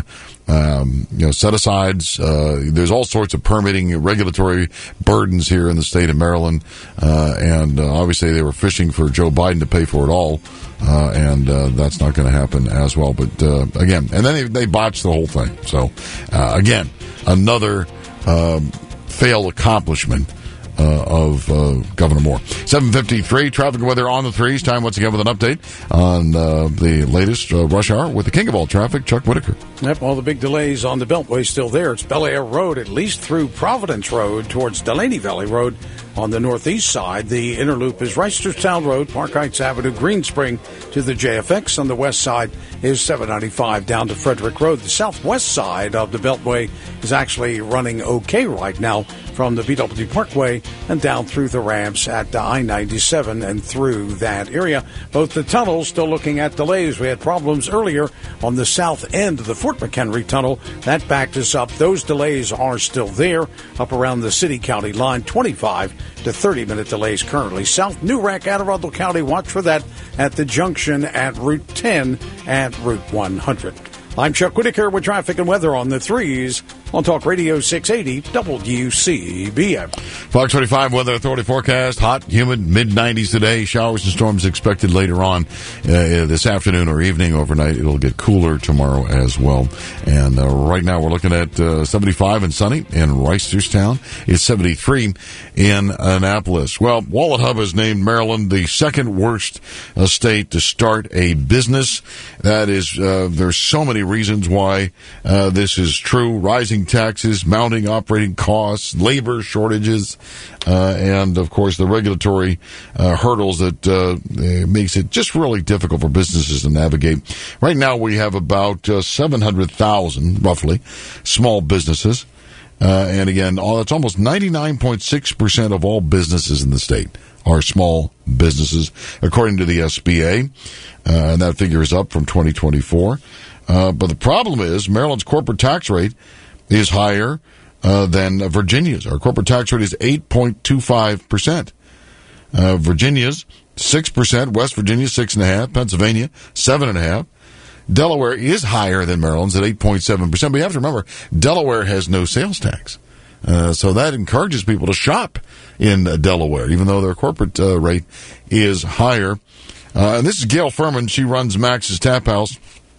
um, you know, set-asides. Uh, there's all sorts of permitting, regulatory burdens here in the state of Maryland. Uh, and uh, obviously they were fishing for Joe Biden to pay for it all. Uh, and uh, that's not going to happen as well. But uh, again, and then they, they botched the whole thing. So uh, again, another um, failed accomplishment uh, of uh, Governor Moore. seven fifty-three, traffic and weather on the threes. Time once again with an update on uh, the latest uh, rush hour with the king of all traffic, Chuck Whitaker. Yep, all the big delays on the Beltway still there. It's Bel Air Road, at least through Providence Road towards Delaney Valley Road. On the northeast side, the inner loop is Reisterstown Road, Park Heights Avenue, Green Spring to the J F X. On the west side is seven ninety-five down to Frederick Road. The southwest side of the Beltway is actually running okay right now from the B W Parkway and down through the ramps at I ninety-seven and through that area. Both the tunnels still looking at delays. We had problems earlier on the south end of the Fort McHenry Tunnel. That backed us up. Those delays are still there up around the city-county line, twenty-five to thirty minute delays currently. South New Rack, Anne Arundel County, watch for that at the junction at Route ten and Route one hundred. I'm Chuck Whitaker with traffic and weather on the threes on Talk Radio six eighty W C B M. Fox twenty-five Weather Authority forecast. Hot, humid, mid nineties today. Showers and storms expected later on uh, this afternoon or evening. Overnight, it'll get cooler tomorrow as well. And uh, right now, we're looking at uh, seventy-five and sunny in Reisterstown. It's seventy-three in Annapolis. Well, Wallet Hub has named Maryland the second worst uh, state to start a business. That is, uh, there's so many reasons why uh, this is true. Rising taxes, mounting operating costs, labor shortages, uh, and, of course, the regulatory uh, hurdles that uh, makes it just really difficult for businesses to navigate. Right now, we have about uh, seven hundred thousand, roughly, small businesses. Uh, and, again, all, it's almost ninety-nine point six percent of all businesses in the state are small businesses, according to the S B A. Uh, and that figure is up from twenty twenty-four. Uh, but the problem is Maryland's corporate tax rate is higher uh, than Virginia's. Our corporate tax rate is eight point two five percent. Uh, Virginia's six percent, West Virginia six point five percent, Pennsylvania seven point five percent. Delaware is higher than Maryland's at eight point seven percent. But you have to remember, Delaware has no sales tax. Uh, so that encourages people to shop in uh, Delaware, even though their corporate uh, rate is higher. Uh, and this is Gail Furman. She runs Max's Tap House.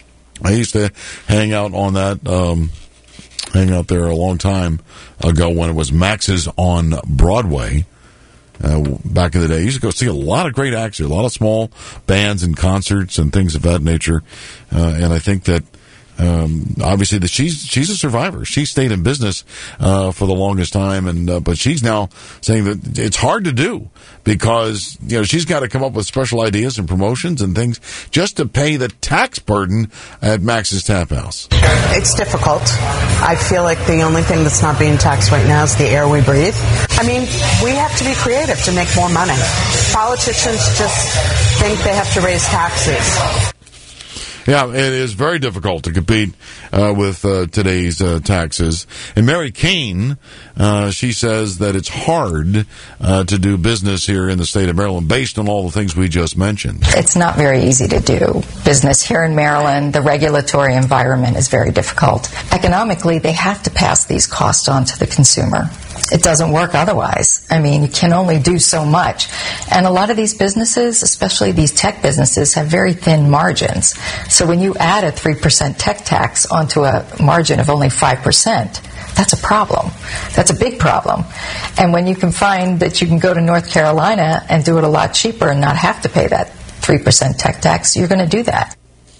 I used to hang out on that, um, hang out there a long time ago when it was Max's on Broadway. Uh, back in the day, I used to go see a lot of great acts, a lot of small bands and concerts and things of that nature. Uh, and I think that Um, obviously, that she's she's a survivor. She stayed in business uh, for the longest time, and uh, but she's now saying that it's hard to do because you know she's got to come up with special ideas and promotions and things just to pay the tax burden at Max's Tap House. It's difficult. I feel like the only thing that's not being taxed right now is the air we breathe. I mean, we have to be creative to make more money. Politicians just think they have to raise taxes. Yeah, it is very difficult to compete uh, with uh, today's uh, taxes. And Mary Kane, uh, she says that it's hard uh, to do business here in the state of Maryland based on all the things we just mentioned. It's not very easy to do business here in Maryland. The regulatory environment is very difficult. Economically, they have to pass these costs on to the consumer. It doesn't work otherwise. I mean, you can only do so much. And a lot of these businesses, especially these tech businesses, have very thin margins. So when you add a three percent tech tax onto a margin of only five percent, that's a problem. That's a big problem. And when you can find that you can go to North Carolina and do it a lot cheaper and not have to pay that three percent tech tax, you're going to do that.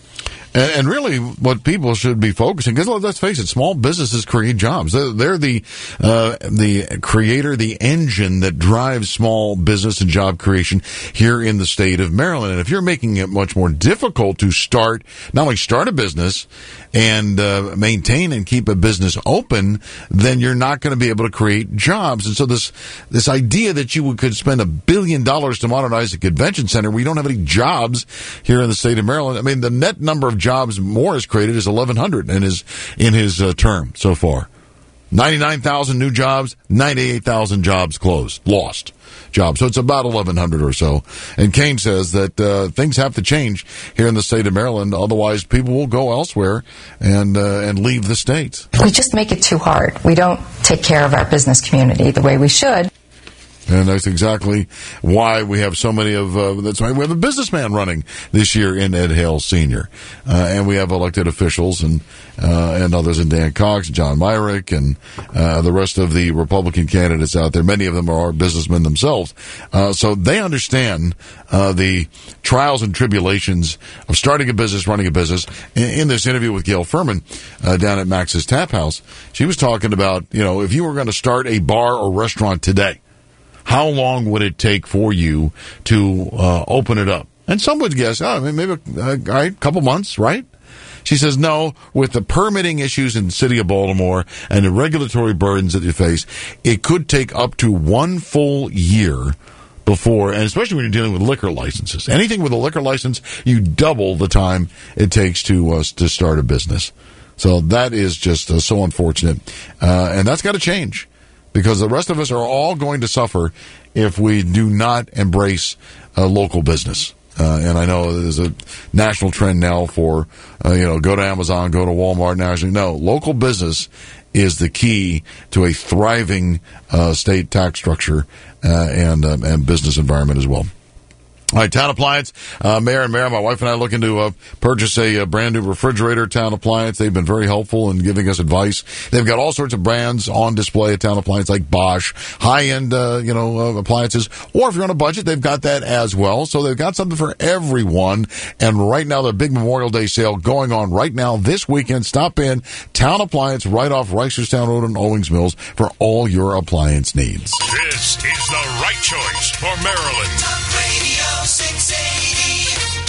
And really, what people should be focusing, because let's face it, small businesses create jobs. They're, they're the uh, the creator, the engine that drives small business and job creation here in the state of Maryland. And if you're making it much more difficult to start, not only start a business and uh, maintain and keep a business open, then you're not going to be able to create jobs. And so this this idea that you could spend a billion dollars to modernize a convention center, we don't have any jobs here in the state of Maryland. I mean, the net number of jobs Morris created is eleven hundred in his in his uh, term so far. ninety-nine thousand new jobs, ninety-eight thousand jobs closed, lost jobs. So it's about eleven hundred or so. And Kane says that uh, things have to change here in the state of Maryland, otherwise people will go elsewhere and uh, and leave the state. We just make it too hard. We don't take care of our business community the way we should. And that's exactly why we have so many of, uh, that's why we have a businessman running this year in Ed Hale Senior Uh, and we have elected officials and, uh, and others, and Dan Cox, John Myrick, and, uh, the rest of the Republican candidates out there. Many of them are businessmen themselves. Uh, so they understand, uh, the trials and tribulations of starting a business, running a business. In, in this interview with Gail Furman, uh, down at Max's Tap House, she was talking about, you know, if you were going to start a bar or restaurant today, how long would it take for you to uh, open it up? And some would guess, oh, maybe a, a couple months, right? She says, no, with the permitting issues in the city of Baltimore and the regulatory burdens that you face, it could take up to one full year before, and especially when you're dealing with liquor licenses. Anything with a liquor license, you double the time it takes to uh, to start a business. So that is just uh, so unfortunate. Uh, and that's got to change, because the rest of us are all going to suffer if we do not embrace uh, local business. Uh, and I know there's a national trend now for, uh, you know, go to Amazon, go to Walmart nationally. No, local business is the key to a thriving uh, state tax structure uh, and um, and business environment as well. All right, Town Appliance, uh, Mayor and Mayor, my wife and I are looking to uh, purchase a, a brand new refrigerator, Town Appliance. They've been very helpful in giving us advice. They've got all sorts of brands on display at Town Appliance, like Bosch, high-end, uh, you know, uh, appliances. Or if you're on a budget, they've got that as well. So they've got something for everyone. And right now, their big Memorial Day sale going on right now this weekend. Stop in Town Appliance right off Reisterstown Road in Owings Mills for all your appliance needs. This is the right choice for Maryland. Radio six eighty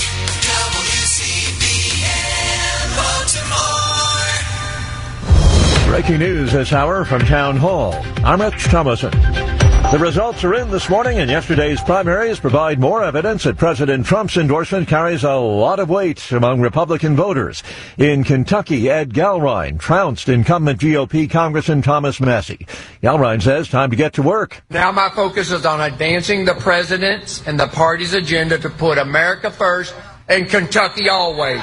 W C B N Baltimore. Breaking news this hour from Town Hall. I'm Rich Thomason. The results are in this morning, and yesterday's primaries provide more evidence that President Trump's endorsement carries a lot of weight among Republican voters. In Kentucky, Ed Galrine trounced incumbent G O P Congressman Thomas Massie. Galrine says time to get to work. Now my focus is on advancing the president's and the party's agenda to put America first and Kentucky always.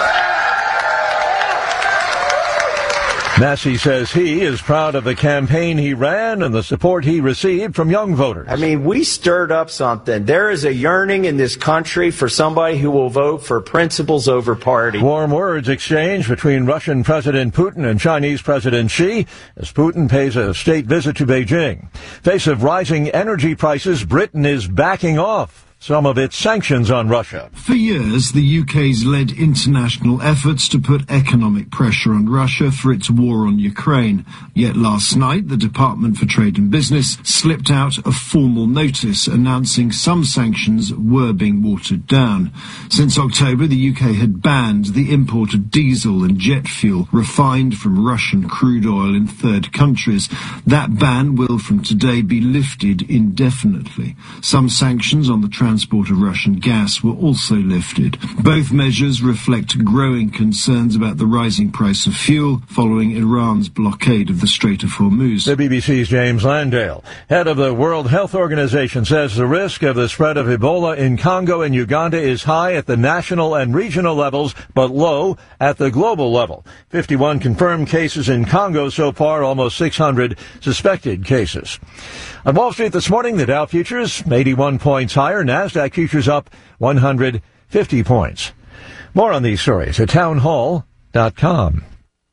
Massie says he is proud of the campaign he ran and the support he received from young voters. I mean, we stirred up something. There is a yearning in this country for somebody who will vote for principles over party. Warm words exchanged between Russian President Putin and Chinese President Xi as Putin pays a state visit to Beijing. Face of rising energy prices, Britain is backing off some of its sanctions on Russia. For years, the U K's led international efforts to put economic pressure on Russia for its war on Ukraine. Yet last night, the Department for Trade and Business slipped out a formal notice announcing some sanctions were being watered down. Since October, the U K had banned the import of diesel and jet fuel refined from Russian crude oil in third countries. That ban will from today be lifted indefinitely. Some sanctions on the transport of Russian gas were also lifted. Both measures reflect growing concerns about the rising price of fuel following Iran's blockade of the Strait of Hormuz. The B B C's James Landale, head of the World Health Organization, says the risk of the spread of Ebola in Congo and Uganda is high at the national and regional levels, but low at the global level. fifty-one confirmed cases in Congo so far, almost six hundred suspected cases. On Wall Street this morning, the Dow futures eighty-one points higher, NASDAQ futures up one hundred fifty points. More on these stories at townhall dot com.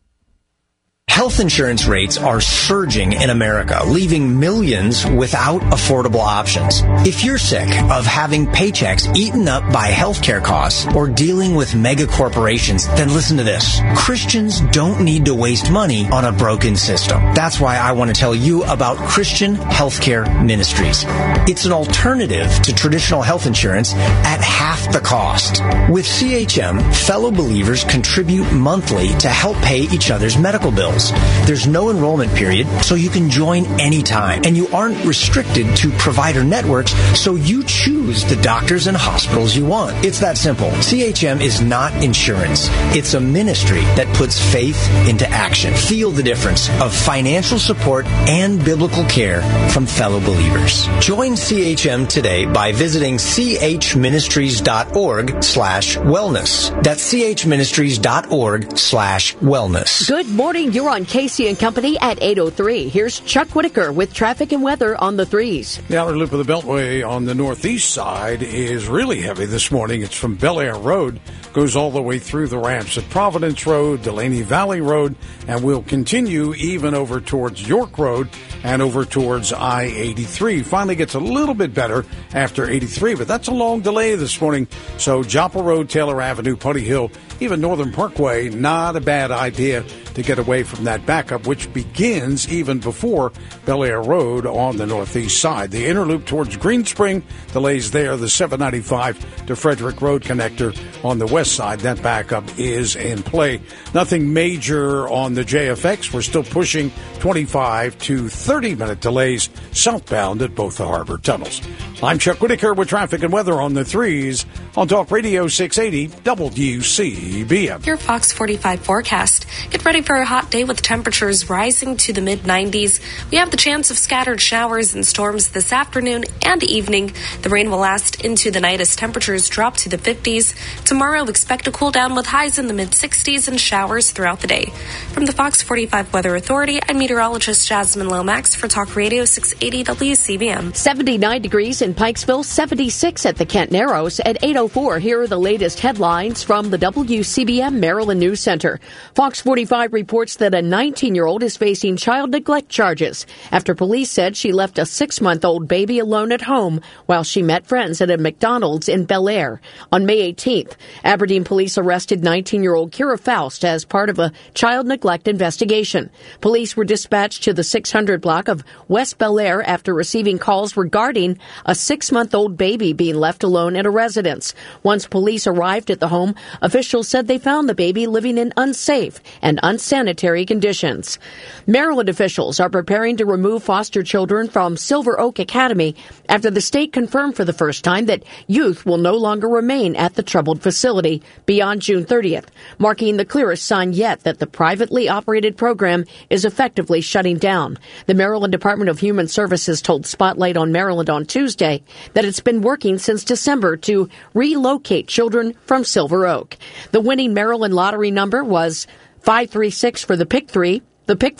Health insurance rates are surging in America, leaving millions without affordable options. If you're sick of having paychecks eaten up by healthcare costs or dealing with mega corporations, then listen to this. Christians don't need to waste money on a broken system. That's why I want to tell you about Christian Healthcare Ministries. It's an alternative to traditional health insurance at half the cost. With C H M, fellow believers contribute monthly to help pay each other's medical bills. There's no enrollment period, so you can join anytime. And you aren't restricted to provider networks, so you choose the doctors and hospitals you want. It's that simple. C H M is not insurance. It's a ministry that puts faith into action. Feel the difference of financial support and biblical care from fellow believers. Join C H M today by visiting chministries.org slash wellness. That's chministries.org slash wellness. Good morning. You're on Casey and Company at eight oh three. Here's Chuck Whitaker with traffic and weather on the threes. The outer loop of the Beltway on the northeast side is really heavy this morning. It's from Bel Air Road, goes all the way through the ramps at Providence Road, Delaney Valley Road, and will continue even over towards York Road and over towards I eighty-three. Finally gets a little bit better after eighty-three, but that's a long delay this morning. So Joppa Road, Taylor Avenue, Putty Hill, even Northern Parkway, not a bad idea to get away from that backup, which begins even before Bel Air Road on the northeast side. The inner loop towards Green Spring, delays there. The seven ninety-five to Frederick Road connector on the west side, that backup is in play. Nothing major on the J F X. We're still pushing twenty-five to thirty minute delays southbound at both the harbor tunnels. I'm Chuck Whitaker with traffic and weather on the threes on Talk Radio six eighty W C B M. Your Fox forty-five forecast. Get ready for a hot day with temperatures rising to the mid nineties. We have the chance of scattered showers and storms this afternoon and evening. The rain will last into the night as temperatures drop to the fifties. Tomorrow, expect a cool down with highs in the mid sixties and showers throughout the day. From the Fox forty-five Weather Authority, I'm meteorologist Jasmine Lomax for Talk Radio six eighty W C B M. seventy-nine degrees in Pikesville, seventy-six at the Kent Narrows. At eight oh four, here are the latest headlines from the W C B M Maryland News Center. Fox forty-five reports that a nineteen-year-old is facing child neglect charges after police said she left a six-month-old baby alone at home while she met friends at a McDonald's in Bel Air. On May eighteenth, Aberdeen police arrested nineteen-year-old Kira Faust as part of a child neglect investigation. Police were dispatched to the six hundred block of West Bel Air after receiving calls regarding a six-month-old baby being left alone at a residence. Once police arrived at the home, officials said they found the baby living in unsafe and unsanitary conditions. Maryland officials are preparing to remove foster children from Silver Oak Academy after the state confirmed for the first time that youth will no longer remain at the troubled facility beyond June thirtieth, marking the clearest sign yet that the privately operated program is effectively shutting down. The Maryland Department of Human Services told Spotlight on Maryland on Tuesday that it's been working since December to relocate children from Silver Oak. The winning Maryland lottery number was five three six for the pick three, the pick four,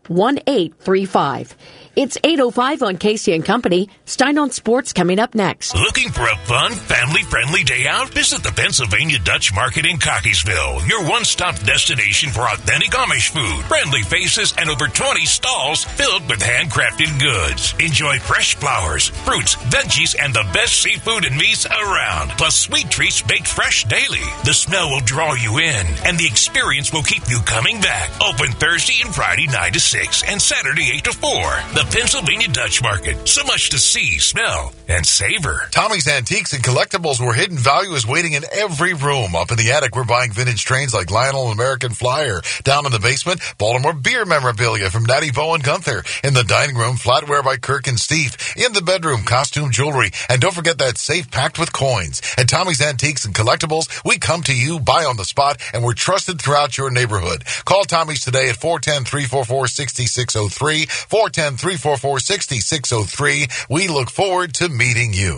one eight three five. It's eight oh five on Casey and Company. Stein on Sports coming up next. Looking for a fun, family-friendly day out? Visit the Pennsylvania Dutch Market in Cockeysville, your one-stop destination for authentic Amish food, friendly faces, and over twenty stalls filled with handcrafted goods. Enjoy fresh flowers, fruits, veggies, and the best seafood and meats around, plus sweet treats baked fresh daily. The smell will draw you in, and the experience will keep you coming back. Open Thursday and Friday nine to six, and Saturday eight to four. The Pennsylvania Dutch Market. So much to see, smell, and savor. Tommy's Antiques and Collectibles, where hidden value is waiting in every room. Up in the attic, we're buying vintage trains like Lionel and American Flyer. Down in the basement, Baltimore beer memorabilia from Natty Bow and Gunther. In the dining room, flatware by Kirk and Steve. In the bedroom, costume jewelry. And don't forget that safe packed with coins. At Tommy's Antiques and Collectibles, we come to you, buy on the spot, and we're trusted throughout your neighborhood. Call Tommy's today at four one zero, three four four, six six zero three, four one zero, three four four, six six zero three. We look forward to meeting you.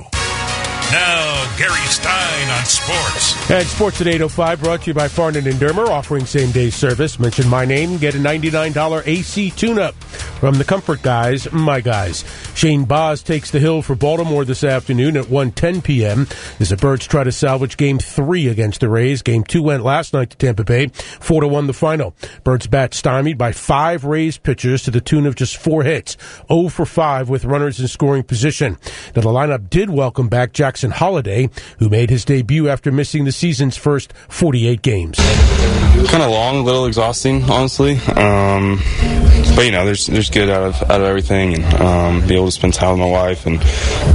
Now, Gary Stein on sports. And Sports at eight oh five brought to you by Farnan and Dermer, offering same-day service. Mention my name, get a ninety-nine dollars A C tune-up from the Comfort Guys, my guys. Shane Boz takes the hill for Baltimore this afternoon at one ten p.m. as the Birds try to salvage Game three against the Rays. Game two went last night to Tampa Bay, four to one the final. Birds bat stymied by five Rays pitchers to the tune of just four hits, oh for five with runners in scoring position. Now, the lineup did welcome back Jackson Holliday, who made his debut after missing the season's first forty-eight games. Kind of long, a little exhausting, honestly. Um, but you know, there's there's good out of out of everything, and um, be able to spend time with my wife and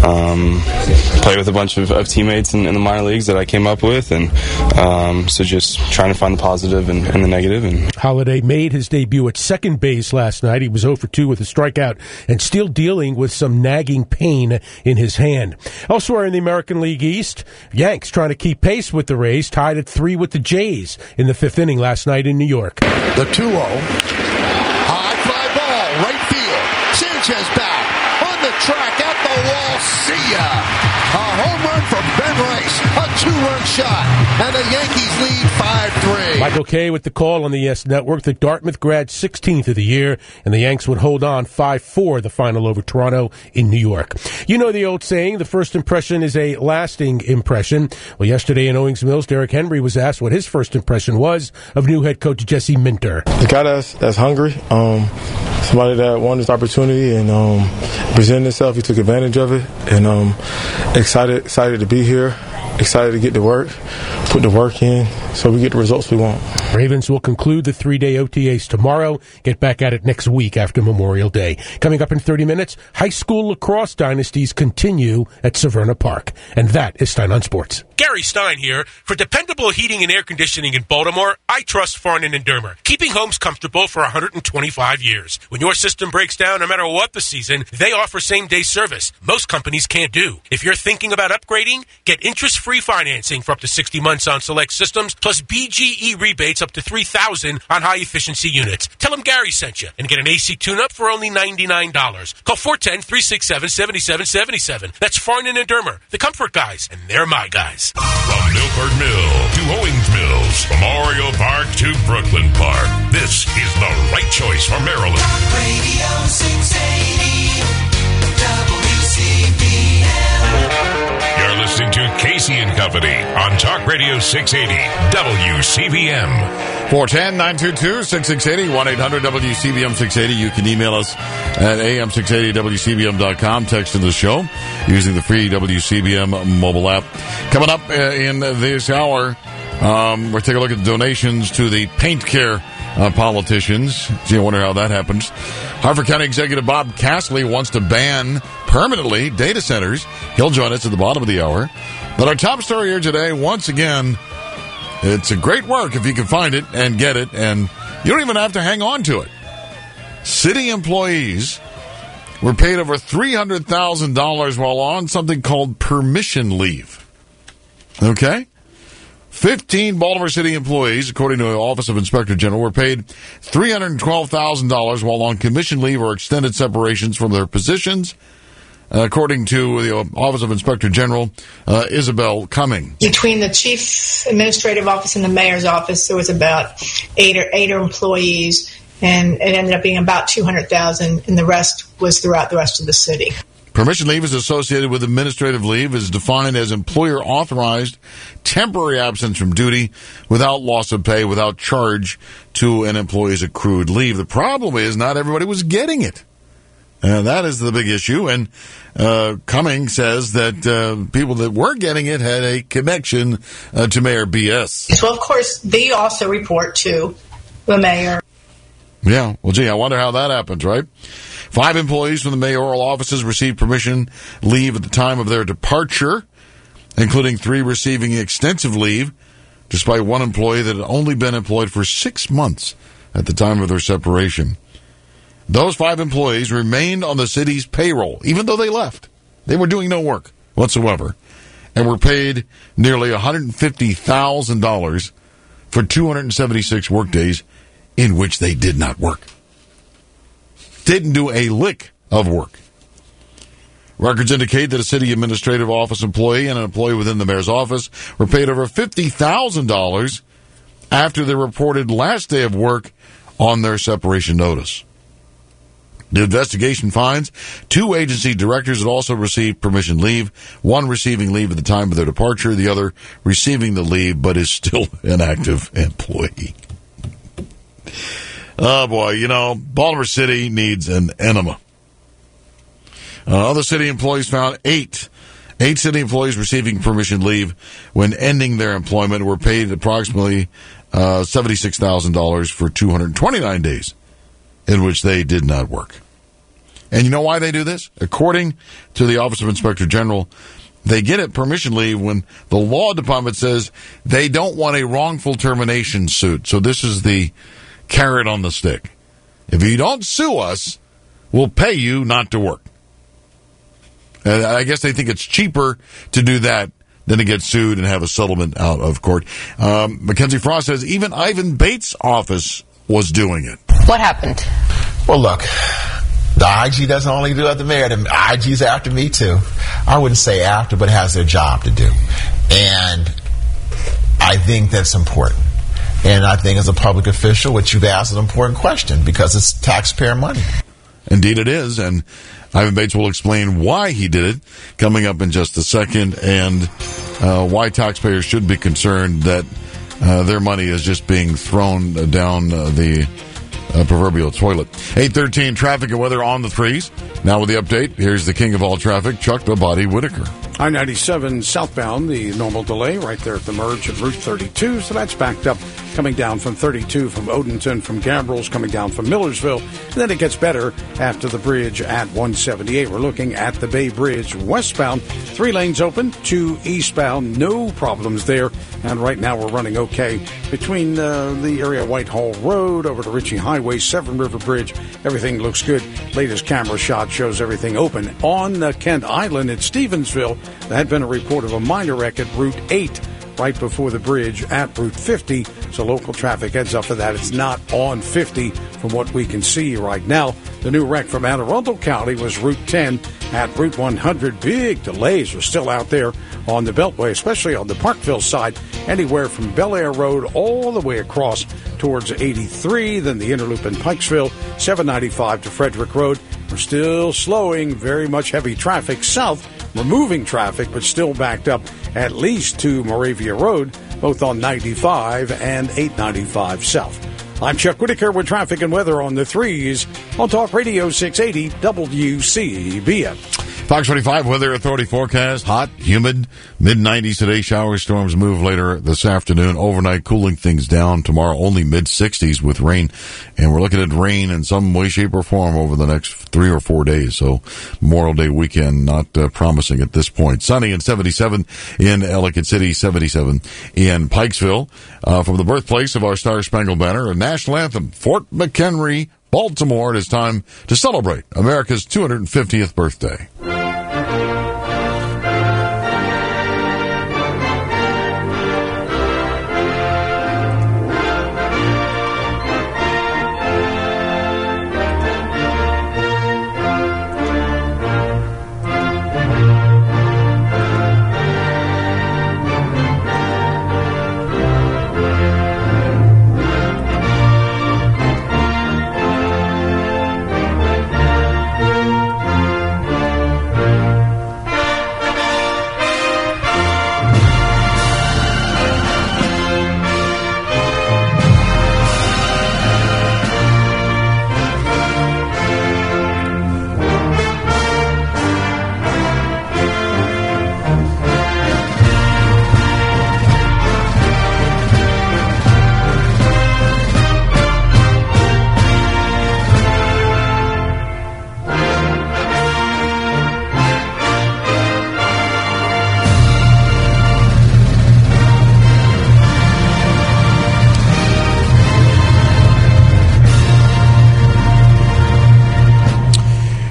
um, play with a bunch of, of teammates in, in the minor leagues that I came up with, and um, so just trying to find the positive and, and the negative. And Holliday made his debut at second base last night. He was oh for two with a strikeout and still dealing with some nagging pain in his hand. Elsewhere in the American League East, Yanks trying to keep pace with the Rays, tied at three with the Jays in the fifth inning last night in New York. The two oh. High fly ball, right field. Sanchez back on the track at the wall. See ya. A home run from Ben Rice. A two-run shot. And the Yankees lead five three. Michael Kay with the call on the Yes Network. The Dartmouth grad sixteenth of the year, and the Yanks would hold on five four the final over Toronto in New York. You know the old saying, the first impression is a lasting impression. Well, yesterday in Owings Mills, Derrick Henry was asked what his first impression was of new head coach Jesse Minter. The guy that's, that's hungry, um, somebody that wanted this opportunity and um, presented himself. He took advantage of it, and um, excited, excited to be here. Excited to get to work, put the work in, so we get the results we want. Ravens will conclude the three-day O T As tomorrow, get back at it next week after Memorial Day. Coming up in thirty minutes, high school lacrosse dynasties continue at Severna Park. And that is Stein on Sports. Gary Stein here. For dependable heating and air conditioning in Baltimore, I trust Farnan and Dermer, keeping homes comfortable for one hundred twenty-five years. When your system breaks down, no matter what the season, they offer same-day service. Most companies can't do. If you're thinking about upgrading, get interest-free financing for up to sixty months on select systems, plus B G E rebates up to three thousand dollars on high-efficiency units. Tell them Gary sent you and get an A C tune-up for only ninety-nine dollars. Call four one zero, three six seven, seven seven seven seven. That's Farnan and Dermer, the Comfort Guys, and they're my guys. From Milford Mill to Owings Mills, Memorial Park to Brooklyn Park, this is the right choice for Maryland. Radio six eighty W C B M. You're listening to Casey and Company on Talk Radio six eighty W C B M. four one zero, nine two two, six six eight zero, one eight hundred W C B M six eighty. You can email us at A M six eighty W C B M dot com. Text to the show using the free W C B M mobile app. Coming up in this hour, um, we'll take a look at the donations to the paint care uh, politicians. Gee, I wonder how that happens. Harford County Executive Bob Castley wants to ban permanently data centers. He'll join us at the bottom of the hour. But our top story here today, once again, it's a great work if you can find it and get it, and you don't even have to hang on to it. City employees were paid over three hundred thousand dollars while on something called permission leave. Okay? fifteen Baltimore City employees, according to the Office of Inspector General, were paid three hundred twelve thousand dollars while on commission leave or extended separations from their positions, according to the Office of Inspector General, uh, Isabel Cumming. Between the chief administrative office and the mayor's office, there was about eight or eight employees, and it ended up being about two hundred thousand, and the rest was throughout the rest of the city. Permission leave is associated with administrative leave, is defined as employer-authorized temporary absence from duty without loss of pay, without charge to an employee's accrued leave. The problem is not everybody was getting it. And that is the big issue. And uh, Cummings says that uh, people that were getting it had a connection uh, to Mayor B S. So, of course, they also report to the mayor. Yeah, well, gee, I wonder how that happens, right? Five employees from the mayoral offices received permission leave at the time of their departure, including three receiving extensive leave, despite one employee that had only been employed for six months at the time of their separation. Those five employees remained on the city's payroll, even though they left. They were doing no work whatsoever, and were paid nearly one hundred fifty thousand dollars for two hundred seventy-six workdays in which they did not work. Didn't do a lick of work. Records indicate that a city administrative office employee and an employee within the mayor's office were paid over fifty thousand dollars after their reported last day of work on their separation notice. The investigation finds two agency directors had also received permission leave, one receiving leave at the time of their departure, the other receiving the leave but is still an active employee. Oh, boy, you know, Baltimore City needs an enema. Uh, other city employees found eight. Eight city employees receiving permission leave when ending their employment were paid approximately uh, seventy-six thousand dollars for two hundred twenty-nine days in which they did not work. And you know why they do this? According to the Office of Inspector General, they get it permission leave when the law department says they don't want a wrongful termination suit. So this is the carrot on the stick. If you don't sue us, we'll pay you not to work. And I guess they think it's cheaper to do that than to get sued and have a settlement out of court. Um, Mackenzie Frost says even Ivan Bates' office was doing it. What happened? Well, look, the I G doesn't only do it the mayor. The I G's after me, too. I wouldn't say after, but has their job to do. And I think that's important. And I think as a public official, what you've asked is an important question because it's taxpayer money. Indeed it is, and Ivan Bates will explain why he did it coming up in just a second, and uh, why taxpayers should be concerned that uh, their money is just being thrown down uh, the uh, proverbial toilet. eight thirteen, traffic and weather on the threes. Now with the update, here's the king of all traffic, Chuck the Body Whitaker. I ninety-seven southbound, the normal delay right there at the merge of Route thirty-two, so that's backed up coming down from thirty-two from Odenton, from Gambrels, coming down from Millersville, and then it gets better after the bridge at one seventy-eight. We're looking at the Bay Bridge westbound, three lanes open, two eastbound, no problems there, and right now we're running okay between uh, the area of Whitehall Road over to Ritchie Highway, Severn River Bridge. Everything looks good. Latest camera shot shows everything open. On uh, Kent Island at Stevensville, there had been a report of a minor wreck at Route eight right before the bridge at Route fifty, so local traffic heads up for that. It's not on fifty from what we can see right now. The new wreck from Anne Arundel County was Route ten at Route one hundred. Big delays are still out there on the Beltway, especially on the Parkville side, anywhere from Bel Air Road all the way across towards eighty-three, then the Interloop in Pikesville, seven ninety-five to Frederick Road. We're still slowing, very much heavy traffic south, removing traffic, but still backed up at least to Moravia Road, both on ninety-five and eight ninety-five south. I'm Chuck Whitaker with traffic and weather on the threes on Talk Radio six eighty W C B M. Fox twenty-five Weather Authority forecast. Hot, humid, mid nineties today. Showers, storms move later this afternoon. Overnight, cooling things down. Tomorrow, only mid sixties with rain. And we're looking at rain in some way, shape, or form over the next three or four days. So, Memorial Day weekend, not uh, promising at this point. Sunny and seventy-seven in Ellicott City, seventy-seven in Pikesville. Uh, from the birthplace of our Star Spangled Banner, a national anthem, Fort McHenry, Baltimore. It is time to celebrate America's two hundred fiftieth birthday.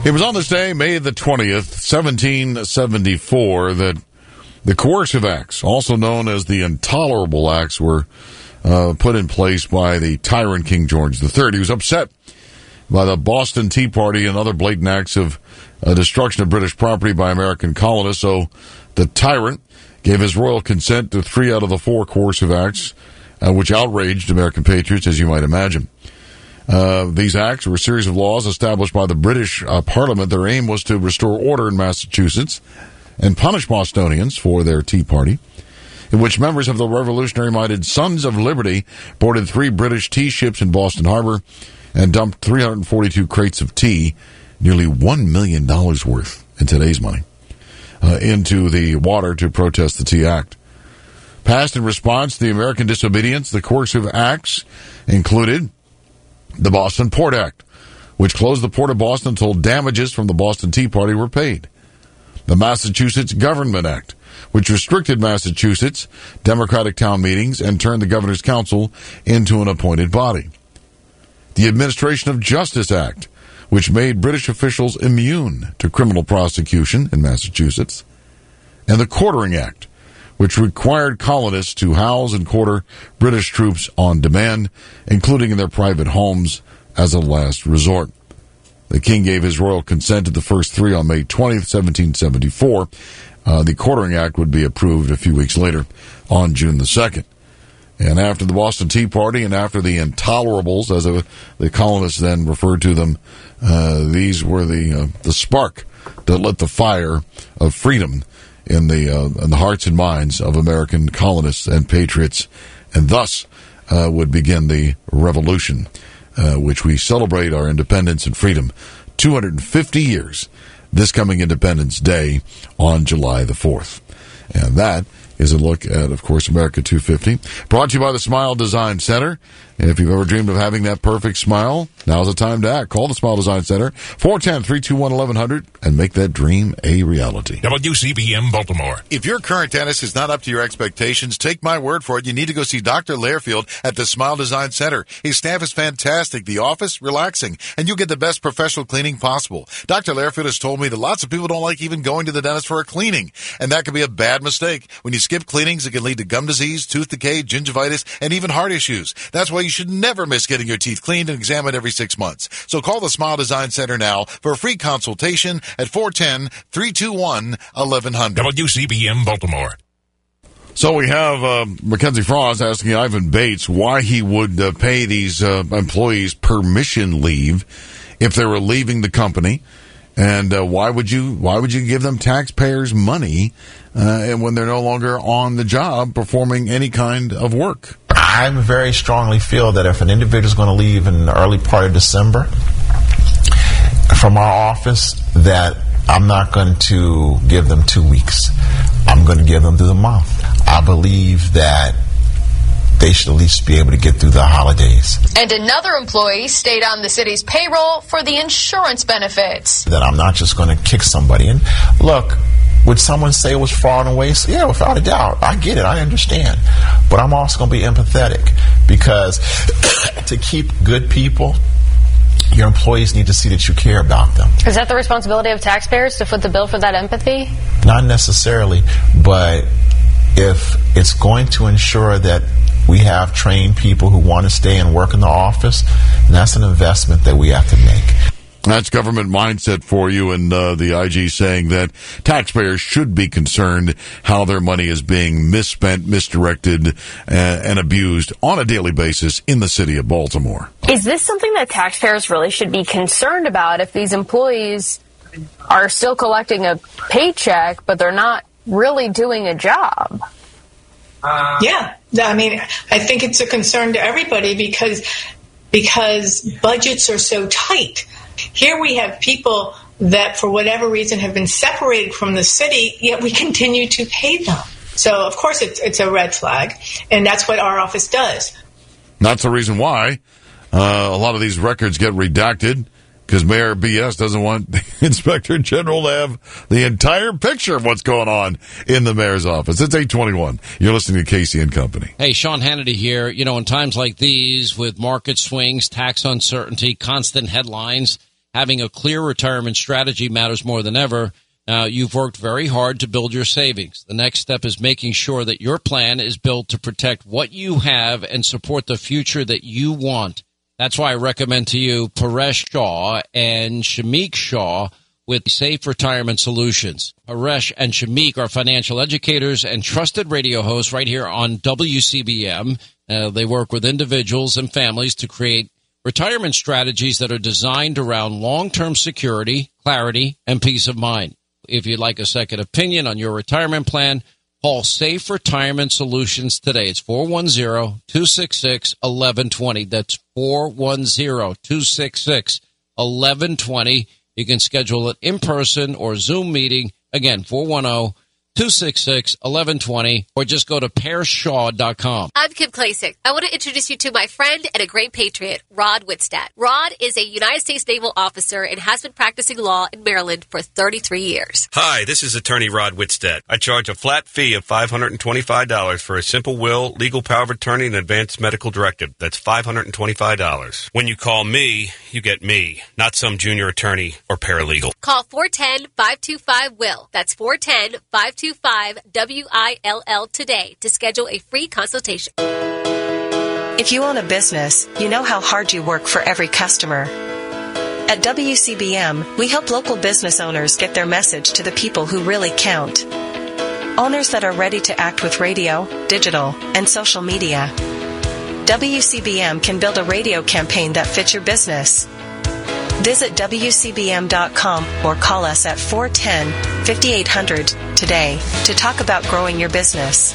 It was on this day, May the twentieth, seventeen seventy-four, that the coercive acts, also known as the intolerable acts, were uh, put in place by the tyrant King George the Third. He was upset by the Boston Tea Party and other blatant acts of uh, destruction of British property by American colonists, so the tyrant gave his royal consent to three out of the four coercive acts, uh, which outraged American patriots, as you might imagine. Uh, these acts were a series of laws established by the British uh, Parliament. Their aim was to restore order in Massachusetts and punish Bostonians for their Tea Party, in which members of the revolutionary-minded Sons of Liberty boarded three British tea ships in Boston Harbor and dumped three hundred forty-two crates of tea, nearly one million dollars worth in today's money, uh, into the water to protest the Tea Act. Passed in response to the American disobedience, the coercive acts included the Boston Port Act, which closed the Port of Boston until damages from the Boston Tea Party were paid. The Massachusetts Government Act, which restricted Massachusetts Democratic town meetings and turned the Governor's Council into an appointed body. The Administration of Justice Act, which made British officials immune to criminal prosecution in Massachusetts. And the Quartering Act, which required colonists to house and quarter British troops on demand, including in their private homes as a last resort. The king gave his royal consent to the first three on May twentieth, seventeen seventy-four. Uh, the Quartering Act would be approved a few weeks later on June the second. And after the Boston Tea Party and after the Intolerables, as a, the colonists then referred to them, uh, these were the uh, the spark that lit the fire of freedom in the uh, in the hearts and minds of American colonists and patriots, and thus uh, would begin the revolution, uh, which we celebrate our independence and freedom two hundred fifty years this coming Independence Day on July the fourth. And that is a look at, of course, America two fifty. Brought to you by the Smile Design Center. And if you've ever dreamed of having that perfect smile, now's the time to act. Call the Smile Design Center, four one zero, three two one, one one zero zero, and make that dream a reality. W C B M Baltimore. If your current dentist is not up to your expectations, take my word for it. You need to go see Doctor Lairfield at the Smile Design Center. His staff is fantastic. The office, relaxing. And you'll get the best professional cleaning possible. Doctor Lairfield has told me that lots of people don't like even going to the dentist for a cleaning. And that could be a bad mistake. When you skip cleanings, it can lead to gum disease, tooth decay, gingivitis, and even heart issues. That's why you should never miss getting your teeth cleaned and examined every six months. So call the Smile Design Center now for a free consultation at four one zero, three two one, one one zero zero. W C B M Baltimore. So we have uh, Mackenzie Frost asking Ivan Bates why he would uh, pay these uh, employees permission leave if they were leaving the company, and uh, why would you why would you give them taxpayers' money uh, when they're no longer on the job performing any kind of work? I very strongly feel that if an individual is going to leave in the early part of December from our office, that I'm not going to give them two weeks. I'm going to give them through the month. I believe that they should at least be able to get through the holidays. And another employee stayed on the city's payroll for the insurance benefits. That I'm not just going to kick somebody in. Look, would someone say it was fraud and waste? Yeah, without a doubt. I get it. I understand. But I'm also going to be empathetic, because to keep good people, your employees need to see that you care about them. Is that the responsibility of taxpayers to foot the bill for that empathy? Not necessarily, but if it's going to ensure that we have trained people who want to stay and work in the office, that's an investment that we have to make. That's government mindset for you, and uh, the I G saying that taxpayers should be concerned how their money is being misspent, misdirected, uh, and abused on a daily basis in the city of Baltimore. Is this something that taxpayers really should be concerned about if these employees are still collecting a paycheck, but they're not really doing a job? Uh, yeah, I mean, I think it's a concern to everybody because because budgets are so tight. Here we have people that, for whatever reason, have been separated from the city, yet we continue to pay them. So, of course, it's, it's a red flag, and that's what our office does. That's the reason why uh, a lot of these records get redacted, because Mayor B S doesn't want the Inspector General to have the entire picture of what's going on in the mayor's office. It's eight twenty-one. You're listening to Casey and Company. Hey, Sean Hannity here. You know, in times like these, with market swings, tax uncertainty, constant headlines, having a clear retirement strategy matters more than ever. Now, you've worked very hard to build your savings. The next step is making sure that your plan is built to protect what you have and support the future that you want. That's why I recommend to you Paresh Shaw and Shamik Shaw with Safe Retirement Solutions. Paresh and Shamik are financial educators and trusted radio hosts right here on W C B M. Uh, they work with individuals and families to create retirement strategies that are designed around long-term security, clarity, and peace of mind. If you'd like a second opinion on your retirement plan, call Safe Retirement Solutions today. It's four one zero, two six six, one one two zero. That's four one zero, two six six, one one two zero. You can schedule it in person or Zoom meeting. Again, four one zero, two six six, one one two zero, or just go to pear shaw dot com. I'm Kim Klasick. I want to introduce you to my friend and a great patriot, Rod Whitstadt. Rod is a United States Naval officer and has been practicing law in Maryland for thirty-three years. Hi, this is attorney Rod Whitstadt. I charge a flat fee of five hundred twenty-five dollars for a simple will, legal power of attorney, and advanced medical directive. That's five hundred twenty-five dollars. When you call me, you get me, not some junior attorney or paralegal. Call four one zero, five two five, W I L L. That's four one zero, five two five, W I L L today to schedule a free consultation. If you own a business, you know how hard you work for every customer. At W C B M, we help local business owners get their message to the people who really count. Owners that are ready to act with radio, digital, and social media. W C B M can build a radio campaign that fits your business. Visit W C B M dot com or call us at four one zero, five eight zero zero today to talk about growing your business.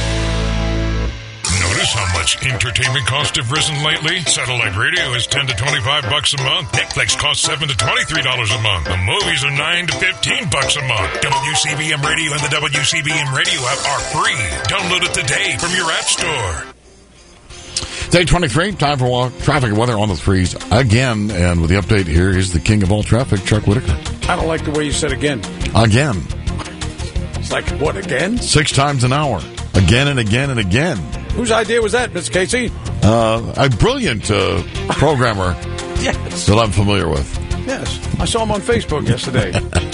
Notice how much entertainment costs have risen lately? Satellite radio is ten to twenty-five bucks a month. Netflix costs seven to twenty-three dollars a month. The movies are nine to fifteen bucks a month. W C B M Radio and the W C B M Radio app are free. Download it today from your app store. Day twenty-three, time for walk, traffic and weather on the threes again. And with the update, here is the king of all traffic, Chuck Whitaker. I don't like the way you said again. Again. It's like, what, again? Six times an hour. Again and again and again. Whose idea was that, Miss Casey? Uh, a brilliant uh, programmer yes. that I'm familiar with. Yes. I saw him on Facebook yesterday.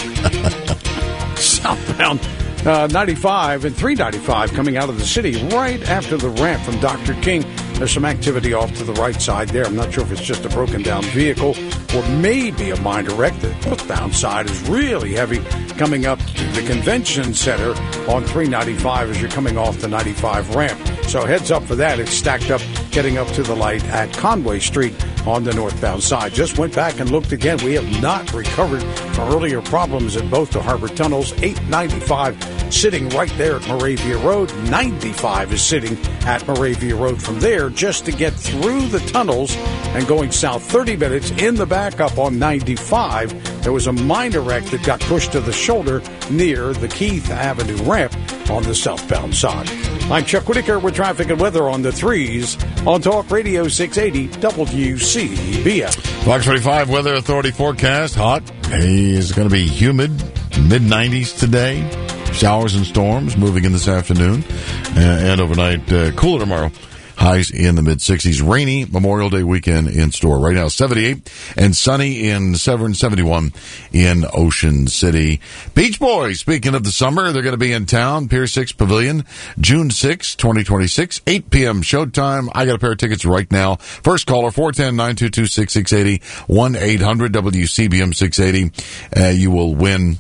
Southbound uh, ninety-five and three ninety-five coming out of the city right after the ramp from Doctor King. There's some activity off to the right side there. I'm not sure if it's just a broken down vehicle or maybe a minor wreck. The northbound side is really heavy coming up to the convention center on three ninety-five as you're coming off the ninety-five ramp. So heads up for that. It's stacked up getting up to the light at Conway Street on the northbound side. Just went back and looked again. We have not recovered from earlier problems in both the harbor tunnels. eight ninety-five sitting right there at Moravia Road. ninety-five is sitting at Moravia Road from there just to get through the tunnels and going south thirty minutes in the backup on ninety-five. There was a minor wreck that got pushed to the shoulder near the Keith Avenue ramp on the southbound side. I'm Chuck Whitaker with traffic and weather on the threes on Talk Radio six eighty W C B M. Fox forty-five Weather Authority forecast. Hot. Hey, it's going to be humid. mid nineties today. Showers and storms moving in this afternoon. Uh, and overnight, uh, cooler tomorrow. Highs in the mid sixties. Rainy Memorial Day weekend in store. Right now, seventy-eight and sunny in Severn, seventy-one in Ocean City. Beach Boys, speaking of the summer, they're going to be in town. Pier six Pavilion, June sixth, twenty twenty-six, eight p.m. showtime. I got a pair of tickets right now. First caller, four one zero, nine two two, six six eight zero, one eight hundred W C B M six eighty. Uh, you will win,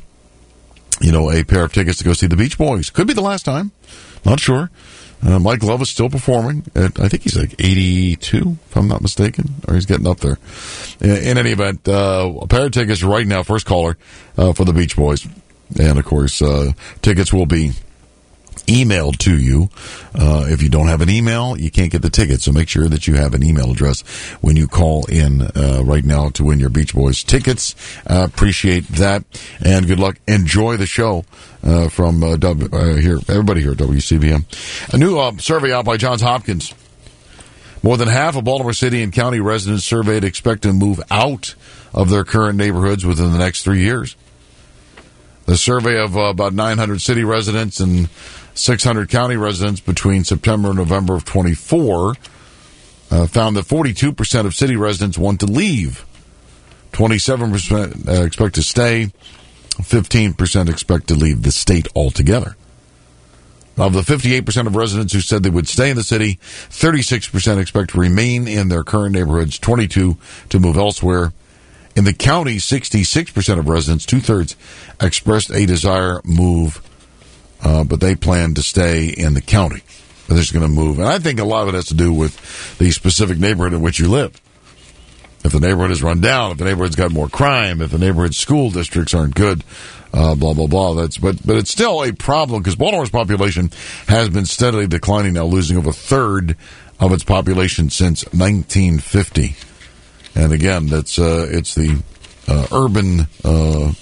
you know, a pair of tickets to go see the Beach Boys. Could be the last time. Not sure. Uh, Mike Love is still performing. At, I think he's like eighty-two, if I'm not mistaken, or he's getting up there. In, in any event, uh, a pair of tickets right now, first caller, uh, for the Beach Boys. And, of course, uh, tickets will be emailed to you. Uh, if you don't have an email, you can't get the tickets. So make sure that you have an email address when you call in uh, right now to win your Beach Boys tickets. Uh, appreciate that. And good luck. Enjoy the show uh, from uh, w, uh, here, everybody here at W C B M. A new uh, survey out by Johns Hopkins. More than half of Baltimore City and County residents surveyed expect to move out of their current neighborhoods within the next three years. The survey of uh, about nine hundred city residents and six hundred county residents between September and November of twenty-four uh, found that forty-two percent of city residents want to leave twenty-seven percent uh, expect to stay. fifteen percent expect to leave the state altogether. Of the fifty-eight percent of residents who said they would stay in the city, thirty-six percent expect to remain in their current neighborhoods, twenty-two percent to move elsewhere. In the county, sixty-six percent of residents, two-thirds, expressed a desire move, uh, but they plan to stay in the county. They're just going to move. And I think a lot of it has to do with the specific neighborhood in which you live. If the neighborhood is run down, if the neighborhood's got more crime, if the neighborhood school districts aren't good, uh, blah, blah, blah. That's, but, but it's still a problem because Baltimore's population has been steadily declining now, losing over a third of its population since nineteen fifty. And again, that's uh, it's the uh, urban uh,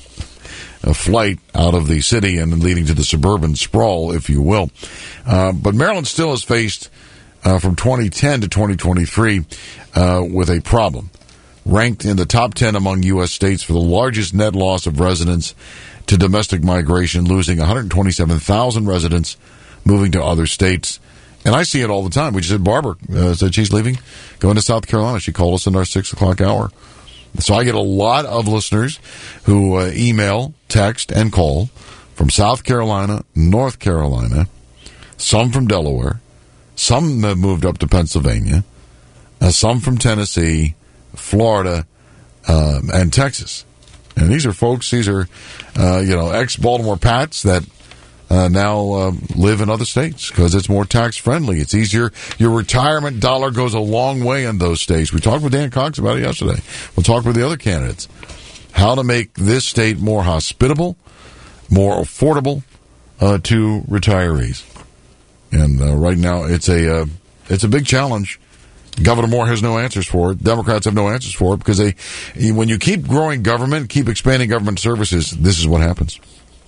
flight out of the city and leading to the suburban sprawl, if you will. Uh, but Maryland still has faced, uh, from twenty ten to twenty twenty-three, uh, with a problem. Ranked in the top ten among U S states for the largest net loss of residents to domestic migration, losing one hundred twenty-seven thousand residents moving to other states. And I see it all the time. We just had Barbara uh, said she's leaving, going to South Carolina. She called us in our six o'clock hour. So I get a lot of listeners who uh, email, text, and call from South Carolina, North Carolina, some from Delaware, some have moved up to Pennsylvania, uh, some from Tennessee, Florida, um, and Texas. And these are folks, these are, uh, you know, ex-Baltimore Pats that uh, now uh, live in other states because it's more tax-friendly. It's easier. Your retirement dollar goes a long way in those states. We talked with Dan Cox about it yesterday. We'll talk with the other candidates. How to make this state more hospitable, more affordable uh, to retirees. And uh, right now, it's a uh, it's a big challenge. Governor Moore has no answers for it. Democrats have no answers for it because they, when you keep growing government, keep expanding government services, this is what happens.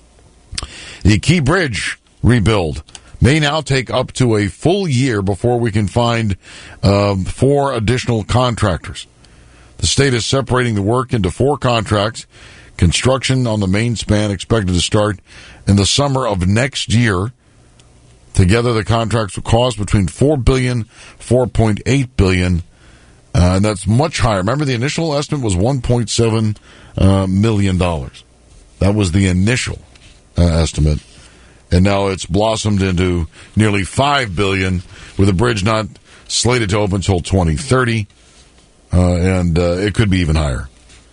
The Key Bridge rebuild may now take up to a full year before we can find um, four additional contractors. The state is separating the work into four contracts. Construction on the main span expected to start in the summer of next year. Together, the contracts will cost between four billion dollars, four point eight billion dollars, uh, and that's much higher. Remember, the initial estimate was one point seven uh, million dollars. That was the initial uh, estimate, and now it's blossomed into nearly five billion dollars, with the bridge not slated to open until twenty thirty, uh, and uh, it could be even higher.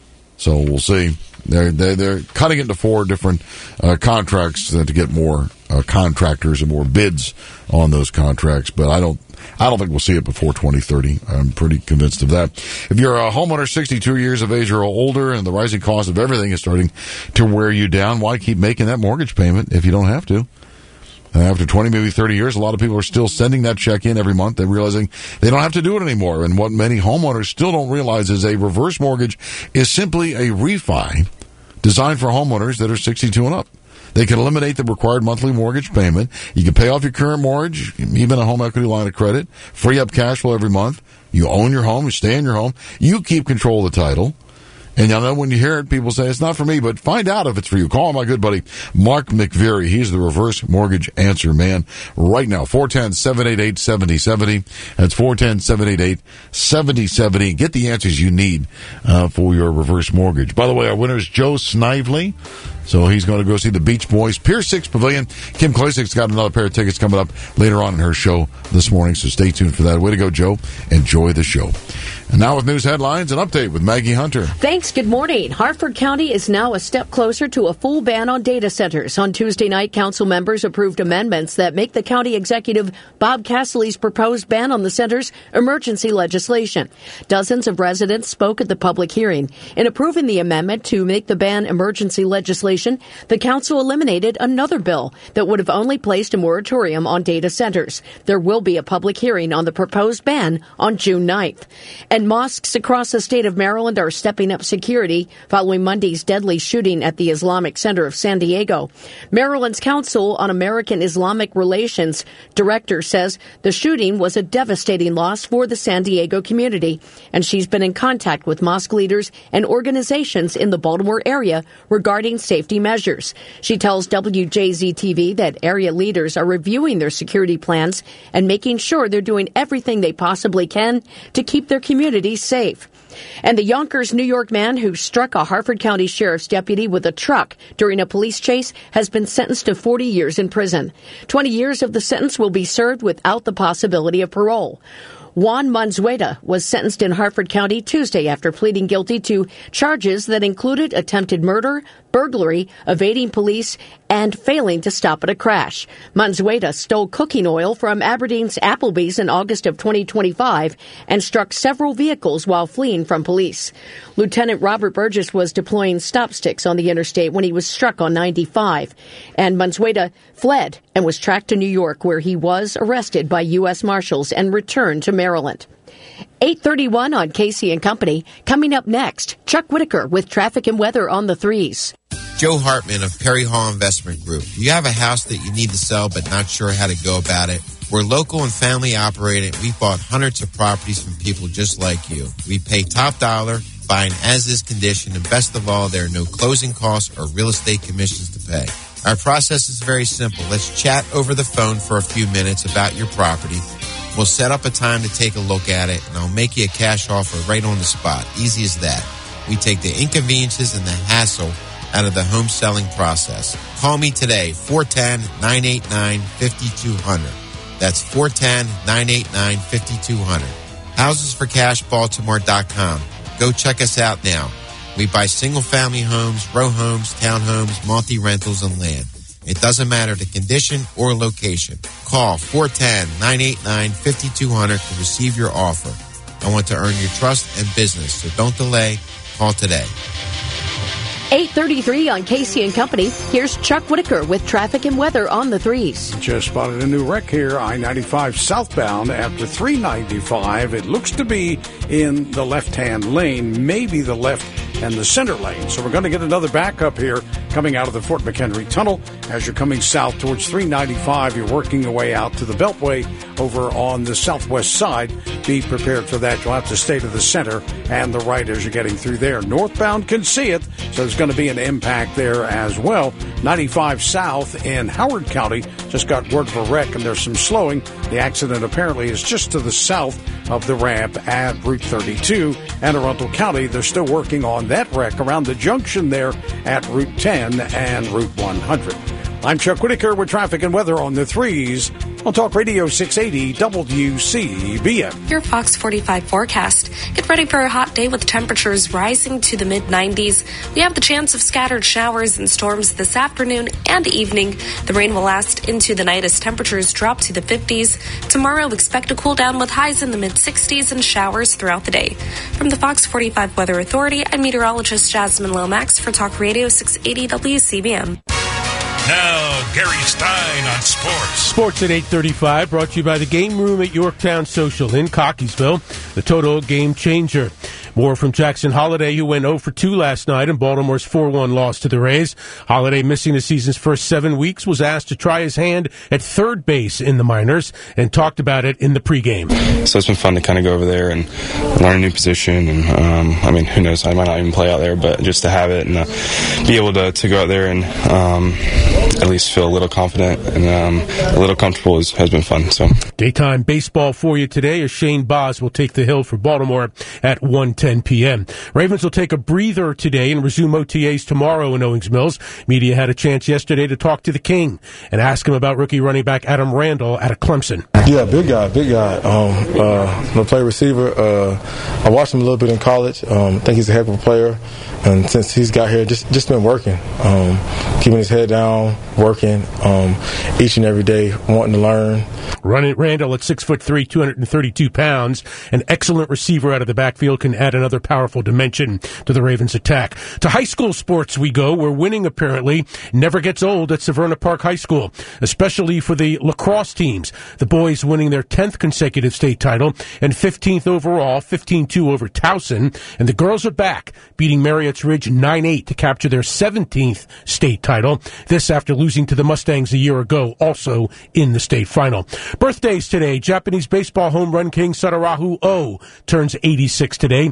So we'll see. They're, they're, they're cutting it into four different uh, contracts uh, to get more uh, contractors and more bids on those contracts. But I don't I don't think we'll see it before twenty thirty. I'm pretty convinced of that. If you're a homeowner sixty-two years of age or older and the rising cost of everything is starting to wear you down, why keep making that mortgage payment if you don't have to? Uh, after twenty, maybe thirty years, a lot of people are still sending that check in every month. They're realizing they don't have to do it anymore. And what many homeowners still don't realize is a reverse mortgage is simply a refi designed for homeowners that are sixty-two and up. They can eliminate the required monthly mortgage payment. You can pay off your current mortgage, even a home equity line of credit, free up cash flow every month. You own your home, you stay in your home, you keep control of the title. And I know when you hear it, people say, it's not for me, but find out if it's for you. Call my good buddy, Mark McVeary. He's the reverse mortgage answer man right now. four one zero, seven eight eight, seven zero seven zero. That's four one zero, seven eight eight, seven zero seven zero. Get the answers you need uh, for your reverse mortgage. By the way, our winner is Joe Snively. So he's going to go see the Beach Boys, Pier six Pavilion. Kim Klasik's got another pair of tickets coming up later on in her show this morning, so stay tuned for that. Way to go, Joe. Enjoy the show. And now with news headlines, an update with Maggie Hunter. Thanks. Good morning. Hartford County is now a step closer to a full ban on data centers. On Tuesday night, council members approved amendments that make the county executive Bob Cassily's proposed ban on the centers emergency legislation. Dozens of residents spoke at the public hearing. In approving the amendment to make the ban emergency legislation, the council eliminated another bill that would have only placed a moratorium on data centers. There will be a public hearing on the proposed ban on June ninth. And mosques across the state of Maryland are stepping up security following Monday's deadly shooting at the Islamic Center of San Diego. Maryland's Council on American Islamic Relations director says the shooting was a devastating loss for the San Diego community, and she's been in contact with mosque leaders and organizations in the Baltimore area regarding safety measures. She tells W J Z T V that area leaders are reviewing their security plans and making sure they're doing everything they possibly can to keep their communities safe. And the Yonkers, New York man who struck a Harford County Sheriff's deputy with a truck during a police chase has been sentenced to forty years in prison. twenty years of the sentence will be served without the possibility of parole. Juan Manzueta was sentenced in Harford County Tuesday after pleading guilty to charges that included attempted murder, burglary, evading police, and failing to stop at a crash. Manzueta stole cooking oil from Aberdeen's Applebee's in August of twenty twenty-five and struck several vehicles while fleeing from police. Lieutenant Robert Burgess was deploying stop sticks on the interstate when he was struck on ninety-five. And Manzueta fled and was tracked to New York, where he was arrested by U S Marshals and returned to Maryland. eight thirty-one on Casey and Company. Coming up next, Chuck Whitaker with traffic and weather on the threes. Joe Hartman of Perry Hall Investment Group. Do you have a house that you need to sell but not sure how to go about it? We're local and family operated. We've bought hundreds of properties from people just like you. We pay top dollar, buying as-is condition, and best of all, there are no closing costs or real estate commissions to pay. Our process is very simple. Let's chat over the phone for a few minutes about your property. We'll set up a time to take a look at it, and I'll make you a cash offer right on the spot. Easy as that. We take the inconveniences and the hassle out of the home selling process. Call me today, four one zero, nine eight nine, five two zero zero. That's four one zero, nine eight nine, five two zero zero. houses for cash baltimore dot com. Go check us out now. We buy single-family homes, row homes, townhomes, multi-rentals, and land. It doesn't matter the condition or location. Call four one zero, nine eight nine, five two zero zero to receive your offer. I want to earn your trust and business, so don't delay. Call today. eight thirty-three on Casey and Company. Here's Chuck Whitaker with traffic and weather on the threes. Just spotted a new wreck here, I ninety-five southbound after three ninety-five. It looks to be in the left-hand lane, maybe the left and the center lane. So we're going to get another backup here coming out of the Fort McHenry Tunnel. As you're coming south towards three ninety-five, you're working your way out to the Beltway over on the southwest side. Be prepared for that. You'll have to stay to the center and the right as you're getting through there. Northbound can see it, so there's going to be an impact there as well. ninety-five south in Howard County just got word of a wreck, and there's some slowing. The accident apparently is just to the south of the ramp at Route thirty-two. Anne Arundel County, they're still working on that wreck around the junction there at Route ten and Route one hundred. I'm Chuck Whitaker with traffic and weather on the threes on Talk Radio six eighty W C B M. Your Fox forty-five forecast. Get ready for a hot day with temperatures rising to the mid nineties. We have the chance of scattered showers and storms this afternoon and evening. The rain will last into the night as temperatures drop to the fifties. Tomorrow, expect a cool down with highs in the mid sixties and showers throughout the day. From the Fox forty-five Weather Authority, I'm meteorologist Jasmine Lomax for Talk Radio six eighty W C B M. Now, Gary Stein on sports. Sports at eight thirty-five, brought to you by the Game Room at Yorktown Social in Cockeysville, the total game changer. More from Jackson Holliday, who went oh for two last night in Baltimore's four one loss to the Rays. Holliday, missing the season's first seven weeks, was asked to try his hand at third base in the minors and talked about it in the pregame. So it's been fun to kind of go over there and learn a new position. And, um, I mean, who knows, I might not even play out there, but just to have it and uh, be able to, to go out there and um, at least feel a little confident and um, a little comfortable is, has been fun. So Daytime baseball for you today as Shane Boz will take the hill for Baltimore at one ten p.m. Ravens will take a breather today and resume O T As tomorrow in Owings Mills. Media had a chance yesterday to talk to the King and ask him about rookie running back Adam Randall out of Clemson. Yeah, big guy, big guy. Um, uh, I'm a play receiver. Uh, I watched him a little bit in college. Um, I think he's a heck of a player. And since he's got here, just just been working, um, keeping his head down, working um, each and every day, wanting to learn. Running Randall at six foot three, two hundred thirty-two pounds, an excellent receiver out of the backfield, can add another powerful dimension to the Ravens' attack. To high school sports we go, where winning apparently never gets old at Severna Park High School, especially for the lacrosse teams. The boys winning their tenth consecutive state title and fifteenth overall, fifteen two over Towson, and the girls are back, beating Marriott's Ridge nine eight to capture their seventeenth state title. This after losing to the Mustangs a year ago, also in the state final. Birthdays today. Japanese baseball home run king Satorahu Oh turns eighty-six today.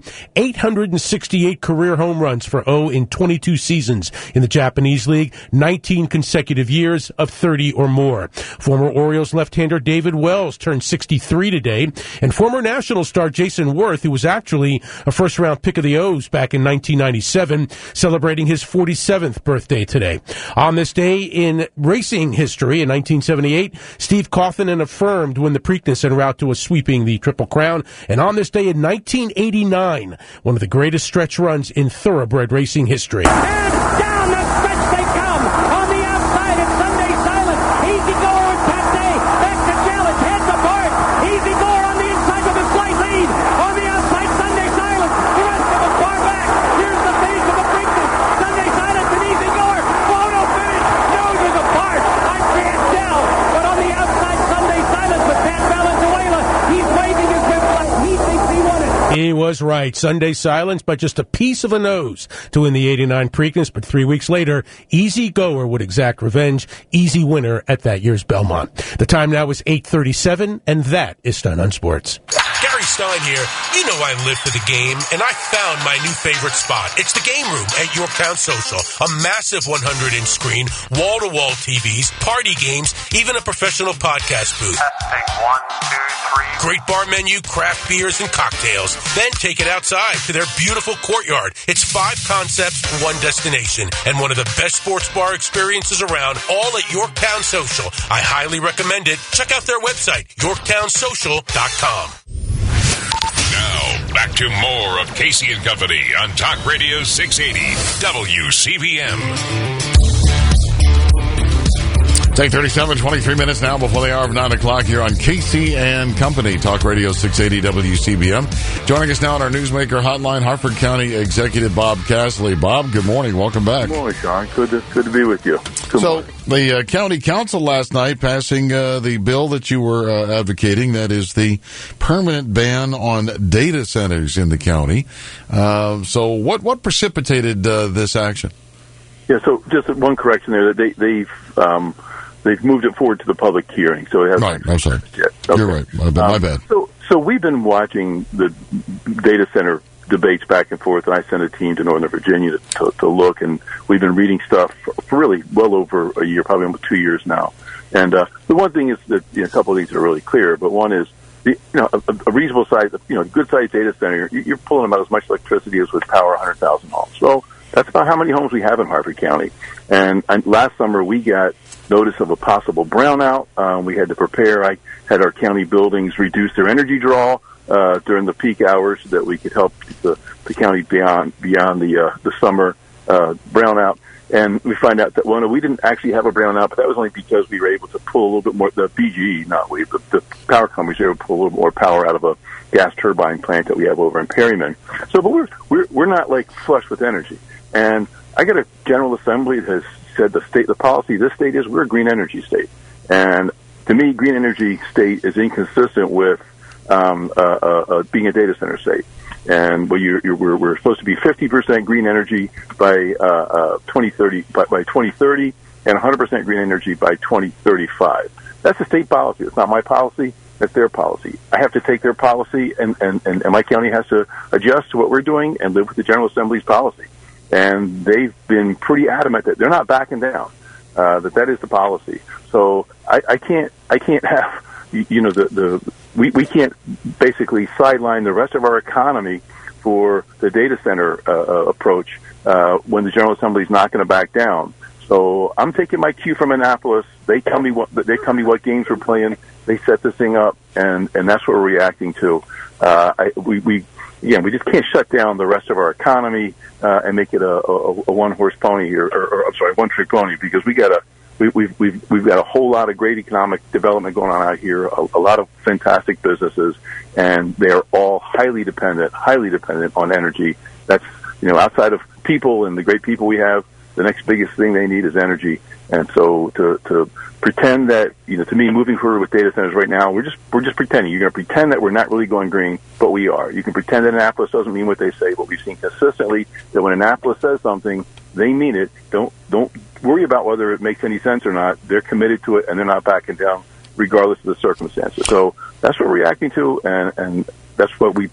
eight hundred sixty-eight career home runs for O in twenty-two seasons in the Japanese League, nineteen consecutive years of thirty or more. Former Orioles left-hander David Wells turned sixty-three today, and former Nationals star Jason Worth, who was actually a first-round pick of the O's back in nineteen ninety-seven, celebrating his forty-seventh birthday today. On this day in racing history in nineteen seventy-eight, Steve Cawthon affirmed when the Preakness en route to a sweeping the Triple Crown. And on this day in nineteen eighty-nine, one of the greatest stretch runs in thoroughbred racing history. Down the stretch they come. On the outside, it's Sunday Silence. Easy Goer with Pat Day. Back to challenge. Heads apart. Easy Goer on the inside with a slight lead. On the outside, Sunday Silence. The rest of them far back. Here's the finish of the Preakness. Sunday Silence and Easy Goer. Photo finish. Noses apart. I can't tell. But on the outside, Sunday Silence with Pat Valenzuela. He's waving his whip like he thinks he won it. He was right. Sunday Silence by just a piece of a nose to win the eighty-nine Preakness, but three weeks later, Easy Goer would exact revenge. Easy winner at that year's Belmont. The time now is eight thirty-seven, and that is Stun on Sports. Gary Stein here. You know I live for the game, and I found my new favorite spot. It's the Game Room at Yorktown Social. A massive one hundred inch screen, wall-to-wall T Vs, party games, even a professional podcast booth. Testing one, two, three. Great bar menu, craft beers, and cocktails. Then take it outside to their beautiful courtyard. It's five concepts, one destination, and one of the best sports bar experiences around, all at Yorktown Social. I highly recommend it. Check out their website, yorktown social dot com. Now, back to more of Casey and Company on Talk Radio six eighty W C V M. It's eight thirty-seven, twenty-three minutes now before the hour of nine o'clock here on Casey and Company, Talk Radio six eighty W C B M. Joining us now on our Newsmaker hotline, Harford County Executive Bob Castley. Bob, good morning. Welcome back. Good morning, Sean. Good to, good to be with you. Good so, morning. the uh, County Council last night passing uh, the bill that you were uh, advocating, that is the permanent ban on data centers in the county. Uh, so what, what precipitated uh, this action? Yeah, so just one correction there. They, they've... Um, They've moved it forward to the public hearing, so it hasn't. Right, I'm sorry. Yet. Okay. You're right. My, my um, bad. So, so we've been watching the data center debates back and forth, and I sent a team to Northern Virginia to, to, to look, and we've been reading stuff for, for really well over a year, probably almost two years now. And uh, the one thing is that you know, a couple of things are really clear, but one is the, you know a, a reasonable size, you know, good sized data center. You're pulling about as much electricity as would power one hundred thousand homes. Well, that's about how many homes we have in Harford County. And, and last summer we got notice of a possible brownout. Um, we had to prepare. I had our county buildings reduce their energy draw uh, during the peak hours so that we could help the, the county beyond beyond the uh, the summer uh, brownout. And we find out that, well, no, we didn't actually have a brownout, but that was only because we were able to pull a little bit more, the B G E, not we, but the power companies were able to pull a little more power out of a gas turbine plant that we have over in Perryman. So, but we're, we're, we're not like flush with energy. And I got a General Assembly that has said the state, the policy of this state is we're a green energy state. And to me, green energy state is inconsistent with um, uh, uh, uh, being a data center state. And well, you're, you're, we're, we're supposed to be fifty percent green energy by uh, uh, twenty thirty, by, by twenty thirty, and one hundred percent green energy by twenty thirty-five. That's the state policy. It's not my policy. That's their policy. I have to take their policy, and, and, and, and my county has to adjust to what we're doing and live with the General Assembly's policy. And they've been pretty adamant that they're not backing down, uh, that that is the policy. So I, I can't, I can't have, you, you know, the, the, we, we can't basically sideline the rest of our economy for the data center, uh, approach, uh, when the General Assembly is not going to back down. So I'm taking my cue from Annapolis. They tell me what, they tell me what games we're playing. They set this thing up, and, and that's what we're reacting to. Uh, I, we, we, Again, we just can't shut down the rest of our economy uh, and make it a, a, a one-horse pony, or, or, or I'm sorry, one-trick pony, because we got a we, we've we've we've got a whole lot of great economic development going on out here, a, a lot of fantastic businesses, and they are all highly dependent, highly dependent on energy. That's you know, outside of people and the great people we have, the next biggest thing they need is energy. And so to to pretend that, you know, to me, moving forward with data centers right now, we're just we're just pretending. You're going to pretend that we're not really going green, but we are. You can pretend that Annapolis doesn't mean what they say, but we've seen consistently that when Annapolis says something, they mean it. Don't don't worry about whether it makes any sense or not. They're committed to it, and they're not backing down, regardless of the circumstances. So that's what we're reacting to, and and that's what we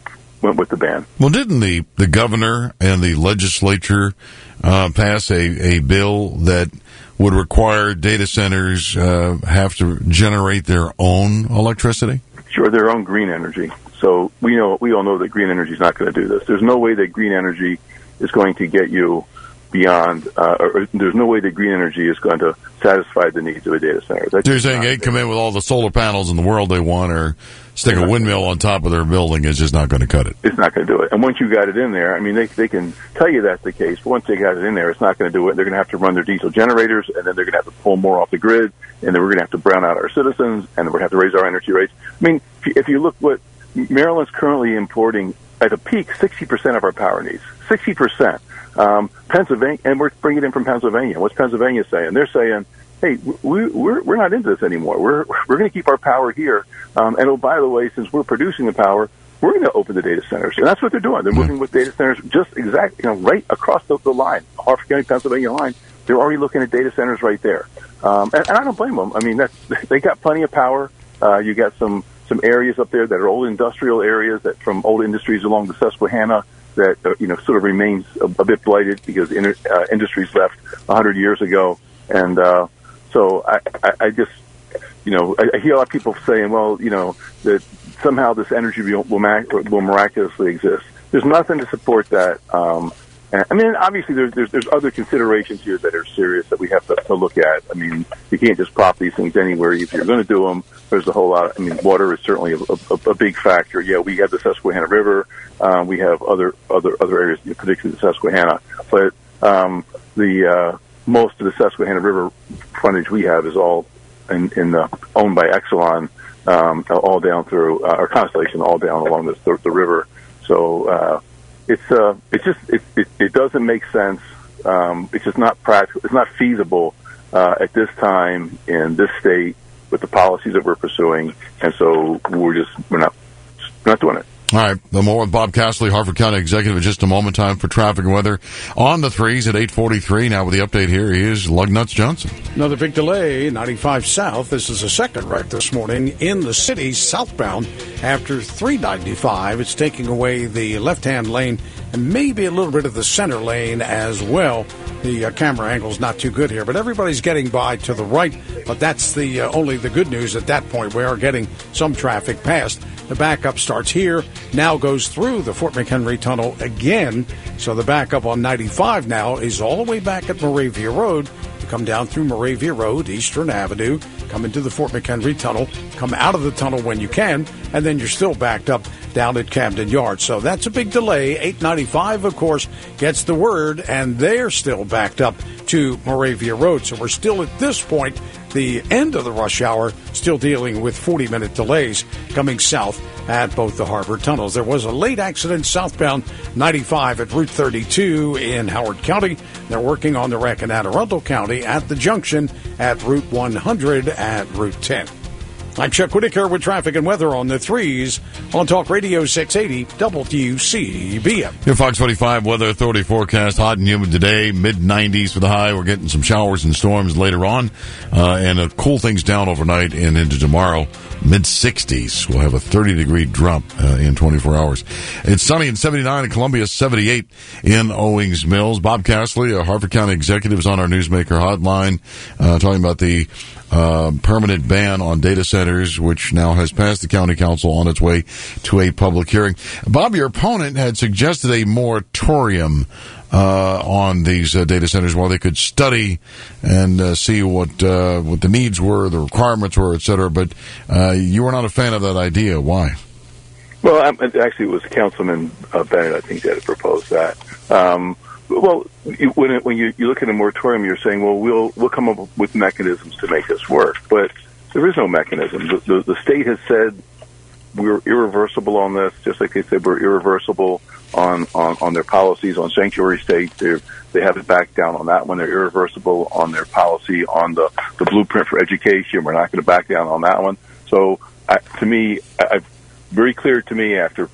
went with the ban. Well, didn't the, the governor and the legislature uh, pass a, a bill that would require data centers uh, have to generate their own electricity? Sure, their own green energy. So we know we all know that green energy is not going to do this. There's no way that green energy is going to get you beyond, uh, or there's no way that green energy is going to satisfy the needs of a data center. That's They're saying they come in with all the solar panels in the world they want, or stick a windmill on top of their building is just not going to cut it. It's not going to do it. And once you got it in there, I mean, they they can tell you that's the case, but once they got it in there, it's not going to do it. They're going to have to run their diesel generators, and then they're going to have to pull more off the grid, and then we're going to have to brown out our citizens, and then we're going to have to raise our energy rates. I mean, if you, if you look what Maryland's currently importing at a peak, sixty percent of our power needs. sixty percent. Um, Pennsylvania, and we're bringing it in from Pennsylvania. What's Pennsylvania saying? They're saying, hey, we, we're, we're not into this anymore. We're, we're going to keep our power here. Um, and oh, by the way, since we're producing the power, we're going to open the data centers. And that's what they're doing. They're moving with data centers just exactly, you know, right across the, the line, Harford County, Pennsylvania line. They're already looking at data centers right there. Um, and, and I don't blame them. I mean, that's, they got plenty of power. Uh, you got some, some areas up there that are old industrial areas that from old industries along the Susquehanna that, uh, you know, sort of remains a, a bit blighted because inter, uh, industries left a hundred years ago. And, uh, so I, I, I just, you know, I, I hear a lot of people saying, well, you know, that somehow this energy will, will, will miraculously exist. There's nothing to support that. Um, and, I mean, obviously there's, there's, there's other considerations here that are serious that we have to, to look at. I mean, you can't just prop these things anywhere. If you're going to do them, there's a whole lot. I mean, water is certainly a, a, a big factor. Yeah, we have the Susquehanna River. Um, we have other, other, other areas, particularly the Susquehanna. But, um, the, uh, most of the Susquehanna River frontage we have is all in, in the, owned by Exelon, um, all down through, uh, or Constellation, all down along the, the, the river. So, uh, it's, uh, it's just, it, it, it doesn't make sense. Um, it's just not practical. It's not feasible, uh, at this time in this state with the policies that we're pursuing. And so we're just, we're not, we're not doing it. All right, the more with Bob Castley, Harford County Executive, in just a moment. Time for traffic and weather on the threes at eight forty-three. Now with the update here, here's Lugnuts Johnson. Another big delay, ninety-five south. This is a second wreck this morning in the city, southbound, after three ninety-five. It's taking away the left-hand lane and maybe a little bit of the center lane as well. The uh, camera angle's not too good here, but everybody's getting by to the right. But that's the uh, only the good news at that point. We are getting some traffic past. The backup starts here, now goes through the Fort McHenry Tunnel again. So the backup on ninety-five now is all the way back at Moravia Road. You come down through Moravia Road, Eastern Avenue, come into the Fort McHenry Tunnel, come out of the tunnel when you can, and then you're still backed up down at Camden Yards. So that's a big delay. eight ninety-five, of course, gets the word, and they're still backed up to Moravia Road. So we're still at this point, the end of the rush hour, still dealing with forty-minute delays coming south at both the harbor tunnels. There was a late accident southbound ninety-five at Route thirty-two in Howard County. They're working on the wreck in Anne Arundel County at the junction at Route one hundred at Route ten. I'm Chuck Whitaker with traffic and weather on the threes on Talk Radio six eighty W C B M. Your Fox forty-five Weather Authority forecast, hot and humid today, mid nineties for the high. We're getting some showers and storms later on, uh, and uh, cool things down overnight and into tomorrow, mid sixties. We'll have a thirty degree drop uh, in twenty-four hours. It's sunny and seventy-nine in Columbia, seventy-eight in Owings Mills. Bob Castley, a Harford County executive, is on our Newsmaker hotline, uh, talking about the Uh, permanent ban on data centers, which now has passed the county council on its way to a public hearing. Bob, your opponent had suggested a moratorium uh, on these uh, data centers while they could study and uh, see what uh, what the needs were, the requirements were, et cetera. But uh, you were not a fan of that idea. Why? Well, I'm, actually, it was Councilman uh, Bennett, I think, that had proposed that. Um, Well, when it, when you, you look at a moratorium, you're saying, well, we'll we'll come up with mechanisms to make this work. But there is no mechanism. The, the, the state has said we're irreversible on this, just like they said we're irreversible on, on, on their policies on sanctuary states. They they haven't backed down on that one. They're irreversible on their policy on the, the blueprint for education. We're not going to back down on that one. So, I, to me, I, very clear to me after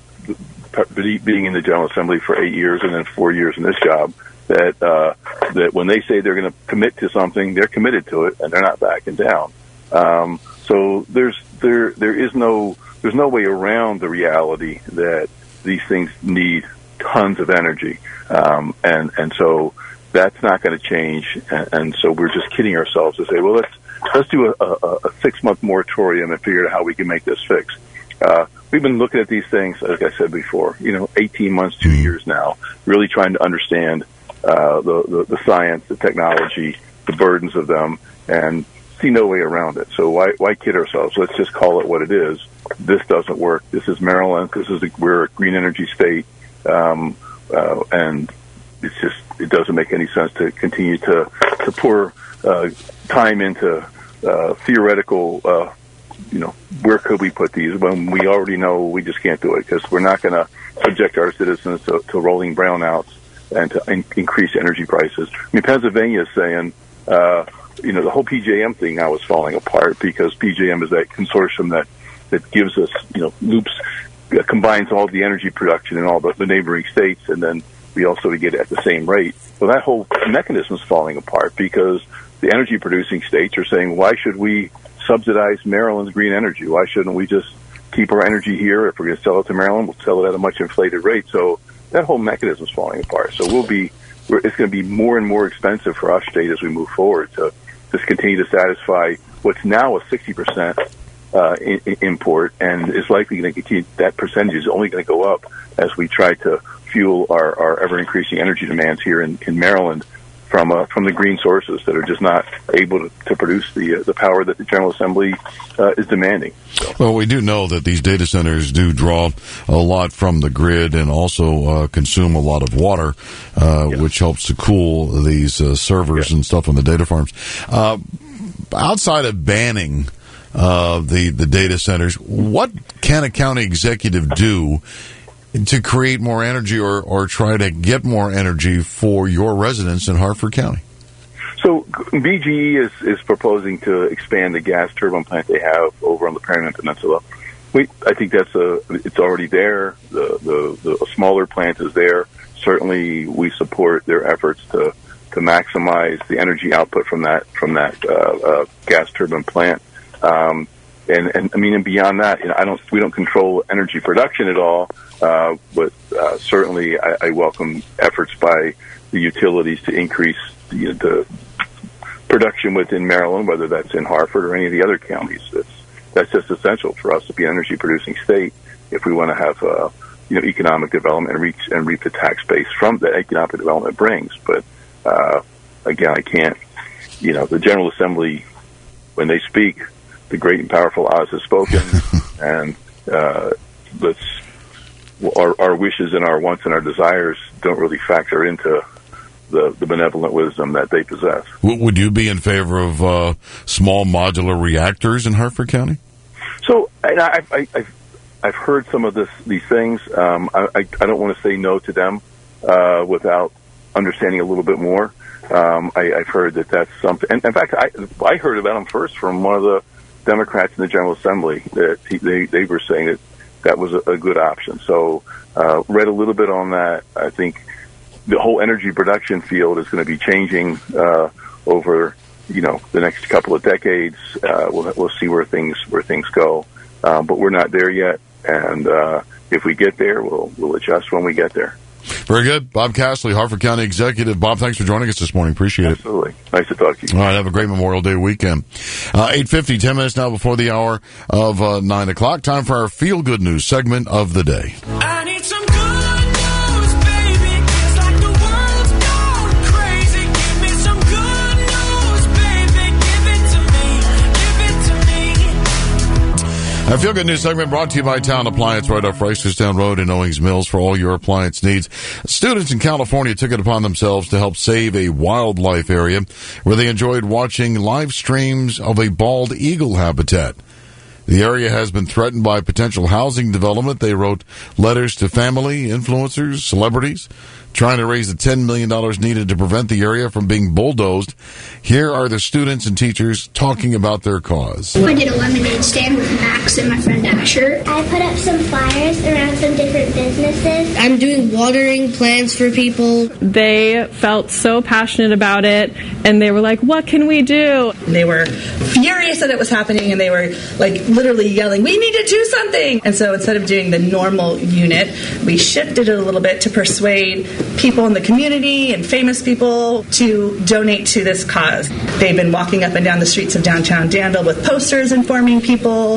being in the General Assembly for eight years and then four years in this job, that uh, that when they say they're going to commit to something, they're committed to it and they're not backing down. Um, so there's there there is no there's no way around the reality that these things need tons of energy, um, and and so that's not going to change. And, and so we're just kidding ourselves to say, well, let's let's do a, a, a six month moratorium and figure out how we can make this fix. Uh, we've been looking at these things, like I said before, you know, eighteen months, two years now, really trying to understand uh, the, the the science, the technology, the burdens of them, and see no way around it. So why why kid ourselves? Let's just call it what it is. This doesn't work. This is Maryland. This is a, we're a green energy state, um, uh, and it's just it doesn't make any sense to continue to to pour uh, time into uh, theoretical. Uh, you know, where could we put these when we already know we just can't do it, because we're not going to subject our citizens to, to rolling brownouts and to in- increase energy prices. I mean, Pennsylvania is saying. Uh, You know, the whole P J M thing now is falling apart because P J M is that consortium that, that gives us, you know, loops, uh, combines all the energy production in all the, the neighboring states, and then we also get it at the same rate. Well, that whole mechanism is falling apart because the energy producing states are saying, why should we subsidize Maryland's green energy? Why shouldn't we just keep our energy here? If we're going to sell it to Maryland, we'll sell it at a much inflated rate. So that whole mechanism is falling apart. So we'll be, we're, it's going to be more and more expensive for our state as we move forward to just continue to satisfy what's now a sixty percent uh, in, in import, and is likely going to continue. That percentage is only going to go up as we try to fuel our, our ever-increasing energy demands here in, in Maryland from uh, from the green sources that are just not able to, to produce the uh, the power that the General Assembly uh, is demanding. So. Well, we do know that these data centers do draw a lot from the grid and also uh, consume a lot of water, uh, yeah. which helps to cool these uh, servers yeah. and stuff on the data farms. Uh, outside of banning uh, the the data centers, what can a county executive do to create more energy or, or try to get more energy for your residents in Hartford County? So B G E is, is proposing to expand the gas turbine plant they have over on the Permian Peninsula. We, I think that's a, it's already there. The, the, the smaller plant is there. Certainly we support their efforts to, to maximize the energy output from that, from that, uh, uh, gas turbine plant. Um, and, and I mean, and beyond that, you know, I don't, we don't control energy production at all. Uh, but uh, certainly I, I welcome efforts by the utilities to increase the, the production within Maryland, whether that's in Hartford or any of the other counties. That's, that's just essential for us to be an energy-producing state if we want to have uh, you know, economic development and reach and reap the tax base from that economic development brings. But uh, again, I can't. You know, the General Assembly, when they speak, the great and powerful Oz has spoken, and uh, let's. Our, our wishes and our wants and our desires don't really factor into the, the benevolent wisdom that they possess. Would you be in favor of uh, small modular reactors in Hartford County? So and I, I, I've, I've heard some of this, these things. Um, I, I, I don't want to say no to them uh, without understanding a little bit more. Um, I, I've heard that that's something. And in fact, I, I heard about them first from one of the Democrats in the General Assembly. That he, they, they were saying that that was a, a good option. So, uh, read a little bit on that. I think the whole energy production field is going to be changing, uh, over, you know, the next couple of decades. Uh, we'll, we'll see where things, where things go. Um, but we're not there yet. And, uh, if we get there, we'll, we'll adjust when we get there. Very good. Bob Castley, Hartford County Executive. Bob, thanks for joining us this morning. Appreciate Absolutely. it. Absolutely. Nice to talk to you. All right. Have a great Memorial Day weekend. Uh, eight fifty, ten minutes now before the hour of uh, nine o'clock. Time for our Feel Good News segment of the day. I need some good news, baby. It's like the world's gone crazy. Give me some good news, baby. Give it to me. Give it to me. Our Feel Good News segment brought to you by Town Appliance right off Reisterstown Road in Owings Mills for all your appliance needs. Students in California took it upon themselves to help save a wildlife area where they enjoyed watching live streams of a bald eagle habitat. The area has been threatened by potential housing development. They wrote letters to family, influencers, celebrities trying to raise the ten million dollars needed to prevent the area from being bulldozed. Here are the students and teachers talking about their cause. I did a lemonade stand with Max and my friend Asher. I put up some flyers around some different businesses. I'm doing watering plants for people. They felt so passionate about it, and they were like, what can we do? They were furious that it was happening, and they were like literally yelling, we need to do something. And so instead of doing the normal unit, we shifted it a little bit to persuade people in the community and famous people to donate to this cause. They've been walking up and down the streets of downtown Danville with posters informing people.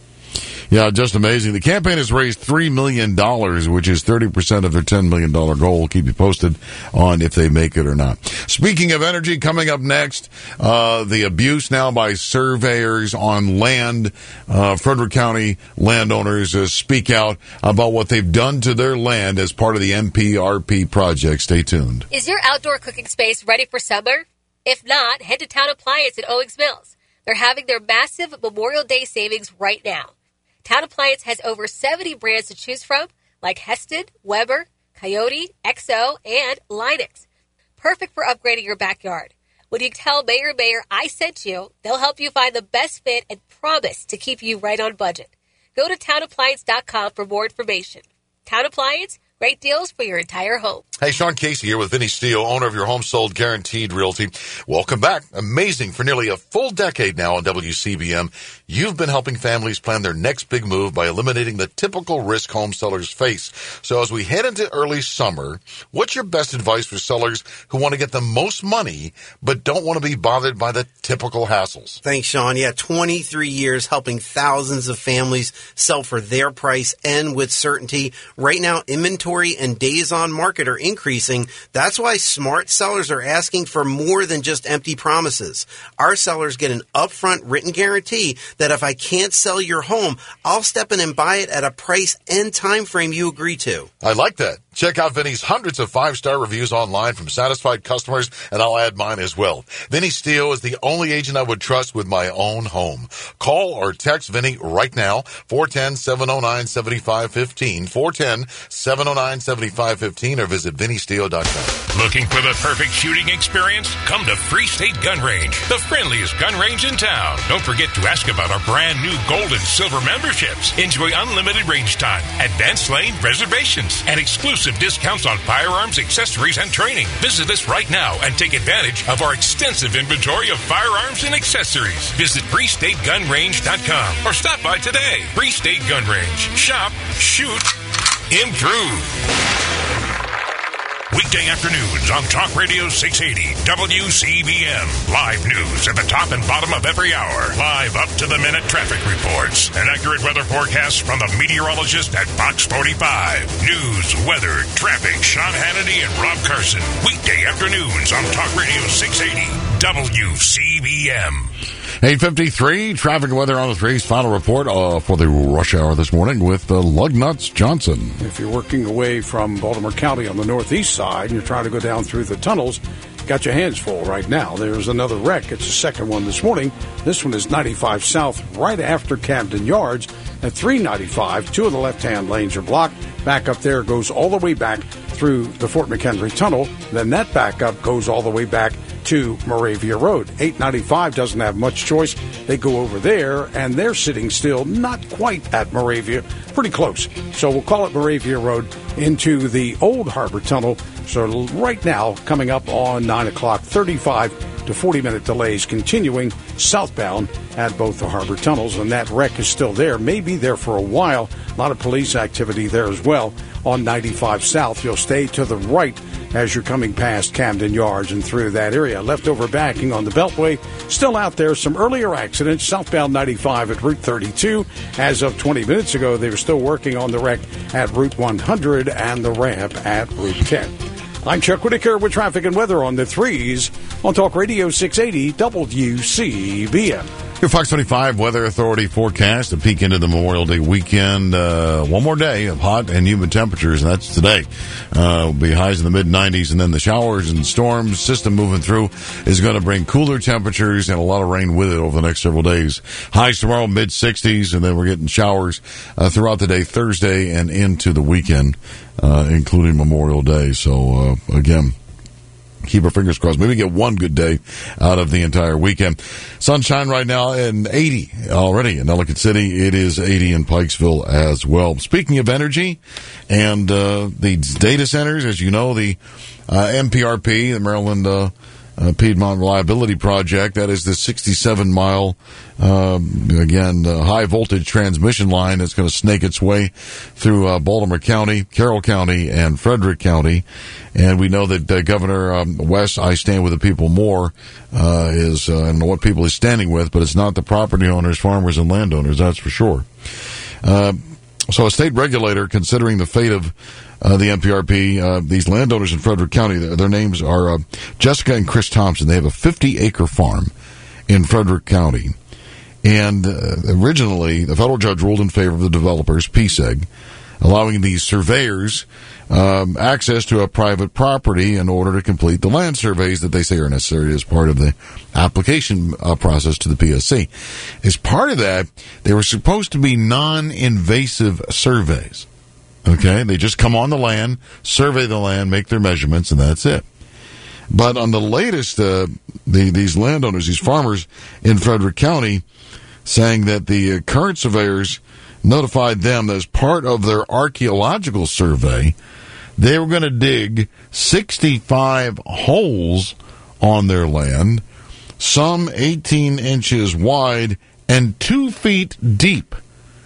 Yeah, just amazing. The campaign has raised three million dollars, which is thirty percent of their ten million dollars goal. We'll keep you posted on if they make it or not. Speaking of energy, coming up next, uh, the abuse now by surveyors on land. Uh, Frederick County landowners uh, speak out about what they've done to their land as part of the M P R P project. Stay tuned. Is your outdoor cooking space ready for summer? If not, head to Town Appliance at Owings Mills. They're having their massive Memorial Day savings right now. Town Appliance has over seventy brands to choose from, like Heston, Weber, Coyote, X O, and Linux. Perfect for upgrading your backyard. When you tell Mayor Mayor I sent you, they'll help you find the best fit and promise to keep you right on budget. Go to town appliance dot com for more information. Town Appliance, great deals for your entire home. Hey, Sean Casey here with Vinny Steele, owner of Your Home Sold Guaranteed Realty. Welcome back. Amazing. For nearly a full decade now on W C B M, you've been helping families plan their next big move by eliminating the typical risk home sellers face. So as we head into early summer, what's your best advice for sellers who want to get the most money but don't want to be bothered by the typical hassles? Thanks, Sean. Yeah, twenty-three years helping thousands of families sell for their price and with certainty. Right now, inventory and days on market are increasing. That's why smart sellers are asking for more than just empty promises. Our sellers get an upfront written guarantee that if I can't sell your home, I'll step in and buy it at a price and time frame you agree to. I like that. Check out Vinny's hundreds of five-star reviews online from satisfied customers, and I'll add mine as well. Vinny Steele is the only agent I would trust with my own home. Call or text Vinny right now, four one zero, seven zero nine, seven five one five, four one zero, seven zero nine, seven five one five, or visit vinny steele dot com. Looking for the perfect shooting experience? Come to Free State Gun Range, the friendliest gun range in town. Don't forget to ask about our brand new gold and silver memberships. Enjoy unlimited range time, advanced lane reservations, and exclusive discounts on firearms, accessories, and training. Visit us right now and take advantage of our extensive inventory of firearms and accessories. Visit free state gun range dot com or stop by today. Free State Gun Range. Shop, shoot, improve. Weekday afternoons on Talk Radio six eighty W C B M. Live news at the top and bottom of every hour. Live up-to-the-minute traffic reports. An accurate weather forecast from the meteorologist at Fox forty-five. News, weather, traffic, Sean Hannity and Rob Carson. Weekday afternoons on Talk Radio six eighty W C B M. eight fifty-three, traffic and weather on the threes. Final report uh, for the rush hour this morning with uh, Lugnuts Johnson. If you're working away from Baltimore County on the northeast side and you're trying to go down through the tunnels, got your hands full right now. There's another wreck. It's the second one this morning. This one is ninety-five south right after Camden Yards at three ninety-five. Two of the left-hand lanes are blocked. Back up there goes all the way back through the Fort McHenry Tunnel. Then that backup goes all the way back to Moravia Road. eight ninety-five doesn't have much choice. They go over there, and they're sitting still, not quite at Moravia, pretty close. So we'll call it Moravia Road into the Old Harbor Tunnel. So right now, coming up on nine o'clock, thirty-five to forty minute delays continuing southbound at both the harbor tunnels, and that wreck is still there, may be there for a while. A lot of police activity there as well on ninety-five south. You'll stay to the right as you're coming past Camden Yards and through that area. Leftover backing on the Beltway. Still out there. Some earlier accidents. Southbound ninety-five at Route thirty-two. As of twenty minutes ago, they were still working on the wreck at Route one hundred and the ramp at Route ten. I'm Chuck Whitaker with traffic and weather on the threes on Talk Radio six eighty W C B M. Your Fox twenty-five Weather Authority forecast, a peek into the Memorial Day weekend. Uh, one more day of hot and humid temperatures, and that's today. Uh, will be highs in the mid nineties, and then the showers and storms system moving through is going to bring cooler temperatures and a lot of rain with it over the next several days. Highs tomorrow, mid sixties, and then we're getting showers uh, throughout the day, Thursday and into the weekend, uh, including Memorial Day. So, uh, again, keep our fingers crossed. Maybe get one good day out of the entire weekend. Sunshine right now in eighty already in Ellicott City. It is eighty in Pikesville as well. Speaking of energy and uh, the data centers, as you know, the uh, M P R P, the Maryland uh, uh, Piedmont Reliability Project, that is the sixty-seven mile, um, again, uh, high voltage transmission line that's going to snake its way through uh, Baltimore County, Carroll County, and Frederick County. And we know that uh, Governor um, West, I Stand With the People More, uh, is, uh, I don't know what people he's standing with, but it's not the property owners, farmers, and landowners, that's for sure. Uh, so a state regulator considering the fate of uh, the M P R P, uh, these landowners in Frederick County, their, their names are uh, Jessica and Chris Thompson. They have a fifty acre farm in Frederick County. And uh, originally, the federal judge ruled in favor of the developers, P S E G, allowing these surveyors um, access to a private property in order to complete the land surveys that they say are necessary as part of the application uh, process to the P S C. As part of that, they were supposed to be non-invasive surveys. Okay, they just come on the land, survey the land, make their measurements, and that's it. But on the latest, uh, the, these landowners, these farmers in Frederick County, saying that the uh, current surveyors notified them that as part of their archaeological survey, they were going to dig sixty-five holes on their land, some eighteen inches wide and two feet deep.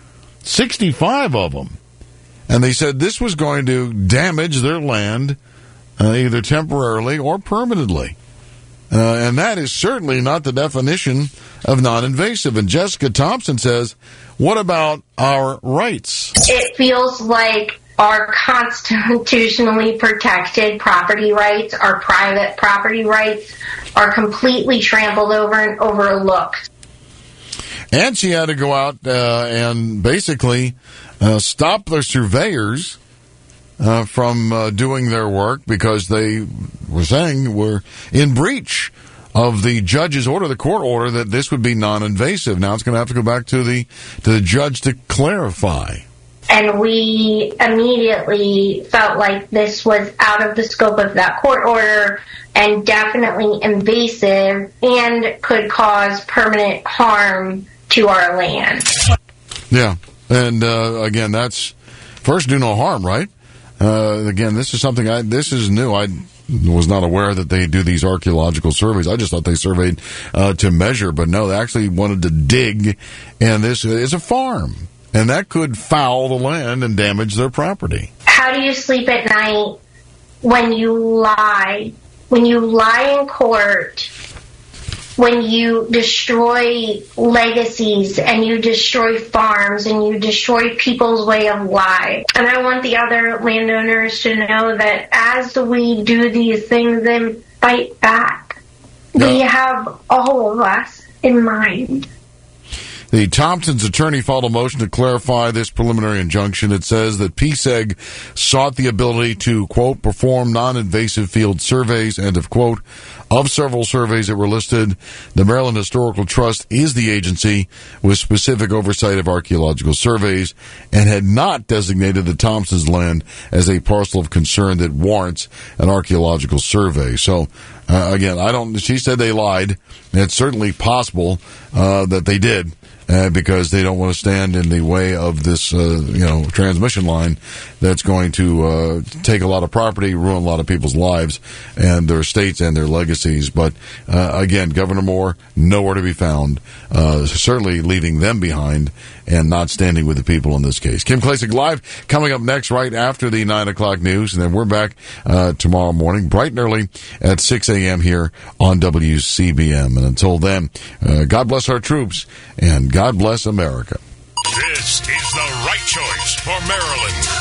sixty-five of them. And they said this was going to damage their land uh, either temporarily or permanently. Uh, and that is certainly not the definition of non-invasive. And Jessica Thompson says, what about our rights? It feels like our constitutionally protected property rights, our private property rights, are completely trampled over and overlooked. And she had to go out uh, and basically uh, stop their surveyors Uh, from uh, doing their work because they were saying we're in breach of the judge's order, the court order, that this would be non-invasive. Now it's going to have to go back to the to the judge to clarify. And we immediately felt like this was out of the scope of that court order and definitely invasive and could cause permanent harm to our land. Yeah, and uh, again, that's first do no harm, right? Uh, again, this is something I, this is new. I was not aware that they do these archaeological surveys. I just thought they surveyed, uh, to measure, but no, they actually wanted to dig, and this is a farm, and that could foul the land and damage their property. How do you sleep at night when you lie? When you lie in court, when you destroy legacies and you destroy farms and you destroy people's way of life. And I want the other landowners to know that as we do these things and fight back, no. we have all of us in mind. The Thompson's attorney filed a motion to clarify this preliminary injunction. It says that P S E G sought the ability to, quote, perform non-invasive field surveys, end of quote. Of several surveys that were listed, the Maryland Historical Trust is the agency with specific oversight of archaeological surveys and had not designated the Thompson's land as a parcel of concern that warrants an archaeological survey. So, uh, again, I don't, she said they lied. It's certainly possible uh, that they did. Uh, because they don't want to stand in the way of this, uh, you know, transmission line that's going to uh, take a lot of property, ruin a lot of people's lives and their estates and their legacies. But uh, again, Governor Moore, nowhere to be found, uh, certainly leaving them behind and not standing with the people in this case. Kim Klacik Live coming up next right after the nine o'clock news, and then we're back uh, tomorrow morning, bright and early at six a.m. here on W C B M. And until then, uh, God bless our troops and God bless America. This is the right choice for Maryland.